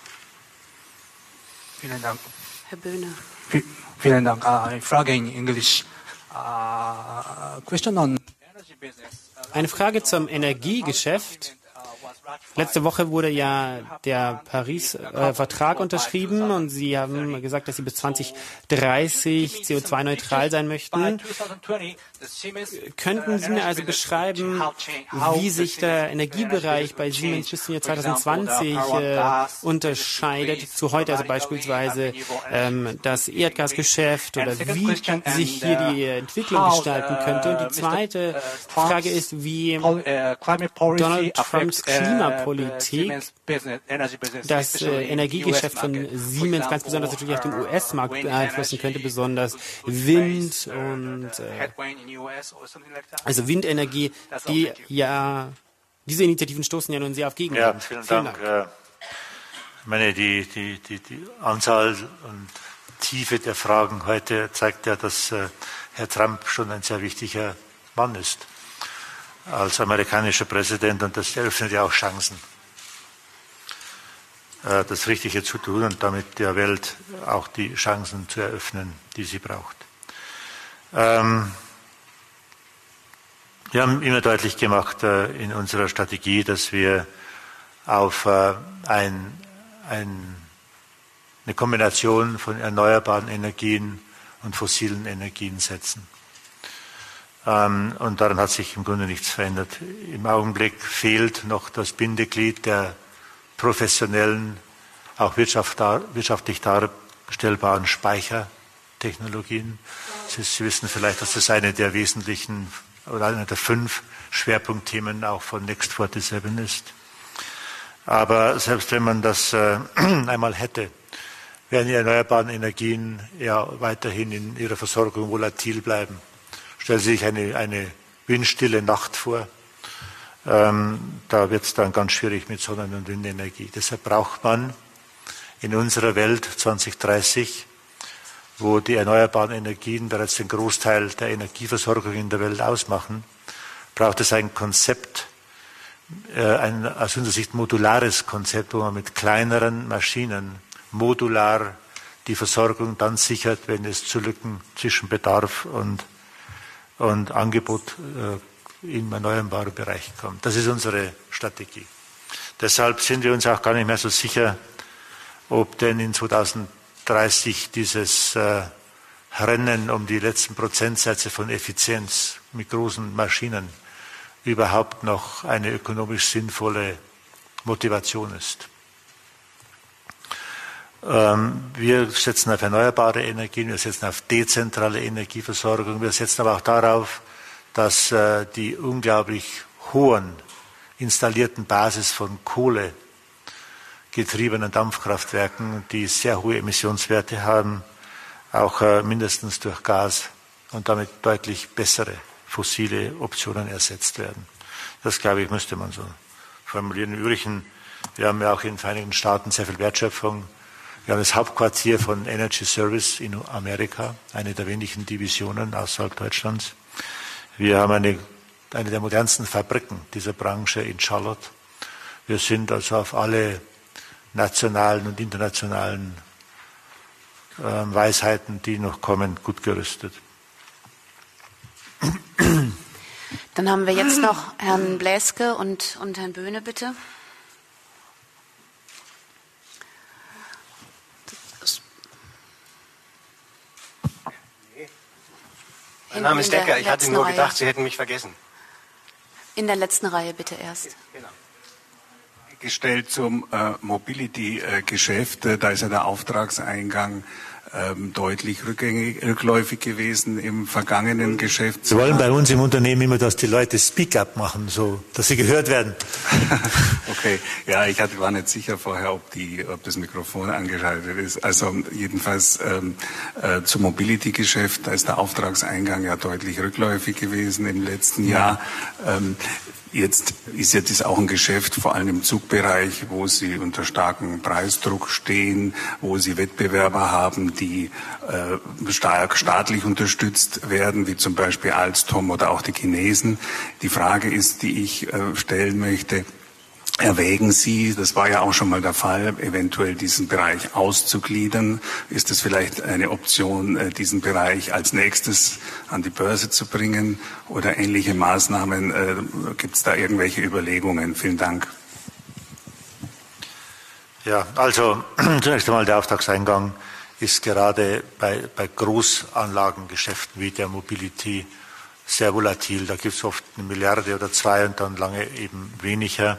Vielen Dank. Herr Böhne. Vielen Dank. Eine Frage in Englisch. Uh, question on energy business. Eine Frage zum Energiegeschäft. Letzte Woche wurde ja der Paris-Vertrag äh, unterschrieben und Sie haben gesagt, dass Sie bis zwanzig dreißig C O zwei neutral sein möchten. Könnten Sie mir also beschreiben, wie sich der Energiebereich bei Siemens bis zum Jahr zwanzig zwanzig äh, unterscheidet zu heute, also beispielsweise ähm, das Erdgasgeschäft, oder wie sich hier die Entwicklung gestalten könnte? Und die zweite Frage ist, wie Donald Trumps Klimapolitik das äh, Energiegeschäft von Siemens, ganz besonders natürlich auch den U S-Markt beeinflussen könnte, besonders Wind und äh, also Windenergie, die ja, diese Initiativen stoßen ja nun sehr auf Gegenwind. Ja, vielen, vielen Dank. Dank. Ich meine, die, die, die, die Anzahl und Tiefe der Fragen heute zeigt ja, dass äh, Herr Trump schon ein sehr wichtiger Mann ist als amerikanischer Präsident, und das eröffnet ja auch Chancen, äh, das Richtige zu tun und damit der Welt auch die Chancen zu eröffnen, die sie braucht. Ähm, Wir haben immer deutlich gemacht äh, in unserer Strategie, dass wir auf äh, ein, ein, eine Kombination von erneuerbaren Energien und fossilen Energien setzen. Ähm, und daran hat sich im Grunde nichts verändert. Im Augenblick fehlt noch das Bindeglied der professionellen, auch wirtschaftlich darstellbaren Speichertechnologien. Sie wissen vielleicht, dass das eine der wesentlichen oder einer der fünf Schwerpunktthemen auch von Next siebenundvierzig ist. Aber selbst wenn man das äh, einmal hätte, werden die erneuerbaren Energien ja weiterhin in ihrer Versorgung volatil bleiben. Stellen Sie sich eine, eine windstille Nacht vor. Ähm, da wird es dann ganz schwierig mit Sonnen- und Windenergie. Deshalb braucht man in unserer Welt zwanzig dreißig, wo die erneuerbaren Energien bereits den Großteil der Energieversorgung in der Welt ausmachen, braucht es ein Konzept, ein aus unserer Sicht modulares Konzept, wo man mit kleineren Maschinen modular die Versorgung dann sichert, wenn es zu Lücken zwischen Bedarf und, und Angebot im erneuerbaren Bereich kommt. Das ist unsere Strategie. Deshalb sind wir uns auch gar nicht mehr so sicher, ob denn in zweitausenddreißig dieses äh, Rennen um die letzten Prozentsätze von Effizienz mit großen Maschinen überhaupt noch eine ökonomisch sinnvolle Motivation ist. Ähm, wir setzen auf erneuerbare Energien, wir setzen auf dezentrale Energieversorgung, wir setzen aber auch darauf, dass äh, die unglaublich hohen installierten Basis von Kohle getriebenen Dampfkraftwerken, die sehr hohe Emissionswerte haben, auch äh, mindestens durch Gas und damit deutlich bessere fossile Optionen ersetzt werden. Das, glaube ich, müsste man so formulieren. Im Übrigen, wir haben ja auch in den Vereinigten Staaten sehr viel Wertschöpfung Wir haben das Hauptquartier von Energy Service in Amerika, eine der wenigen Divisionen außerhalb Deutschlands. Wir haben eine, eine der modernsten Fabriken dieser Branche in Charlotte. Wir sind also auf alle nationalen und internationalen äh, Weisheiten, die noch kommen, gut gerüstet. Dann haben wir jetzt noch Herrn Bläske und, und Herrn Böhne, bitte. Mein Name ist Decker, ich hatte nur gedacht, Sie hätten mich vergessen. In der letzten Reihe bitte erst. Genau. Gestellt zum äh, Mobility-Geschäft, äh, da ist ja der Auftragseingang ähm, deutlich rückgängig, rückläufig gewesen im vergangenen Geschäft. Wir wollen bei uns im Unternehmen immer, dass die Leute Speak-up machen, so, dass sie gehört werden. Okay, ja, ich hatte, war nicht sicher vorher, ob, die, ob das Mikrofon angeschaltet ist. Also jedenfalls ähm, äh, zum Mobility-Geschäft, da ist der Auftragseingang ja deutlich rückläufig gewesen im letzten Jahr. Ähm, Jetzt ist ja das auch ein Geschäft, vor allem im Zugbereich, wo Sie unter starkem Preisdruck stehen, wo Sie Wettbewerber haben, die äh, stark staatlich unterstützt werden, wie zum Beispiel Alstom oder auch die Chinesen. Die Frage ist, die ich äh, stellen möchte, erwägen Sie, das war ja auch schon mal der Fall, eventuell diesen Bereich auszugliedern? Ist es vielleicht eine Option, diesen Bereich als nächstes an die Börse zu bringen oder ähnliche Maßnahmen? Äh, gibt es da irgendwelche Überlegungen? Vielen Dank. Ja, also zunächst einmal der Auftragseingang ist gerade bei, bei Großanlagengeschäften wie der Mobility sehr volatil. Da gibt es oft eine Milliarde oder zwei und dann lange eben weniger.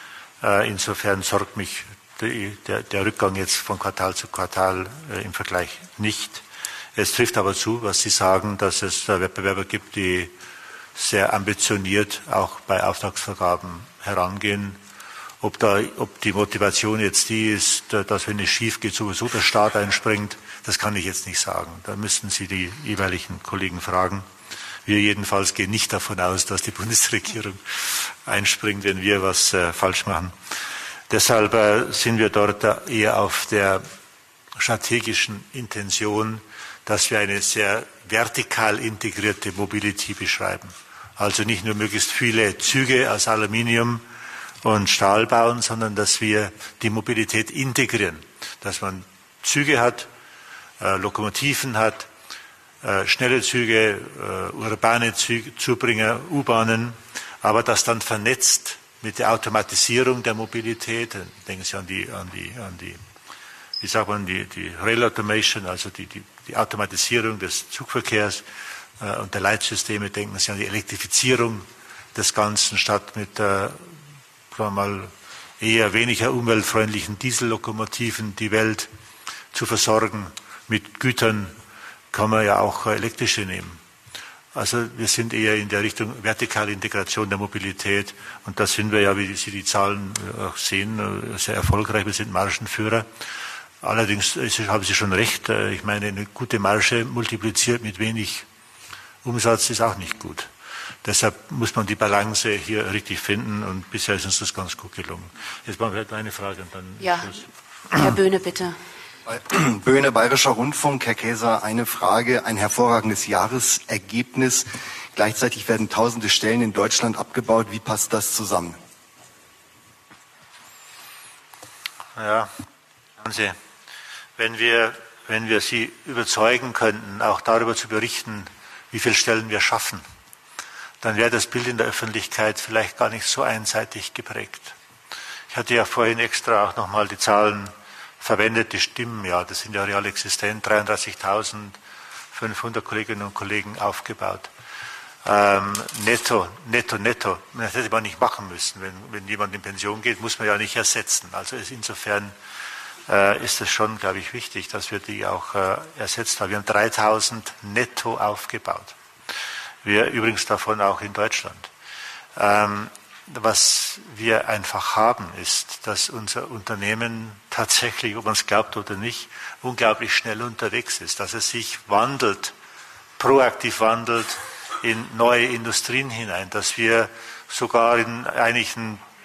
Insofern sorgt mich die, der, der Rückgang jetzt von Quartal zu Quartal äh, im Vergleich nicht. Es trifft aber zu, was Sie sagen, dass es äh, Wettbewerber gibt, die sehr ambitioniert auch bei Auftragsvergaben herangehen. Ob, da, ob die Motivation jetzt die ist, äh, dass wenn es schief geht, sowieso der Staat einspringt, das kann ich jetzt nicht sagen. Da müssten Sie die jeweiligen Kollegen fragen. Wir jedenfalls gehen nicht davon aus, dass die Bundesregierung einspringt, wenn wir was äh, falsch machen. Deshalb äh, sind wir dort äh, eher auf der strategischen Intention, dass wir eine sehr vertikal integrierte Mobility beschreiben. Also nicht nur möglichst viele Züge aus Aluminium und Stahl bauen, sondern dass wir die Mobilität integrieren. Dass man Züge hat, äh, Lokomotiven hat, Äh, schnelle Züge, äh, urbane Züge, Zubringer, U-Bahnen, aber das dann vernetzt mit der Automatisierung der Mobilität. Denken Sie an die, an die, an die, wie sagt man, die, die Rail Automation, also die, die, die Automatisierung des Zugverkehrs äh, und der Leitsysteme. Denken Sie an die Elektrifizierung des Ganzen statt mit, äh, sagen wir mal, eher weniger umweltfreundlichen Diesellokomotiven die Welt zu versorgen mit Gütern. Kann man ja auch elektrische nehmen. Also wir sind eher in der Richtung vertikale Integration der Mobilität und da sind wir ja, wie Sie die Zahlen auch sehen, sehr erfolgreich. Wir sind Margenführer. Allerdings haben Sie schon recht, ich meine, eine gute Marge multipliziert mit wenig Umsatz ist auch nicht gut. Deshalb muss man die Balance hier richtig finden und bisher ist uns das ganz gut gelungen. Jetzt machen wir eine Frage und dann ja. Schluss. Herr Böhne, bitte. Böhne, Bayerischer Rundfunk. Herr Käser, eine Frage. Ein hervorragendes Jahresergebnis. Gleichzeitig werden tausende Stellen in Deutschland abgebaut. Wie passt das zusammen? Ja, schauen Sie, wenn wir, wenn wir Sie überzeugen könnten, auch darüber zu berichten, wie viele Stellen wir schaffen, dann wäre das Bild in der Öffentlichkeit vielleicht gar nicht so einseitig geprägt. Ich hatte ja vorhin extra auch nochmal die Zahlen verwendet, die stimmen ja, das sind ja real existent, dreiunddreißigtausendfünfhundert Kolleginnen und Kollegen aufgebaut. Ähm, netto, netto, netto. Das hätte man nicht machen müssen. Wenn, wenn jemand in Pension geht, muss man ja nicht ersetzen. Also ist insofern äh, ist es schon, glaube ich, wichtig, dass wir die auch äh, ersetzt haben. Wir haben dreitausend netto aufgebaut. Wir übrigens davon auch in Deutschland. Ähm, Was wir einfach haben, ist, dass unser Unternehmen tatsächlich, ob man es glaubt oder nicht, unglaublich schnell unterwegs ist, dass es sich wandelt, proaktiv wandelt in neue Industrien hinein, dass wir sogar in einigen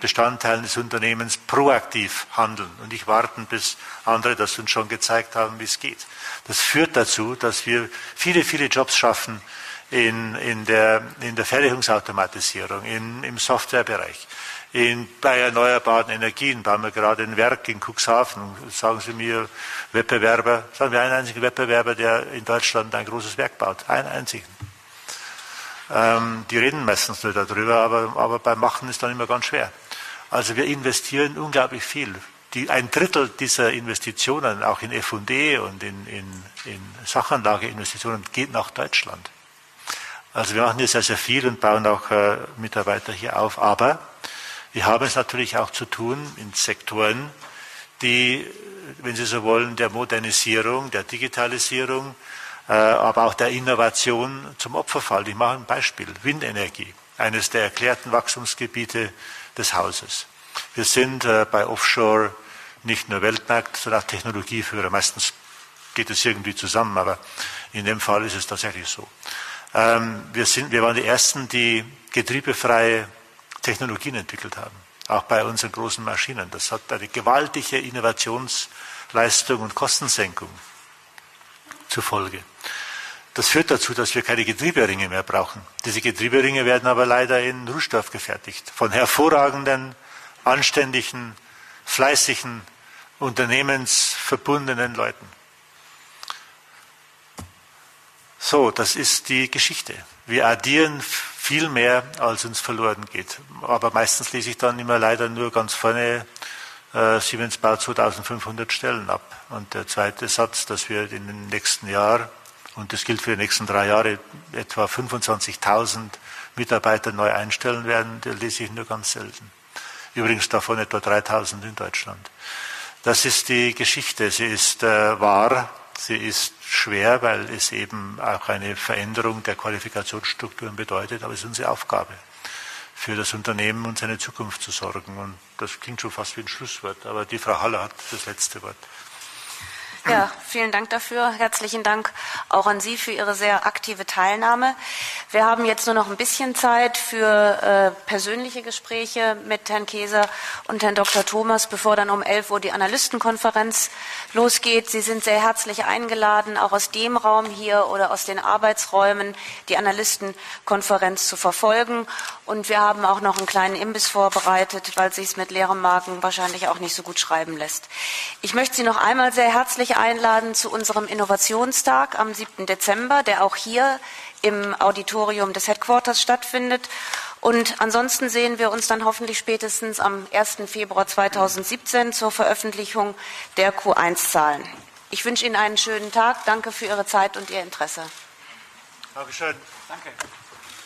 Bestandteilen des Unternehmens proaktiv handeln und nicht warten, bis andere das uns schon gezeigt haben, wie es geht. Das führt dazu, dass wir viele, viele Jobs schaffen in, in, der, in der Fertigungsautomatisierung, in, im Softwarebereich. In, bei erneuerbaren Energien bauen wir gerade ein Werk in Cuxhaven. Sagen Sie mir, Wettbewerber, sagen wir einen einzigen Wettbewerber, der in Deutschland ein großes Werk baut. Einen einzigen. Ähm, die reden meistens nur darüber, aber, aber beim Machen ist dann immer ganz schwer. Also wir investieren unglaublich viel. Die, ein Drittel dieser Investitionen, auch in F und E und in, in, in Sachanlageinvestitionen, geht nach Deutschland. Also wir machen hier sehr, sehr viel und bauen auch äh, Mitarbeiter hier auf. Aber wir haben es natürlich auch zu tun in Sektoren, die, wenn Sie so wollen, der Modernisierung, der Digitalisierung, äh, aber auch der Innovation zum Opfer fallen. Ich mache ein Beispiel. Windenergie, eines der erklärten Wachstumsgebiete des Hauses. Wir sind äh, bei Offshore nicht nur Weltmarkt, sondern auch Technologieführer. Meistens geht es irgendwie zusammen, aber in dem Fall ist es tatsächlich so. Ähm, wir, sind, wir waren die Ersten, die getriebefreie Technologien entwickelt haben, auch bei unseren großen Maschinen. Das hat eine gewaltige Innovationsleistung und Kostensenkung zur Folge. Das führt dazu, dass wir keine Getrieberinge mehr brauchen. Diese Getrieberinge werden aber leider in Rußstoff gefertigt, von hervorragenden, anständigen, fleißigen, unternehmensverbundenen Leuten. So, das ist die Geschichte. Wir addieren viel mehr, als uns verloren geht. Aber meistens lese ich dann immer leider nur ganz vorne, äh, Siemens baut zweitausendfünfhundert Stellen ab. Und der zweite Satz, dass wir in den nächsten Jahren, und das gilt für die nächsten drei Jahre, etwa fünfundzwanzigtausend Mitarbeiter neu einstellen werden, den lese ich nur ganz selten. Übrigens davon etwa dreitausend in Deutschland. Das ist die Geschichte. Sie ist äh, wahr. Sie ist schwer, weil es eben auch eine Veränderung der Qualifikationsstrukturen bedeutet, aber es ist unsere Aufgabe, für das Unternehmen und seine Zukunft zu sorgen. Und das klingt schon fast wie ein Schlusswort, aber die Frau Haller hat das letzte Wort. Ja, vielen Dank dafür. Herzlichen Dank auch an Sie für Ihre sehr aktive Teilnahme. Wir haben jetzt nur noch ein bisschen Zeit für äh, persönliche Gespräche mit Herrn Keser und Herrn Doktor Thomas, bevor dann um elf Uhr die Analystenkonferenz losgeht. Sie sind sehr herzlich eingeladen, auch aus dem Raum hier oder aus den Arbeitsräumen die Analystenkonferenz zu verfolgen. Und wir haben auch noch einen kleinen Imbiss vorbereitet, weil es sich mit leerem Magen wahrscheinlich auch nicht so gut schreiben lässt. Ich möchte Sie noch einmal sehr herzlich einladen zu unserem Innovationstag am siebten Dezember, der auch hier im Auditorium des Headquarters stattfindet. Und ansonsten sehen wir uns dann hoffentlich spätestens am ersten Februar zweitausendsiebzehn zur Veröffentlichung der Q eins Zahlen. Ich wünsche Ihnen einen schönen Tag. Danke für Ihre Zeit und Ihr Interesse. Dankeschön. Danke.